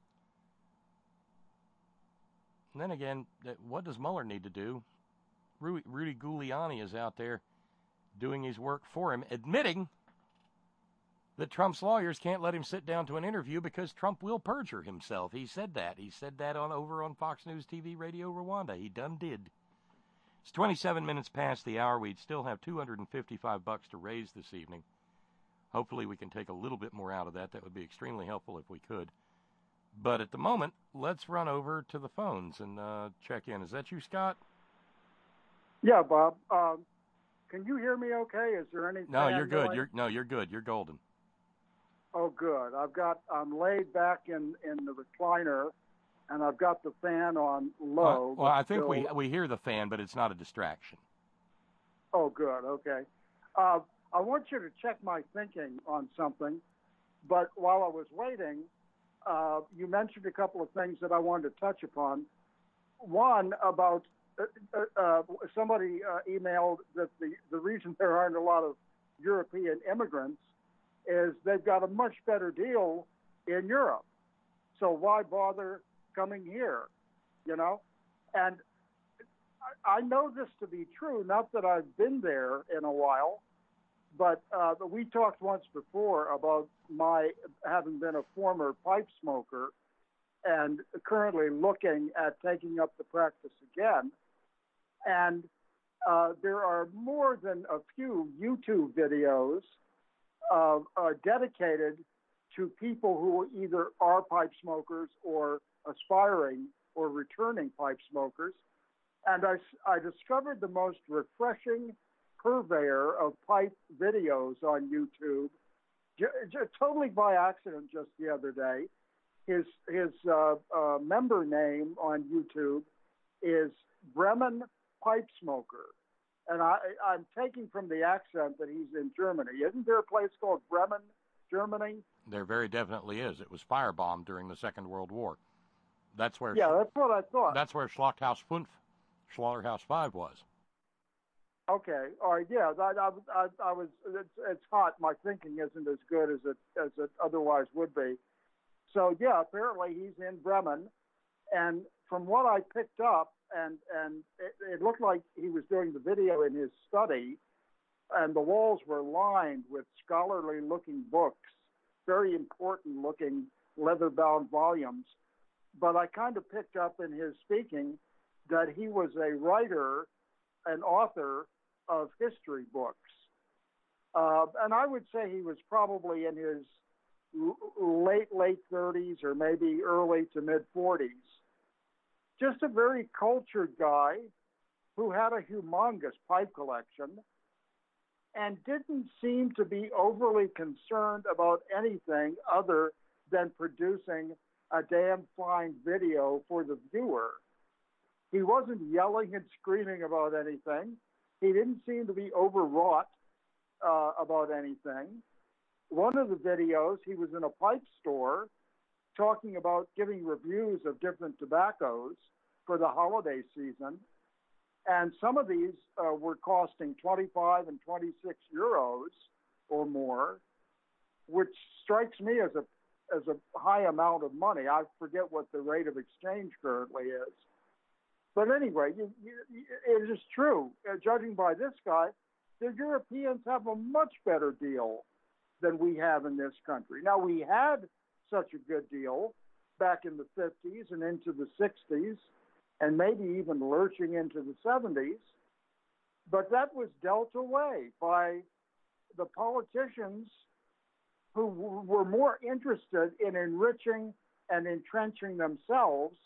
And then again, what does Mueller need to do? Rudy Giuliani is out there doing his work for him, admitting that Trump's lawyers can't let him sit down to an interview because Trump will perjure himself. He said that. He said that over on Fox News TV Radio Rwanda. He done did. It's 27 minutes past the hour. We'd still have $255 to raise this evening. Hopefully we can take a little bit more out of that. That would be extremely helpful if we could. But at the moment, let's run over to the phones and check in. Is that you, Scott? Yeah, Bob. Can you hear me okay? Is there any... No, you're good. You're good. You're golden. Oh, good. I'm laid back in the recliner, and I've got the fan on low. Well, I think we hear the fan, but it's not a distraction. Oh, good. Okay. I want you to check my thinking on something, but while I was waiting, you mentioned a couple of things that I wanted to touch upon. One, about somebody emailed that the reason there aren't a lot of European immigrants is they've got a much better deal in Europe. So why bother coming here, you know? And I know this to be true, not that I've been there in a while, but we talked once before about my having been a former pipe smoker and currently looking at taking up the practice again. And there are more than a few YouTube videos dedicated to people who either are pipe smokers or aspiring or returning pipe smokers. And I discovered the most refreshing purveyor of pipe videos on YouTube, totally by accident just the other day. His member name on YouTube is Bremen Pipe Smoker. And I'm taking from the accent that he's in Germany. Isn't there a place called Bremen, Germany? There very definitely is. It was firebombed during the Second World War. That's where. Yeah, that's what I thought. That's where Schlachthaus 5, Slaughterhouse 5 was. Okay, all right, yeah. I was. It's hot. My thinking isn't as good as it otherwise would be. So yeah, apparently he's in Bremen, and from what I picked up, and it looked like he was doing the video in his study, and the walls were lined with scholarly-looking books, very important-looking leather-bound volumes. But I kind of picked up in his speaking that he was a writer, an author of history books. And I would say he was probably in his late 30s or maybe early to mid-40s. Just a very cultured guy who had a humongous pipe collection and didn't seem to be overly concerned about anything other than producing a damn fine video for the viewer. He wasn't yelling and screaming about anything. He didn't seem to be overwrought about anything. One of the videos, he was in a pipe store talking about giving reviews of different tobaccos for the holiday season. And some of these were costing 25 and 26 euros or more, which strikes me as a high amount of money. I forget what the rate of exchange currently is. But anyway, it is true. Judging by this guy, the Europeans have a much better deal than we have in this country. Now, we had such a good deal back in the 50s and into the 60s, and maybe even lurching into the 70s, but that was dealt away by the politicians who were more interested in enriching and entrenching themselves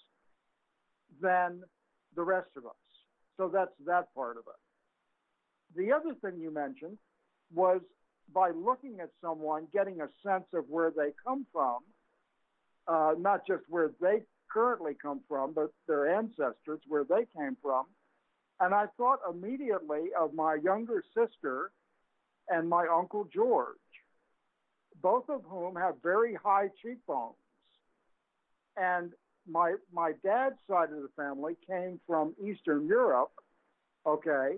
than the rest of us. So that's that part of it. The other thing you mentioned was by looking at someone, getting a sense of where they come from, not just where they currently come from, but their ancestors, where they came from. And I thought immediately of my younger sister and my Uncle George, both of whom have very high cheekbones. And my dad's side of the family came from Eastern Europe, okay,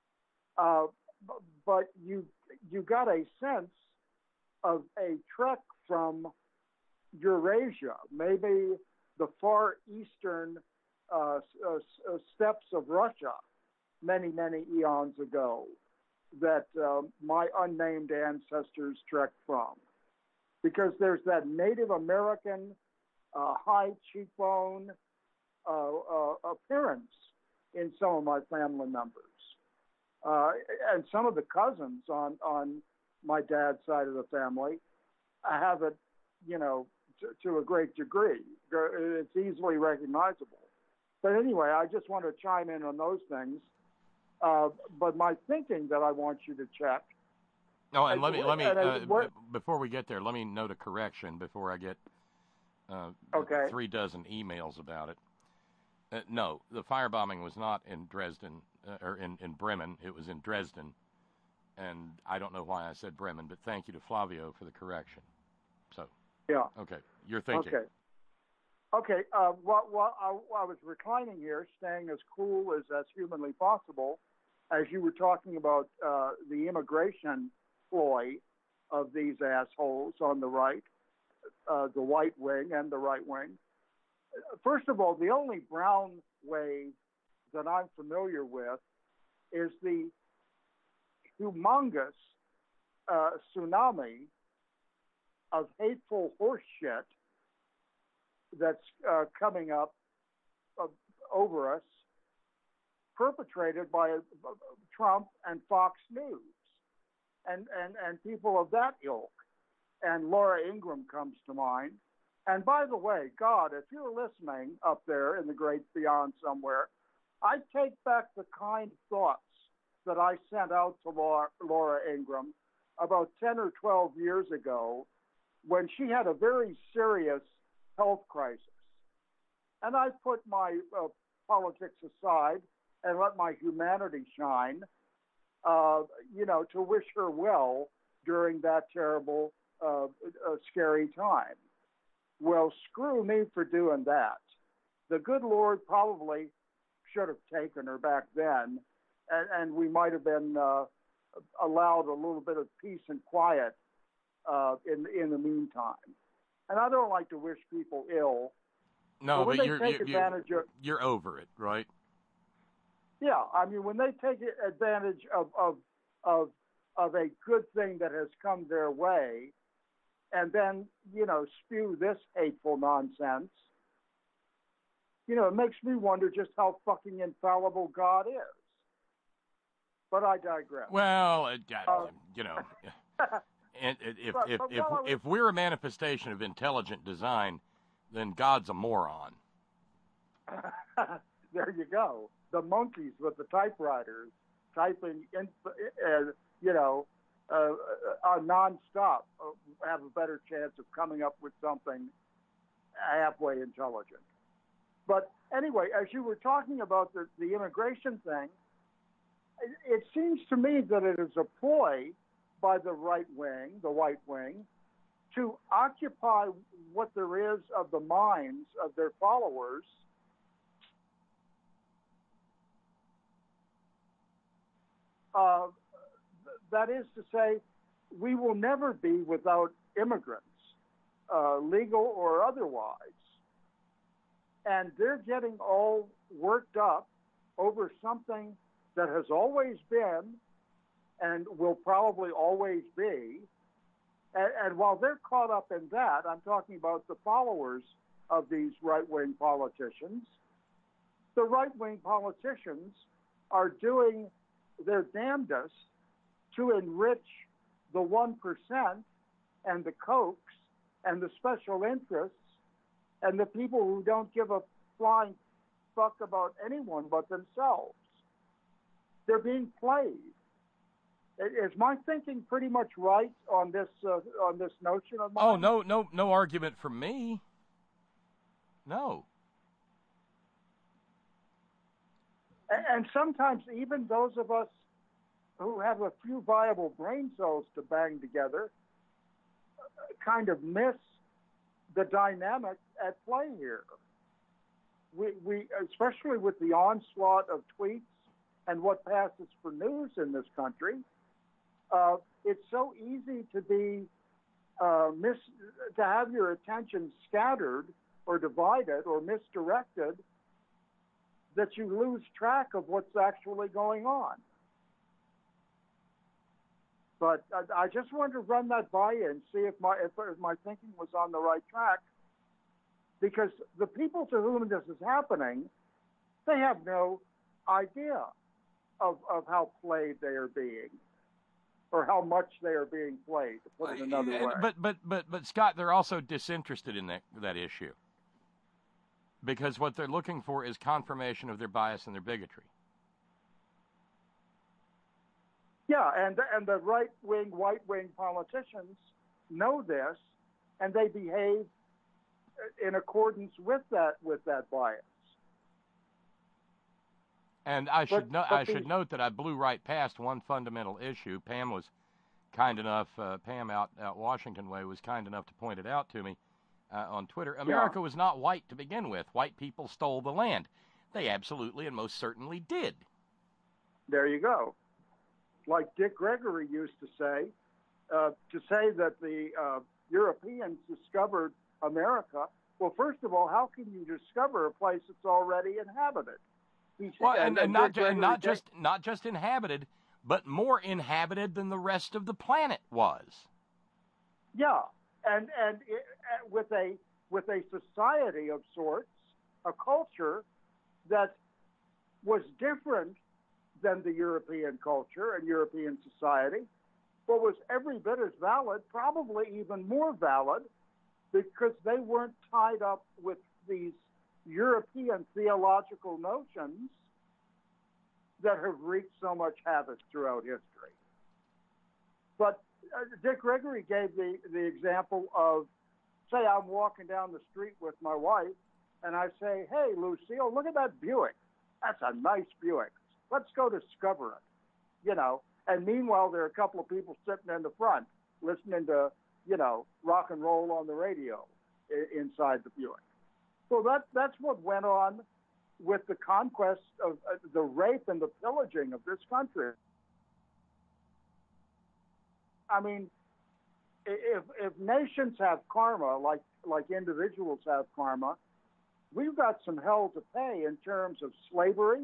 but you got a sense of a trek from Eurasia, maybe the far eastern steppes of Russia, many, many eons ago. that my unnamed ancestors trekked from. Because there's that Native American high cheekbone appearance in some of my family members. And some of the cousins on my dad's side of the family have it, to a great degree. It's easily recognizable. But anyway, I just want to chime in on those things. But my thinking that I want you to check. No, and let me before we get there, let me note a correction before I get 3 dozen emails about it. No, the firebombing was not in Dresden or in Bremen. It was in Dresden, and I don't know why I said Bremen, but thank you to Flavio for the correction. So yeah, okay, you're thinking. Okay. Well, I was reclining here, staying as cool as humanly possible, as you were talking about the immigration ploy of these assholes on the right, the white wing and the right wing. First of all, the only brown wave that I'm familiar with is the humongous tsunami of hateful horse shit that's coming up over us, perpetrated by Trump and Fox News and people of that ilk. And Laura Ingraham comes to mind. And by the way, God, if you're listening up there in the great beyond somewhere, I take back the kind thoughts that I sent out to Laura Ingraham about 10 or 12 years ago when she had a very serious health crisis. And I put my politics aside and let my humanity shine, to wish her well during that terrible, scary time. Well, screw me for doing that. The good Lord probably should have taken her back then, and we might have been allowed a little bit of peace and quiet in the meantime. And I don't like to wish people ill. No, but you're over it, right? Yeah, I mean, when they take advantage of a good thing that has come their way, and then, spew this hateful nonsense, it makes me wonder just how fucking infallible God is. But I digress. Well, and if we're a manifestation of intelligent design, then God's a moron. There you go. The monkeys with the typewriters typing, nonstop have a better chance of coming up with something halfway intelligent. But anyway, as you were talking about the immigration thing, it seems to me that it is a ploy by the right wing, the white wing, to occupy what there is of the minds of their followers. That is to say, we will never be without immigrants, legal or otherwise. And they're getting all worked up over something that has always been and will probably always be. And while they're caught up in that, I'm talking about the followers of these right-wing politicians. The right-wing politicians are doing their damnedest to enrich the 1% and the Kochs and the special interests and the people who don't give a flying fuck about anyone but themselves. They're being played. Is my thinking pretty much right on this notion of mine? Oh, no argument from me. No. And sometimes even those of us who have a few viable brain cells to bang together kind of miss the dynamic at play here. We especially with the onslaught of tweets and what passes for news in this country, it's so easy to be to have your attention scattered or divided or misdirected that you lose track of what's actually going on. But I just wanted to run that by you and see if my thinking was on the right track, because the people to whom this is happening, they have no idea of how played they are being, or how much they are being played, to put it another way. But Scott, they're also disinterested in that issue, because what they're looking for is confirmation of their bias and their bigotry. Yeah, and the right-wing, white-wing politicians know this, and they behave in accordance with that bias. And I should note that I blew right past one fundamental issue. Pam was kind enough, Pam out Washington way was kind enough to point it out to me on Twitter. America was not white to begin with. White people stole the land. They absolutely and most certainly did. There you go. Like Dick Gregory used to say that the Europeans discovered America. Well, first of all, how can you discover a place that's already inhabited? Not just inhabited, but more inhabited than the rest of the planet was. Yeah, and with a society of sorts, a culture that was different than the European culture and European society, but was every bit as valid, probably even more valid, because they weren't tied up with these European theological notions that have wreaked so much havoc throughout history. But Dick Gregory gave the example of, say, I'm walking down the street with my wife, and I say, hey, Lucille, look at that Buick. That's a nice Buick. Let's go discover it, And meanwhile, there are a couple of people sitting in the front listening to, rock and roll on the radio inside the Buick. So that's what went on with the conquest of the rape and the pillaging of this country. I mean, if nations have karma, like individuals have karma, we've got some hell to pay in terms of slavery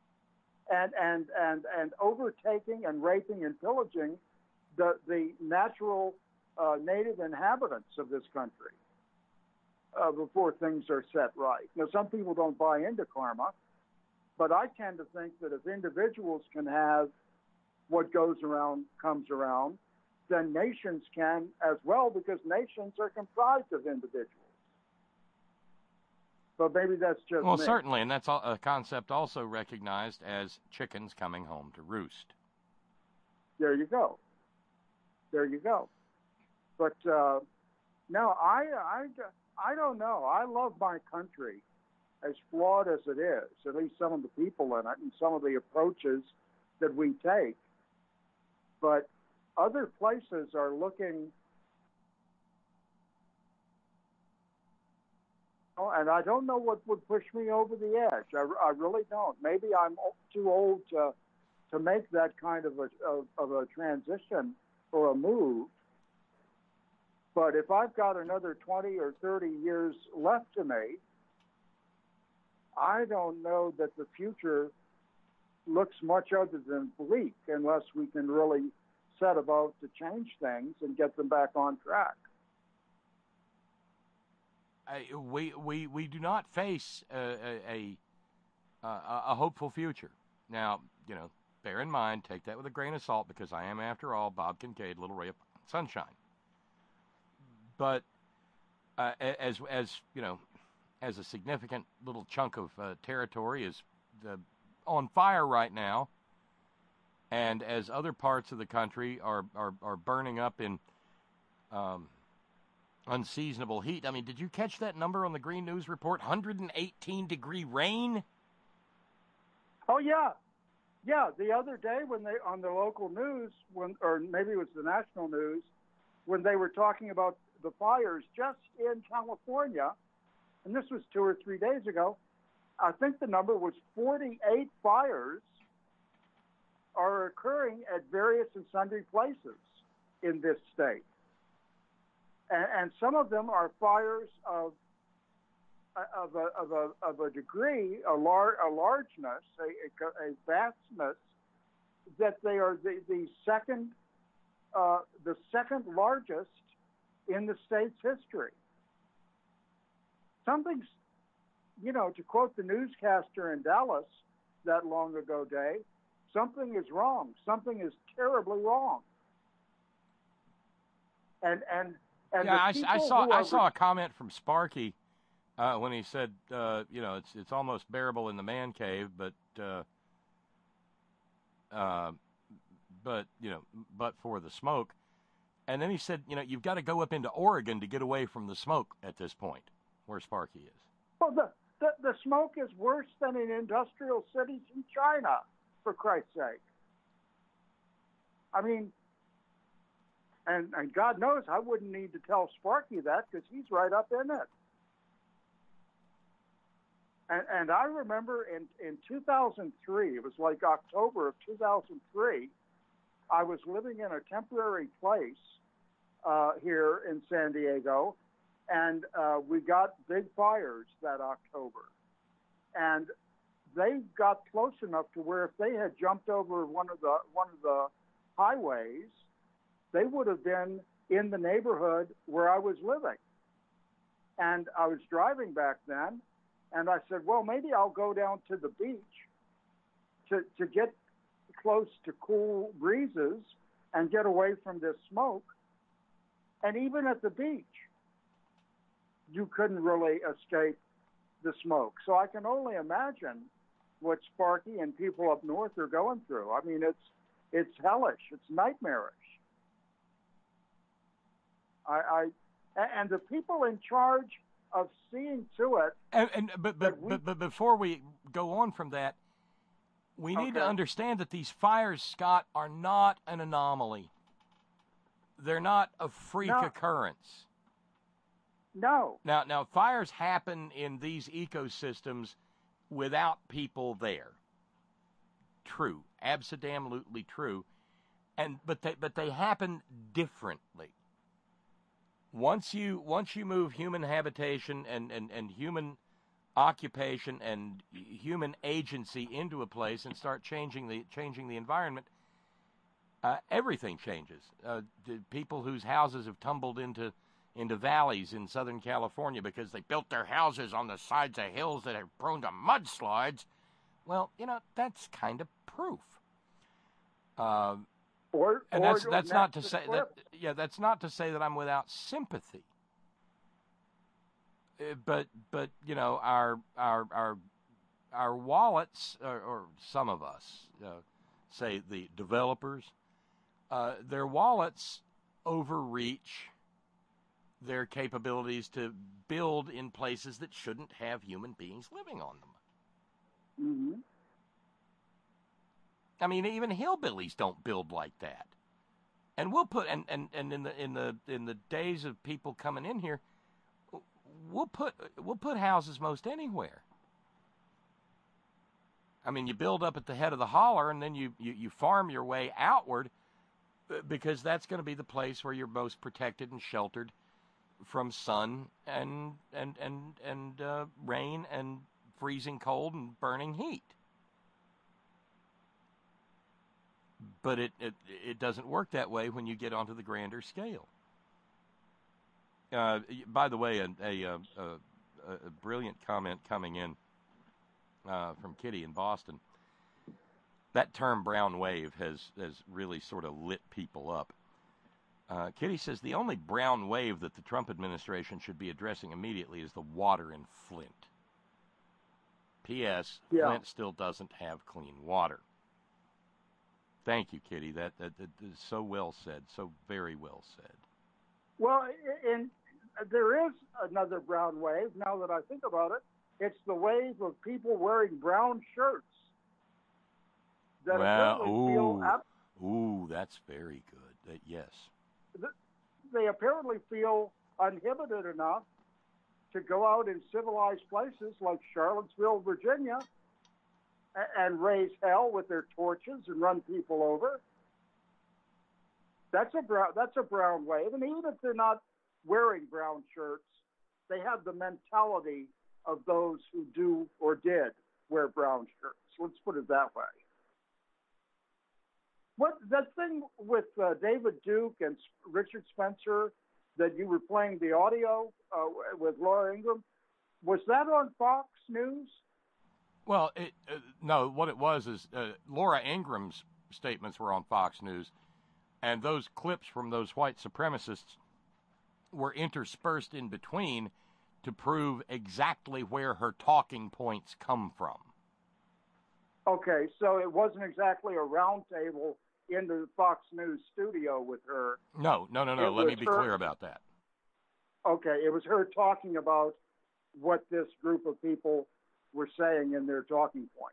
and overtaking and raping and pillaging the natural native inhabitants of this country before things are set right. Now, some people don't buy into karma, but I tend to think that if individuals can have what goes around comes around, then nations can as well, because nations are comprised of individuals. But maybe that's just me. Certainly, and that's a concept also recognized as chickens coming home to roost. There you go. But no, I don't know. I love my country, as flawed as it is, at least some of the people in it and some of the approaches that we take. But other places are looking, and I don't know what would push me over the edge. I really don't. Maybe I'm too old to make that kind of a transition or a move. But if I've got another 20 or 30 years left to me, I don't know that the future looks much other than bleak unless we can really set about to change things and get them back on track. We do not face a hopeful future. Now, bear in mind, take that with a grain of salt, because I am, after all, Bob Kincaid, little ray of sunshine. But as a significant little chunk of territory is on fire right now, and as other parts of the country are burning up in unseasonable heat. I mean, did you catch that number on the Green News Report? 118-degree rain? Oh, yeah. Yeah, the other day when they, on the local news, or maybe it was the national news, when they were talking about the fires just in California, and this was 2 or 3 days ago, I think the number was 48 fires are occurring at various and sundry places in this state. And some of them are fires of a degree, a largeness, a vastness, that they are the second the second largest in the state's history. Something's, to quote the newscaster in Dallas that long ago day, something is wrong. Something is terribly wrong. And yeah, I saw a comment from Sparky when he said, it's almost bearable in the man cave, but for the smoke. And then he said, you've got to go up into Oregon to get away from the smoke at this point, where Sparky is. Well, the smoke is worse than in industrial cities in China, for Christ's sake. I mean, and God knows I wouldn't need to tell Sparky that because he's right up in it. And I remember in 2003, it was like October of 2003, I was living in a temporary place here in San Diego, and we got big fires that October. And they got close enough to where if they had jumped over one of the highways, they would have been in the neighborhood where I was living. And I was driving back then, and I said, well, maybe I'll go down to the beach to get close to cool breezes and get away from this smoke. And even at the beach, you couldn't really escape the smoke. So I can only imagine what Sparky and people up north are going through. I mean, it's hellish. It's nightmarish. And the people in charge of seeing to it. But before we go on from that, we need to understand that these fires, Scott, are not an anomaly. They're not a freak occurrence. No. Now, fires happen in these ecosystems without people there. True, absolutely true, but they happen differently. Once you move human habitation and human occupation and human agency into a place and start changing the environment, everything changes. The people whose houses have tumbled into valleys in Southern California because they built their houses on the sides of hills that are prone to mudslides, well, that's kind of proof. That's not to say that I'm without sympathy. But our wallets, or some of us, say the developers, their wallets overreach their capabilities to build in places that shouldn't have human beings living on them. Mm-hmm. I mean, even hillbillies don't build like that. And we'll put and in the days of people coming in here, we'll put houses most anywhere. I mean, you build up at the head of the holler, and then you farm your way outward, because that's going to be the place where you're most protected and sheltered from sun and rain and freezing cold and burning heat. But it doesn't work that way when you get onto the grander scale. By the way, a brilliant comment coming in from Kitty in Boston. That term brown wave has really sort of lit people up. Kitty says the only brown wave that the Trump administration should be addressing immediately is the water in Flint. P.S. Yeah. Flint still doesn't have clean water. Thank you, Kitty. That is so well said, so very well said. Well, there is another brown wave, now that I think about it. It's the wave of people wearing brown shirts. That's very good. Yes. They apparently feel uninhibited enough to go out in civilized places like Charlottesville, Virginia, and raise hell with their torches and run people over. That's a brown wave. And even if they're not wearing brown shirts, they have the mentality of those who do or did wear brown shirts. Let's put it that way. What that thing with David Duke and Richard Spencer that you were playing the audio with Laura Ingraham, was that on Fox News? Well, no. What it was is Laura Ingram's statements were on Fox News, and those clips from those white supremacists were interspersed in between to prove exactly where her talking points come from. Okay, so it wasn't exactly a roundtable in the Fox News studio with her. No. Let me be clear about that. Okay, it was her talking about what this group of people were saying in their talking points.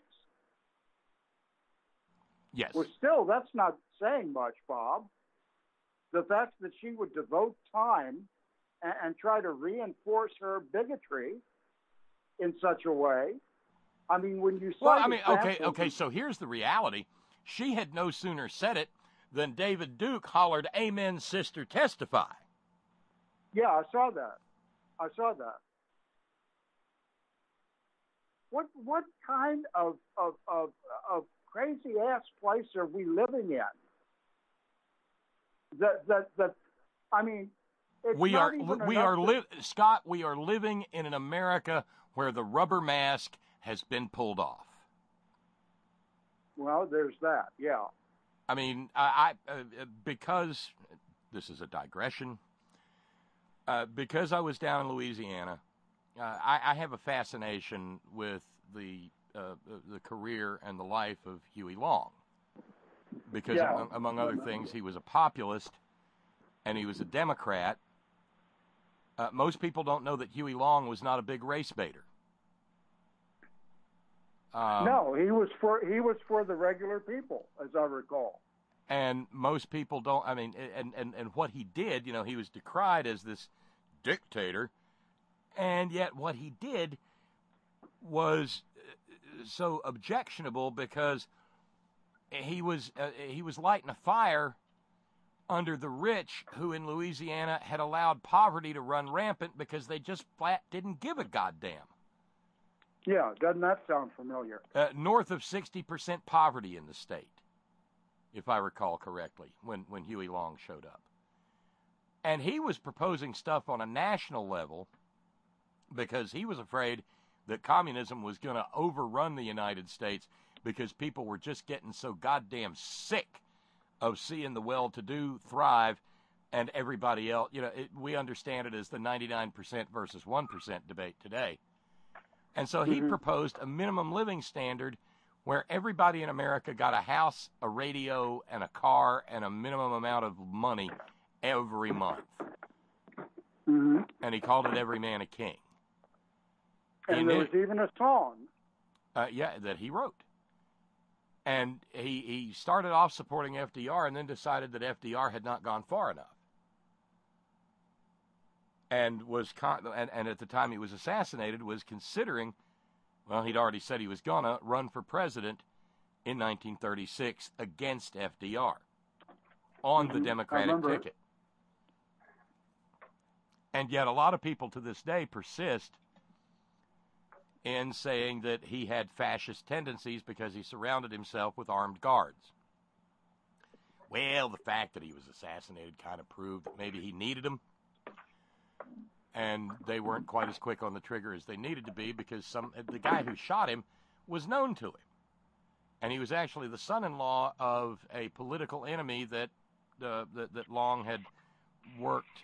Yes. Well, still, that's not saying much, Bob. The fact that she would devote time and try to reinforce her bigotry in such a way. I mean, when you okay, so here's the reality. She had no sooner said it than David Duke hollered, "Amen, sister, testify." Yeah, I saw that. What kind of crazy ass place are we living in? I mean, Scott, we are living in an America where the rubber mask has been pulled off. Well, there's that, yeah. I mean, because this is a digression, because I was down in Louisiana, I have a fascination with the career and the life of Huey Long, because among other things, he was a populist and he was a Democrat. Most people don't know that Huey Long was not a big race baiter. No, he was for the regular people, as I recall. And most people don't. I mean, and what he did, he was decried as this dictator, and yet what he did was so objectionable because he was lighting a fire under the rich who in Louisiana had allowed poverty to run rampant because they just flat didn't give a goddamn. Yeah, doesn't that sound familiar? North of 60% poverty in the state, if I recall correctly, when Huey Long showed up. And he was proposing stuff on a national level because he was afraid that communism was going to overrun the United States because people were just getting so goddamn sick of seeing the well-to-do thrive and everybody else. We understand it as the 99% versus 1% debate today. And so he proposed a minimum living standard where everybody in America got a house, a radio, and a car, and a minimum amount of money every month. Mm-hmm. And he called it Every Man a King. And there was even a song. That he wrote. And he started off supporting FDR and then decided that FDR had not gone far enough. And and at the time he was assassinated, was considering, well, he'd already said he was going to run for president in 1936 against FDR on the Democratic ticket. And yet a lot of people to this day persist in saying that he had fascist tendencies because he surrounded himself with armed guards. Well, the fact that he was assassinated kind of proved that maybe he needed them. And they weren't quite as quick on the trigger as they needed to be because the guy who shot him was known to him. And he was actually the son-in-law of a political enemy that Long had worked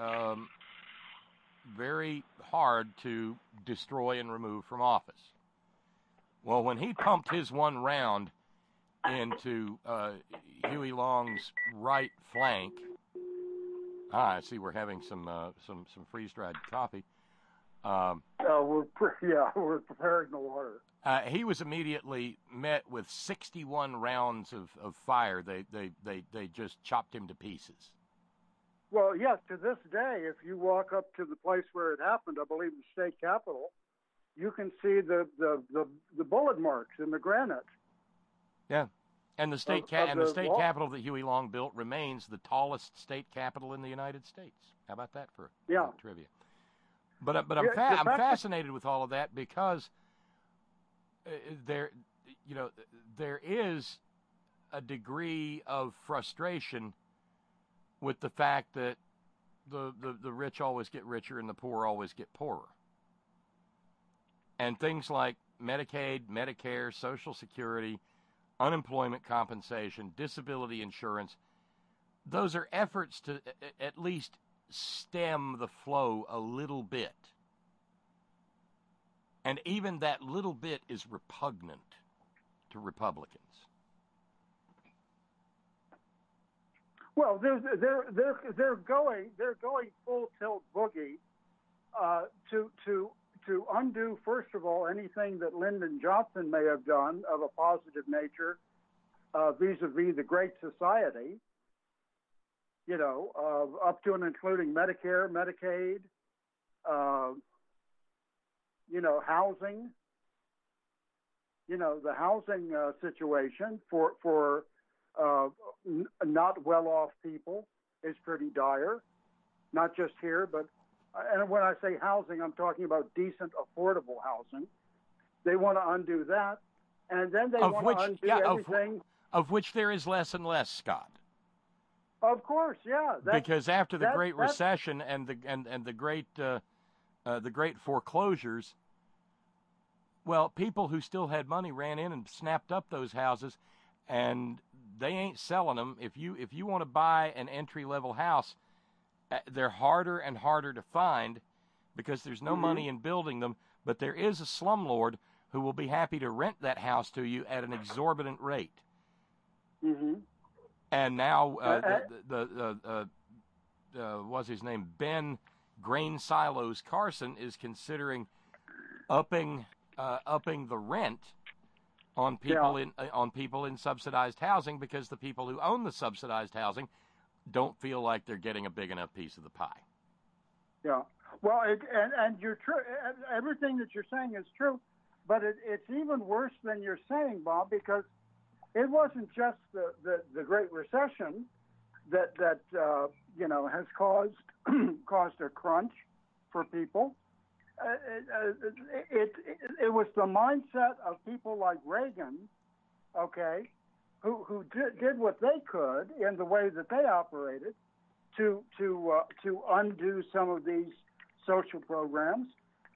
very hard to destroy and remove from office. Well, when he pumped his one round into Huey Long's right flank, I see we're having some freeze-dried coffee. We're preparing the water. He was immediately met with 61 rounds of fire. They just chopped him to pieces. Well, yes, to this day, if you walk up to the place where it happened, I believe the state capitol, you can see the bullet marks in the granite. Yeah. And the state capitol that Huey Long built remains the tallest state capitol in the United States. How about that for trivia? But I'm fascinated with all of that because there is a degree of frustration with the fact that the rich always get richer and the poor always get poorer. And things like Medicaid, Medicare, Social Security, unemployment compensation, disability insurance, those are efforts to at least stem the flow a little bit. And even that little bit is repugnant to Republicans. Well, they're going full tilt boogie to undo, first of all, anything that Lyndon Johnson may have done of a positive nature vis-a-vis the Great Society. You know, up to and including Medicare, Medicaid, you know, housing. You know, the housing situation for not well-off people is pretty dire, not just here, but, and when I say housing, I'm talking about decent, affordable housing. They want to undo that, and then they want to undo everything. Of which there is less and less, Scott. Of course, yeah. Because after the Great Recession and the great foreclosures, well, people who still had money ran in and snapped up those houses, and they ain't selling them. If you want to buy an entry-level house, they're harder and harder to find because there's no money in building them, but there is a slumlord who will be happy to rent that house to you at an exorbitant rate. Mm-hmm. And now, what's his name? Ben Grain Silos Carson is considering upping the rent on people in subsidized housing because the people who own the subsidized housing don't feel like they're getting a big enough piece of the pie. Yeah. Well, and you're true. Everything that you're saying is true, but it's even worse than you're saying, Bob, because it wasn't just the Great Recession that you know, has caused a crunch for people. It was the mindset of people like Reagan, okay, who did what they could in the way that they operated to undo some of these social programs,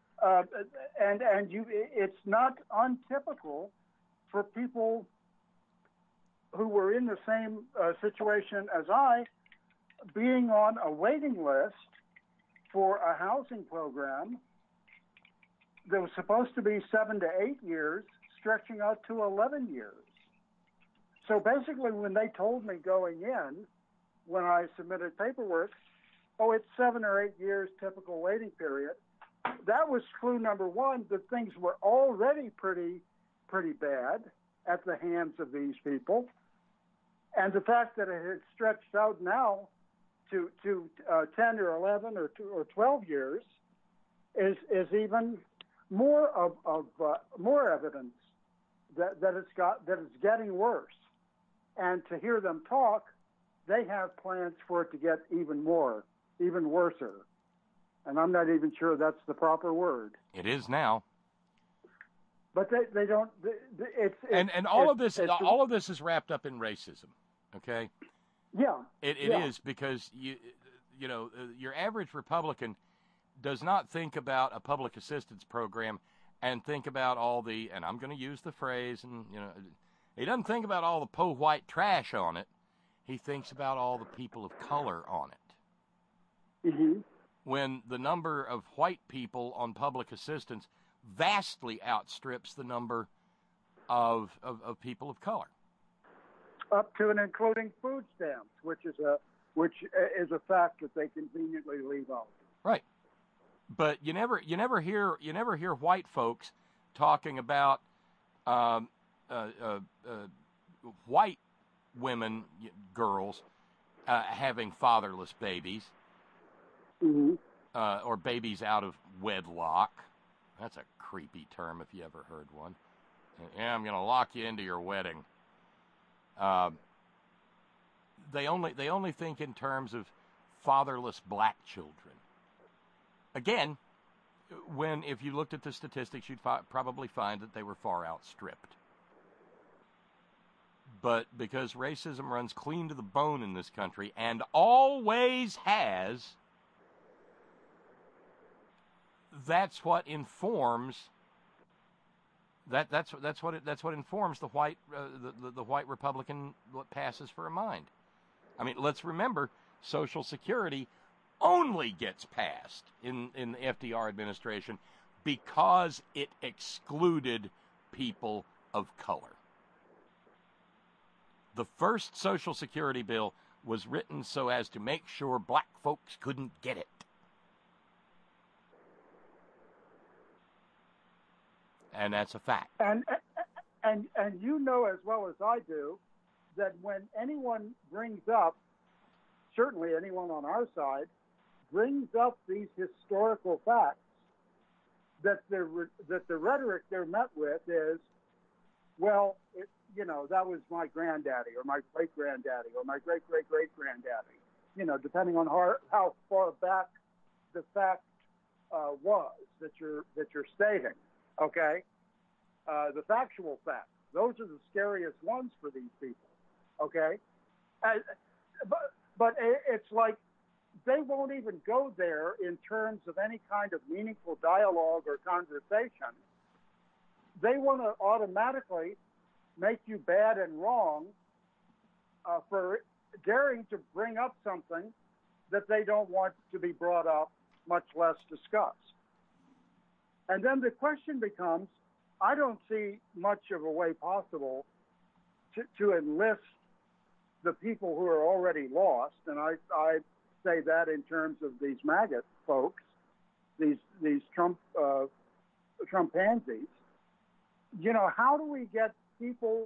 it's not untypical for people who were in the same situation as I, being on a waiting list for a housing program that was supposed to be 7 to 8 years, stretching out to 11 years. So basically, when they told me going in, when I submitted paperwork, oh, it's 7 or 8 years typical waiting period, that was clue number one, that things were already pretty bad at the hands of these people. And the fact that it had stretched out now to 10 or 11 or 12 years is even more more evidence that it's getting worse. And to hear them talk, they have plans for it to get even worser. And I'm not even sure that's the proper word. It is now. But they don't. All of this is wrapped up in racism. Okay. Yeah. It is, because you know your average Republican does not think about a public assistance program and think about all the, and I'm going to use the phrase, and you know, he doesn't think about all the po-white trash on it. He thinks about all the people of color on it. Mm-hmm. When the number of white people on public assistance vastly outstrips the number of people of color. Up to and including food stamps, which is a fact that they conveniently leave out. Right. But you never hear white folks talking about white women, girls, having fatherless babies, mm-hmm. Or babies out of wedlock. That's a creepy term if you ever heard one. Yeah, I'm going to lock you into your wedding. They only think in terms of fatherless black children. Again, if you looked at the statistics, you'd probably find that they were far outstripped. But because racism runs clean to the bone in this country and always has, that's what informs that's what informs the white the white Republican what passes for a mind. I mean, let's remember, Social Security only gets passed in the FDR administration because it excluded people of color. The first Social Security bill was written so as to make sure black folks couldn't get it. And that's a fact. And you know as well as I do that when anyone brings up, certainly anyone on our side, brings up these historical facts, that the rhetoric they're met with is, well, that was my granddaddy or my great-granddaddy or my great-great-great-granddaddy, depending on how far back the fact was that you're stating. Okay, the factual facts; those are the scariest ones for these people. Okay, but it's like they won't even go there in terms of any kind of meaningful dialogue or conversation. They want to automatically make you bad and wrong for daring to bring up something that they don't want to be brought up, much less discussed. And then the question becomes, I don't see much of a way possible to enlist the people who are already lost, and I say that in terms of these maggot folks, these Trump pansies. How do we get people,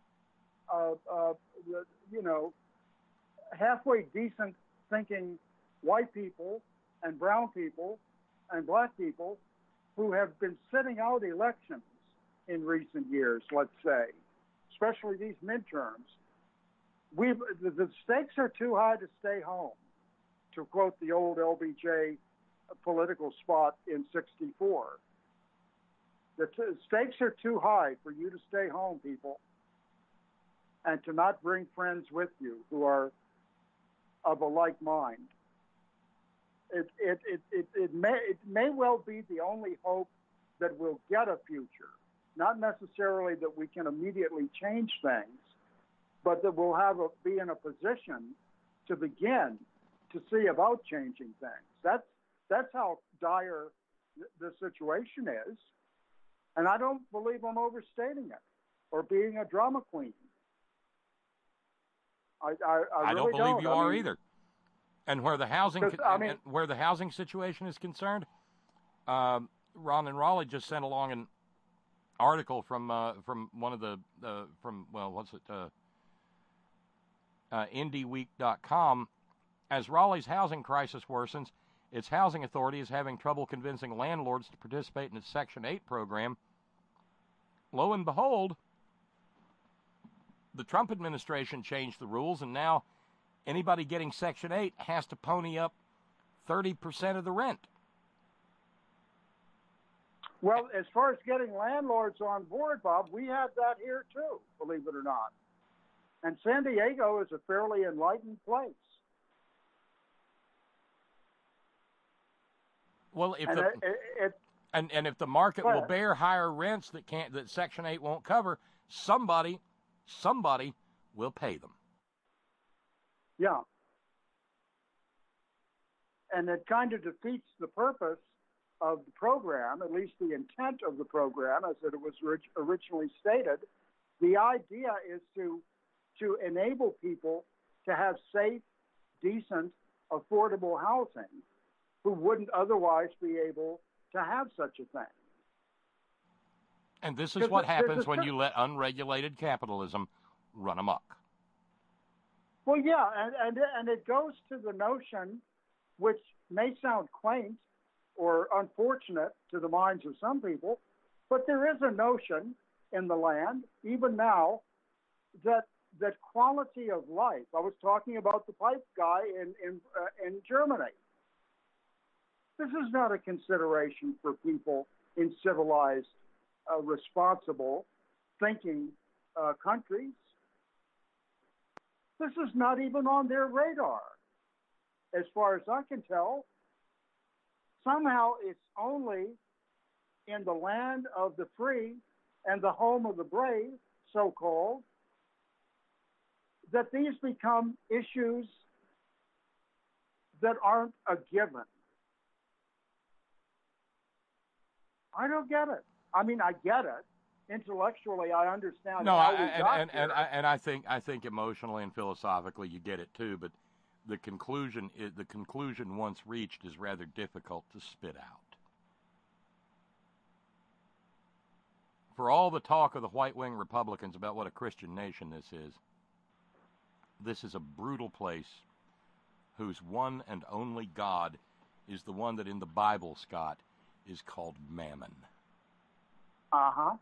halfway decent thinking white people and brown people and black people who have been sitting out elections in recent years, let's say, especially these midterms? The stakes are too high to stay home, to quote the old LBJ political spot in '64. The stakes are too high for you to stay home, people, and to not bring friends with you who are of a like mind. It may well be the only hope that we'll get a future. Not necessarily that we can immediately change things, but that we'll be in a position to begin to see about changing things. That's how dire the situation is, and I don't believe I'm overstating it or being a drama queen. I really don't believe you are either. And where the housing situation is concerned, Ron and Raleigh just sent along an article from one of the IndieWeek.com. As Raleigh's housing crisis worsens, its housing authority is having trouble convincing landlords to participate in its Section 8 program. Lo and behold, the Trump administration changed the rules, and now anybody getting Section 8 has to pony up 30% of the rent. Well, as far as getting landlords on board, Bob, we have that here too, believe it or not. And San Diego is a fairly enlightened place. Well, if if the market will bear higher rents that Section 8 won't cover, somebody will pay them. Yeah. And it kind of defeats the purpose of the program, at least the intent of the program, as it was originally stated. The idea is to enable people to have safe, decent, affordable housing who wouldn't otherwise be able to have such a thing. And this is what happens when you let unregulated capitalism run amok. Well, yeah, and it goes to the notion, which may sound quaint or unfortunate to the minds of some people, but there is a notion in the land, even now, that quality of life. I was talking about the pipe guy in Germany. This is not a consideration for people in civilized, responsible, thinking countries. This is not even on their radar, as far as I can tell. Somehow it's only in the land of the free and the home of the brave, so-called, that these become issues that aren't a given. I don't get it. I mean, I get it. Intellectually, I understand how we got here. And I think emotionally and philosophically you get it too, but the conclusion once reached is rather difficult to spit out. For all the talk of the white-wing Republicans about what a Christian nation this is a brutal place whose one and only God is the one that in the Bible, Scott, is called Mammon. Uh-huh.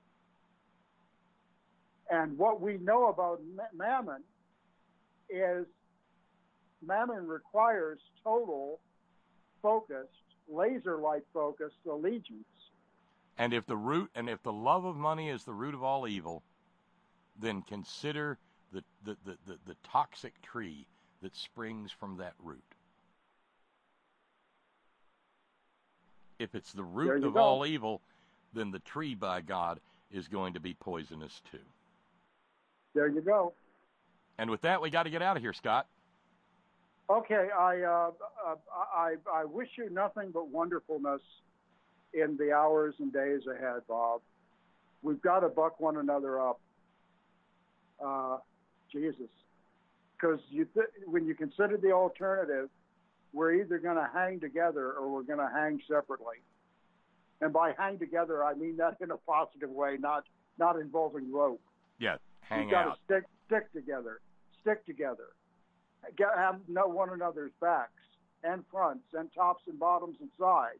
And what we know about Mammon is Mammon requires total, focused, laser-like focused allegiance. And if the love of money is the root of all evil, then consider the toxic tree that springs from that root. If it's the root of all evil, then the tree, by God, is going to be poisonous too. There you go. And with that, we got to get out of here, Scott. Okay, I wish you nothing but wonderfulness in the hours and days ahead, Bob. We've got to buck one another up. Jesus. Because when you consider the alternative, we're either going to hang together or we're going to hang separately. And by hang together, I mean that in a positive way, not involving rope. Yeah, hang We've out. got to stick together. Stick together. Have know one another's backs and fronts and tops and bottoms and sides.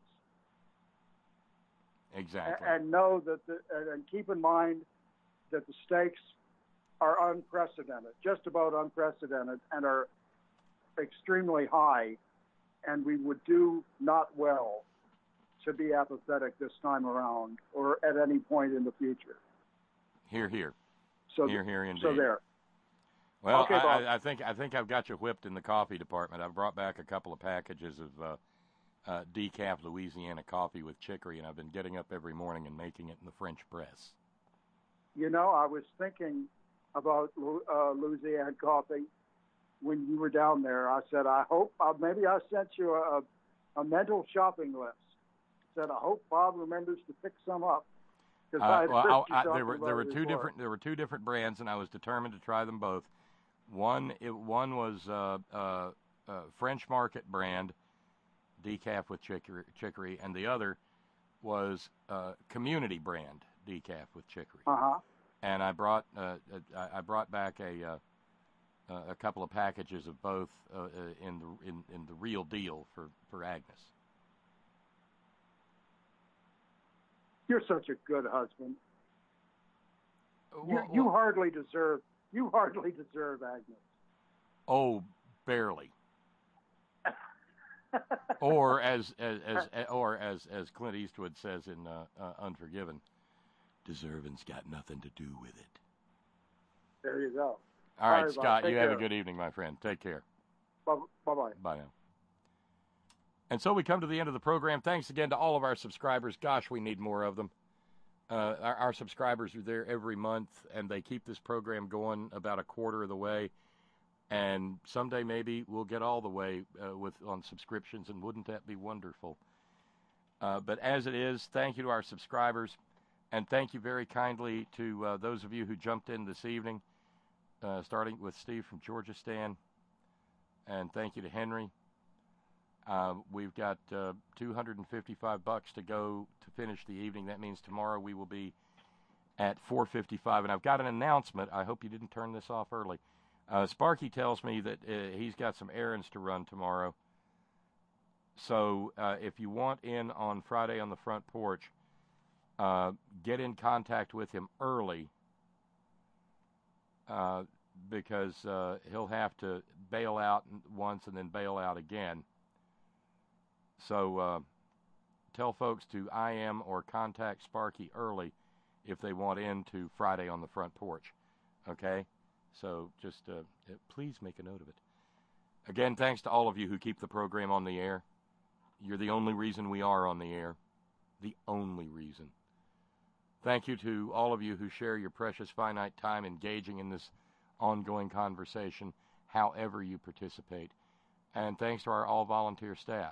Exactly. And know that and keep in mind that the stakes are unprecedented, just about unprecedented, and are extremely high. And we would do not well to be apathetic this time around or at any point in the future. Hear, hear. So, hear, indeed. So there. Well, okay, I think I've got you whipped in the coffee department. I've brought back a couple of packages of decaf Louisiana coffee with chicory, and I've been getting up every morning and making it in the French press. You know, I was thinking about Louisiana coffee when you were down there. I said, I hope maybe I sent you a mental shopping list. Said, I hope Bob remembers to pick some up. There were two different brands, and I was determined to try them both. One was French Market brand decaf with chicory, and the other was Community brand decaf with chicory. Uh-huh. And I brought back a couple of packages of both in the real deal for Agnes. You're such a good husband. You hardly deserve Agnes. Oh, barely. Or as Clint Eastwood says in Unforgiven, deserving's got nothing to do with it. There you go. All right, Scott, you have a good evening, my friend. Take care. Bye-bye. Bye now. And so we come to the end of the program. Thanks again to all of our subscribers. Gosh, we need more of them. Our subscribers are there every month, and they keep this program going about a quarter of the way. And someday maybe we'll get all the way on subscriptions, and wouldn't that be wonderful? But as it is, thank you to our subscribers, and thank you very kindly to those of you who jumped in this evening, starting with Steve from Georgistan, and thank you to Henry. We've got $255 to go to finish the evening. That means tomorrow we will be at $455. And I've got an announcement. I hope you didn't turn this off early. Sparky tells me that he's got some errands to run tomorrow. So if you want in on Friday on the front porch, get in contact with him early because he'll have to bail out once and then bail out again. So tell folks to IM or contact Sparky early if they want into Friday on the front porch. Okay? So just please make a note of it. Again, thanks to all of you who keep the program on the air. You're the only reason we are on the air. The only reason. Thank you to all of you who share your precious finite time engaging in this ongoing conversation, however you participate. And thanks to our all-volunteer staff.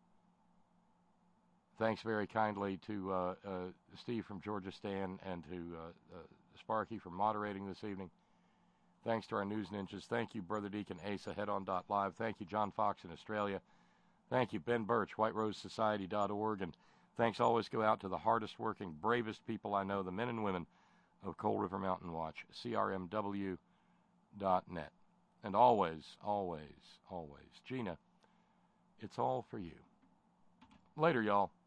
Thanks very kindly to Steve from Georgia Stan and to Sparky for moderating this evening. Thanks to our news ninjas. Thank you, Brother Deacon Asa, headon.live. Thank you, John Fox in Australia. Thank you, Ben Birch, whiterosesociety.org. And thanks always go out to the hardest working, bravest people I know, the men and women of Coal River Mountain Watch, crmw.net. And always, always, always, Gina, it's all for you. Later, y'all.